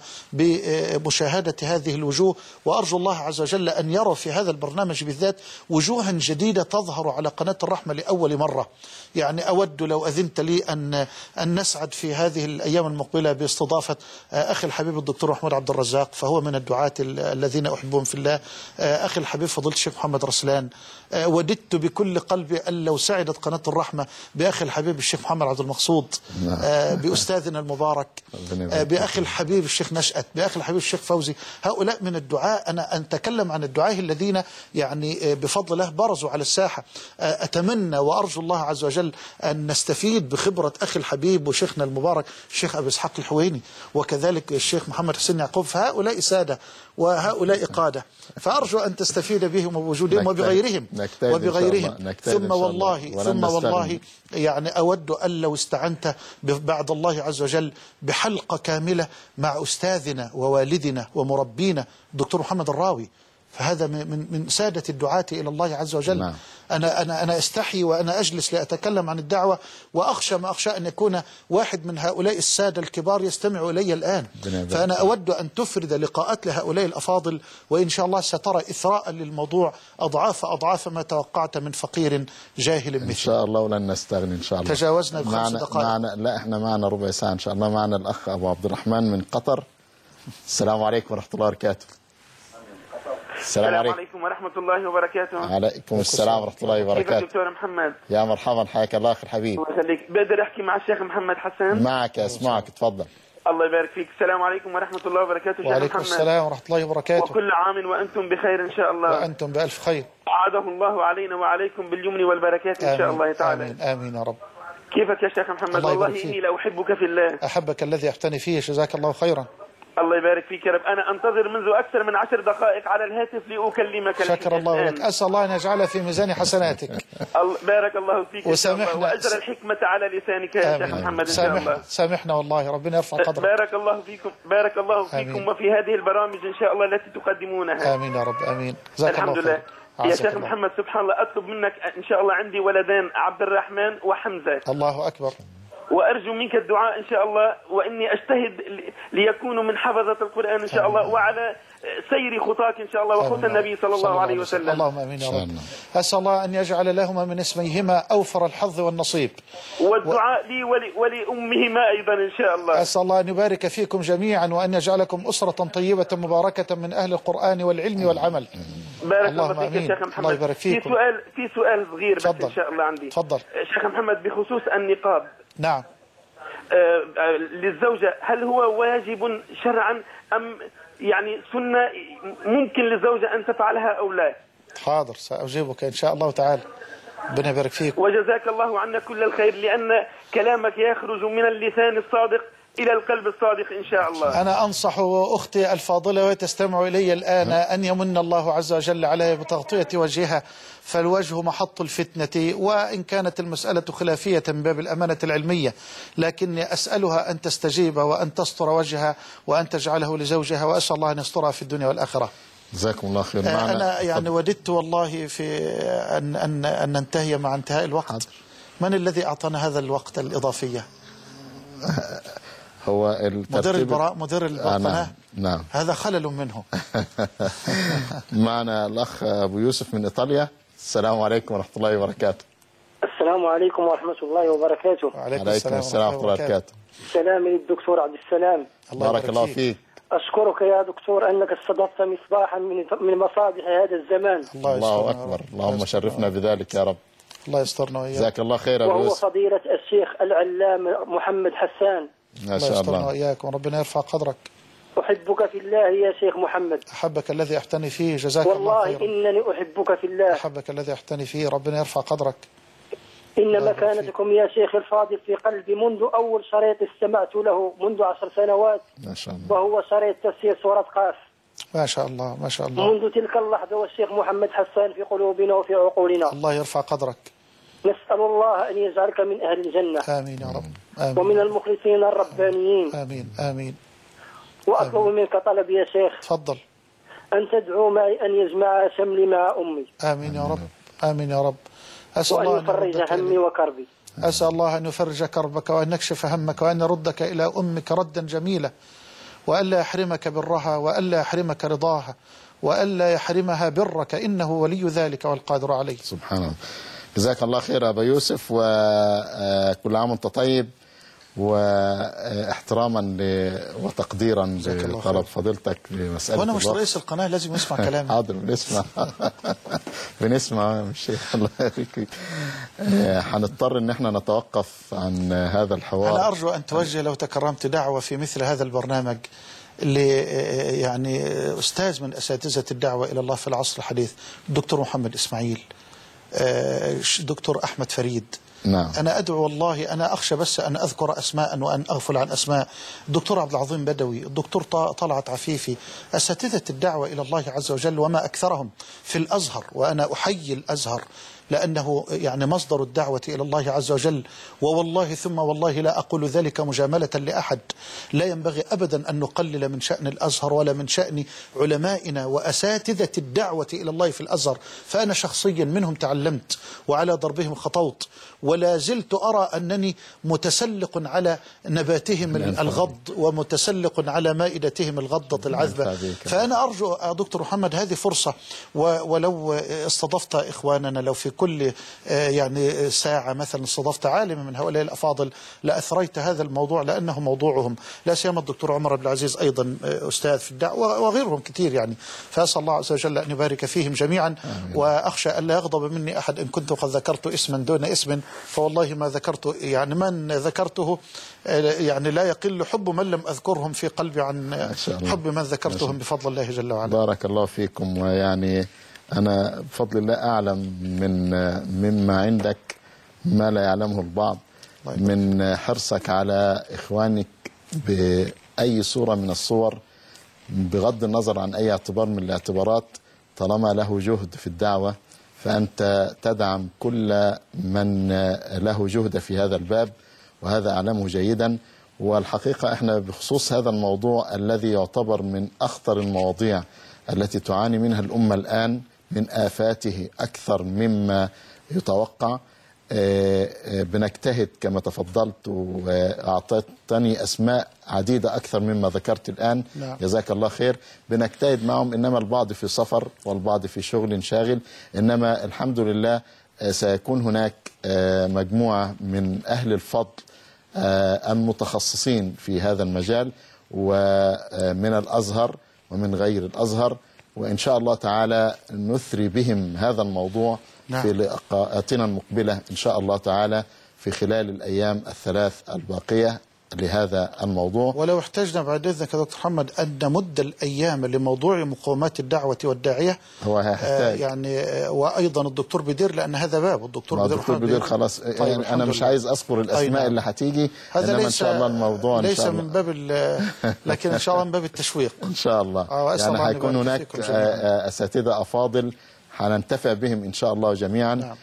بمشاهدة هذه الوجوه، وأرجو الله عز وجل أن يرى في هذا البرنامج بالذات وجوها جديدة تظهر على قناة الرحمة لأول مرة. يعني أود لو أذنت لي أن أن نسعد في هذه الأيام المقبلة باستضافة أخي الحبيب الدكتور محمود عبد الرزاق، فهو من الدعاة الذين أحبهم في الله. أخي الحبيب فضيلة الشيخ محمد رسلان، وددت بكل قلبي أن لو سعدت قناة الرحمة بأخي الحبيب الشيخ محمد عبد المقصود، بأستاذنا المبارك، بأخي الحبيب الشيخ نشأت، بأخي الحبيب الشيخ فوزي. هؤلاء من الدعاء، أنا أتكلم عن الدعاء الذين يعني بفضل الله برزوا على الساحة. أتمنى وأرجو الله عز وجل أن نستفيد بخبرة أخي الحبيب وشيخنا المبارك الشيخ أبي إسحاق الحويني، وكذلك الشيخ محمد حسين يعقوب، فهؤلاء سادة وهؤلاء قادة، فأرجو أن تستفيد بهم وبوجودهم وبغيرهم وبغيرهم. ثم والله ثم والله يعني أود أن لو استعنت بعد الله عز وجل بحلقة كاملة مع أستاذنا ووالدنا ومربينا الدكتور محمد الراوي، فهذا من من سادة الدعاة إلى الله عز وجل. نعم. أنا أنا أنا أستحي وأنا أجلس لأتكلم عن الدعوة، وأخشى ما أخشى أن يكون واحد من هؤلاء السادة الكبار يستمع إلي الآن. فأنا أود أن تفرد لقاءات لهؤلاء الأفاضل، وإن شاء الله سترى إثراء للموضوع أضعاف أضعاف ما توقعت من فقير جاهل مثل. إن شاء الله ولن نستغني إن شاء الله. تجاوزنا بخمس دقائق. معنا لا إحنا معنا ربع ساعة إن شاء الله. معنا الأخ أبو عبد الرحمن من قطر. السلام عليكم ورحمة الله وبركاته. السلام عليكم. عليكم ورحمة الله وبركاته. عليكم السلام ورحمة الله وبركاته. كيف دكتور محمد؟ يا مرحبا، حياك الله أخي الحبيب. الله يخليك. بقدر أحكي مع الشيخ محمد حسن؟ معك، أسمعك، تفضل. الله يبارك فيك. السلام عليكم ورحمة الله وبركاته شيخ محمد. وعليكم السلام ورحمة الله وبركاته. وكل عام وأنتم بخير إن شاء الله. وأنتم بألف خير. أعاده الله علينا وعليكم باليمن والبركات إن شاء الله تعالى. آمين آمين يا رب. كيفك يا شيخ محمد؟ والله إني لأحبك في الله. أحبك الذي أحتني فيه، جزاك الله خيرا. الله يبارك فيك يا رب. أنا أنتظر منذ أكثر من عشر دقائق على الهاتف لأكلمك. شكر الله لك، أسأل الله أن يجعلها في ميزان حسناتك. بارك الله فيك وسامحنا، وأجر الحكمة على لسانك يا شيخ محمد إن شاء الله. سامحنا والله، ربنا يرفع قدرك. بارك الله فيكم بارك الله فيكم آمين. وفي هذه البرامج إن شاء الله التي تقدمونها. آمين يا رب، آمين. الحمد لله. يا شيخ محمد سبحان الله، أطلب منك إن شاء الله، عندي ولدان عبد الرحمن وحمزة. الله أكبر. وأرجو منك الدعاء إن شاء الله، وإني أجتهد ليكونوا من حفظة القرآن إن شاء الله، وعلى سير خطاك إن شاء الله وخطى النبي صلى الله عليه وسلم. اللهم آمين يا رب. أسأل الله أن يجعل لهما من اسميهما أوفر الحظ والنصيب، والدعاء لي ولي ولأمهما أيضا إن شاء الله. أسأل الله أن يبارك فيكم جميعا، وأن يجعلكم أسرة طيبة مباركة من أهل القرآن والعلم والعمل. بارك الله فيك يا شيخ محمد. الله يبارك فيكم. في سؤال في سؤال صغير بس فضل. إن شاء الله عندي. تفضل شيخ محمد، بخصوص النقاب. نعم. آه للزوجة، هل هو واجب شرعا أم يعني سنة ممكن للزوجة أن تفعلها أو لا؟ حاضر، سأجيبك إن شاء الله تعالى. ربنا يبارك فيك. وجزاك الله عنا كل الخير، لأن كلامك يخرج من اللسان الصادق إلى القلب الصادق إن شاء الله. أنا أنصح أختي الفاضلة وتستمع إلي الآن أن يمن الله عز وجل عليها بتغطية وجهها، فالوجه محط الفتنة، وإن كانت المسألة خلافية من باب الأمانة العلمية، لكني أسألها أن تستجيب وأن تستر وجهها وأن تجعله لزوجها، وأسأل الله أن يسترها في الدنيا والآخرة. جزاكم الله خير. أنا يعني وددت والله في أن, أن, أن ننتهي مع انتهاء الوقت. من الذي أعطانا هذا الوقت الإضافية؟ هو مدير البراء مدير القناة. آه نعم. نعم هذا خلل منه. معنا الأخ أبو يوسف من إيطاليا. السلام عليكم ورحمة الله وبركاته. السلام عليكم ورحمة الله وبركاته. وعليكم السلام ورحمة الله وبركاته. سلام للدكتور عبد السلام. بارك الله فيك. أشكرك يا دكتور أنك استضفت مصباحا من مصابيح هذا الزمان. الله, الله أكبر. اللهم شرفنا بذلك يا رب. الله يسترنا وإياك. جزاك الله خير. وهو فضيلة الشيخ العلامة محمد حسان. ما شاء الله. الله يسترنا وإياك وربنا يرفع قدرك. أحبك في الله يا شيخ محمد. أحبك الذي أحتني فيه، جزاك الله خيرا. والله إنني أحبك في الله. أحبك الذي أحتني فيه، ربنا يرفع قدرك. إن مكانتكم يا شيخ الفاضل في قلبي منذ أول شريط استمعت له منذ عشر سنوات، ما شاء الله. وهو شريط تفسير سورة قاف. ما شاء الله ما شاء الله. منذ تلك اللحظة والشيخ محمد حسان في قلوبنا وفي عقولنا. الله يرفع قدرك. نسأل الله أن يجعلك من أهل الجنة. آمين يا رب. آمين. ومن المخلصين الربانيين. آمين آمين. وأطلب آمين. منك طلب يا شيخ. تفضل. أن تدعو معي أن يجمع شملي مع أمي. آمين يا رب. آمين يا رب. أسأل وأن الله يفرج همي وكربي. أسأل الله أن يفرج كربك وأن نكشف همك وأن يردك إلى أمك ردا جميلا، وألا يحرمك برها وألا يحرمك رضاها وألا يحرمها برك، إنه ولي ذلك والقادر عليه. سبحان الله. جزاك الله خير أبا يوسف، وكل عام وأنت طيب، واحتراما وتقديرا لطلب فضيلتك بمسألة وانا مش رئيس القناة لازم يسمع كلامي. حاضر بنسمع بنسمع يا شيخ الله يبارك. هنضطر ان احنا نتوقف عن هذا الحوار. انا ارجو ان توجه لو تكرمت دعوة في مثل هذا البرنامج ل يعني استاذ من اساتذة الدعوة الى الله في العصر الحديث، الدكتور محمد اسماعيل، دكتور احمد فريد. نعم. أنا أدعو والله، أنا أخشى بس أن أذكر أسماء وأن أغفل عن أسماء. الدكتور عبد العظيم بدوي، الدكتور طلعت عفيفي، أساتذة الدعوة إلى الله عز وجل وما أكثرهم في الأزهر، وأنا أحيي الأزهر لأنه يعني مصدر الدعوة إلى الله عز وجل. ووالله ثم والله لا أقول ذلك مجاملة لأحد، لا ينبغي أبدا أن نقلل من شأن الأزهر ولا من شأن علمائنا وأساتذة الدعوة إلى الله في الأزهر، فأنا شخصيا منهم تعلمت وعلى ضربهم خطوت، ولا زلت أرى أنني متسلق على نباتهم الغض ومتسلق على مائدتهم الغضة العذبة. فأنا أرجو دكتور محمد هذه فرصة، ولو استضفت إخواننا لو في كل يعني ساعة مثلا استضفت عالم من هؤلاء الأفاضل لأثريت هذا الموضوع، لأنه موضوعهم، لا سيما الدكتور عمر عبد العزيز أيضا أستاذ في الدعوة وغيرهم كثير يعني. فأسأل الله عز وجل أن يبارك فيهم جميعا. آمين. وأخشى أن لا يغضب مني أحد إن كنت قد ذكرت اسما دون اسم، فوالله ما ذكرت يعني من ذكرته يعني لا يقل حب من لم أذكرهم في قلبي عن حب من ذكرتهم بفضل الله جل وعلا. بارك الله فيكم. ويعني أنا بفضل الله أعلم من مما عندك ما لا يعلمه البعض من حرصك على إخوانك بأي صورة من الصور، بغض النظر عن أي اعتبار من الاعتبارات، طالما له جهد في الدعوة فأنت تدعم كل من له جهد في هذا الباب، وهذا أعلمه جيدا. والحقيقة احنا بخصوص هذا الموضوع الذي يعتبر من أخطر المواضيع التي تعاني منها الأمة الآن من آفاته أكثر مما يتوقع، بنجتهد كما تفضلت وأعطيتني أسماء عديدة أكثر مما ذكرت الآن. نعم. جزاك الله خير. بنجتهد معهم، إنما البعض في سفر والبعض في شغل شاغل، إنما الحمد لله سيكون هناك مجموعة من أهل الفضل المتخصصين في هذا المجال ومن الأزهر ومن غير الأزهر، وإن شاء الله تعالى نثري بهم هذا الموضوع. نعم. في لقاءاتنا المقبلة إن شاء الله تعالى في خلال الأيام الثلاث الباقية لهذا الموضوع. ولو احتجنا بعد إذنك يا دكتور محمد أن نمد الأيام لموضوع مقومات الدعوة والداعية، هو هيحتاج آه يعني آه وأيضا الدكتور بدير، لأن هذا باب الدكتور بدير. الدكتور بدير خلاص. طيب يعني أنا مش عايز أذكر الأسماء اللي هتيجي، هذا إنما إن شاء الله الموضوع ليس إن شاء الله من باب لكن إن شاء الله من باب التشويق إن شاء الله. آه يعني هيكون هناك أساتذة أفاضل هننتفع بهم إن شاء الله جميعا. نعم.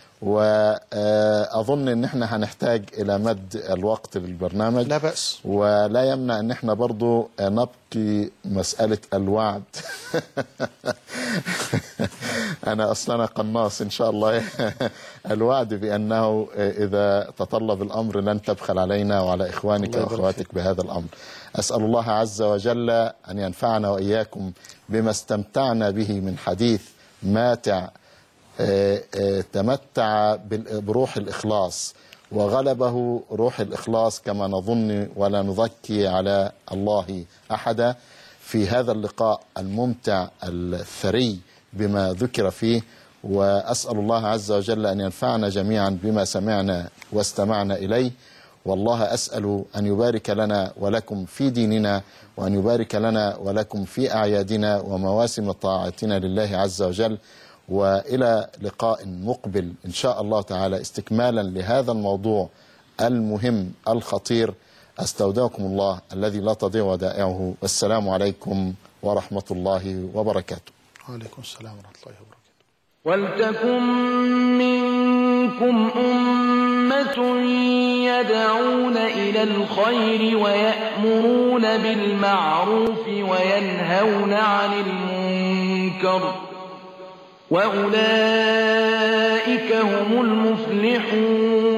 وأظن أن احنا هنحتاج إلى مد الوقت للبرنامج، لا بأس، ولا يمنع أن احنا برضو نبقي مسألة الوعد. أنا أصلا قناص إن شاء الله. الوعد بأنه إذا تطلب الأمر لن تبخل علينا وعلى إخوانك وأخواتك بهذا الأمر. أسأل الله عز وجل أن ينفعنا وإياكم بما استمتعنا به من حديث ماتع تمتع بروح الإخلاص وغلبه روح الإخلاص كما نظن ولا نذكي على الله أحدا في هذا اللقاء الممتع الثري بما ذكر فيه. وأسأل الله عز وجل أن ينفعنا جميعا بما سمعنا واستمعنا إليه. والله أسأل أن يبارك لنا ولكم في ديننا، وأن يبارك لنا ولكم في أعيادنا ومواسم طاعتنا لله عز وجل، وإلى لقاء مقبل إن شاء الله تعالى استكمالا لهذا الموضوع المهم الخطير. أستودعكم الله الذي لا تضيع ودائعه، والسلام عليكم ورحمة الله وبركاته. وعليكم السلام ورحمة الله وبركاته. ولتكن منكم أمة يدعون إلى الخير ويأمرون بالمعروف وينهون عن المنكر وأولئك هم المفلحون.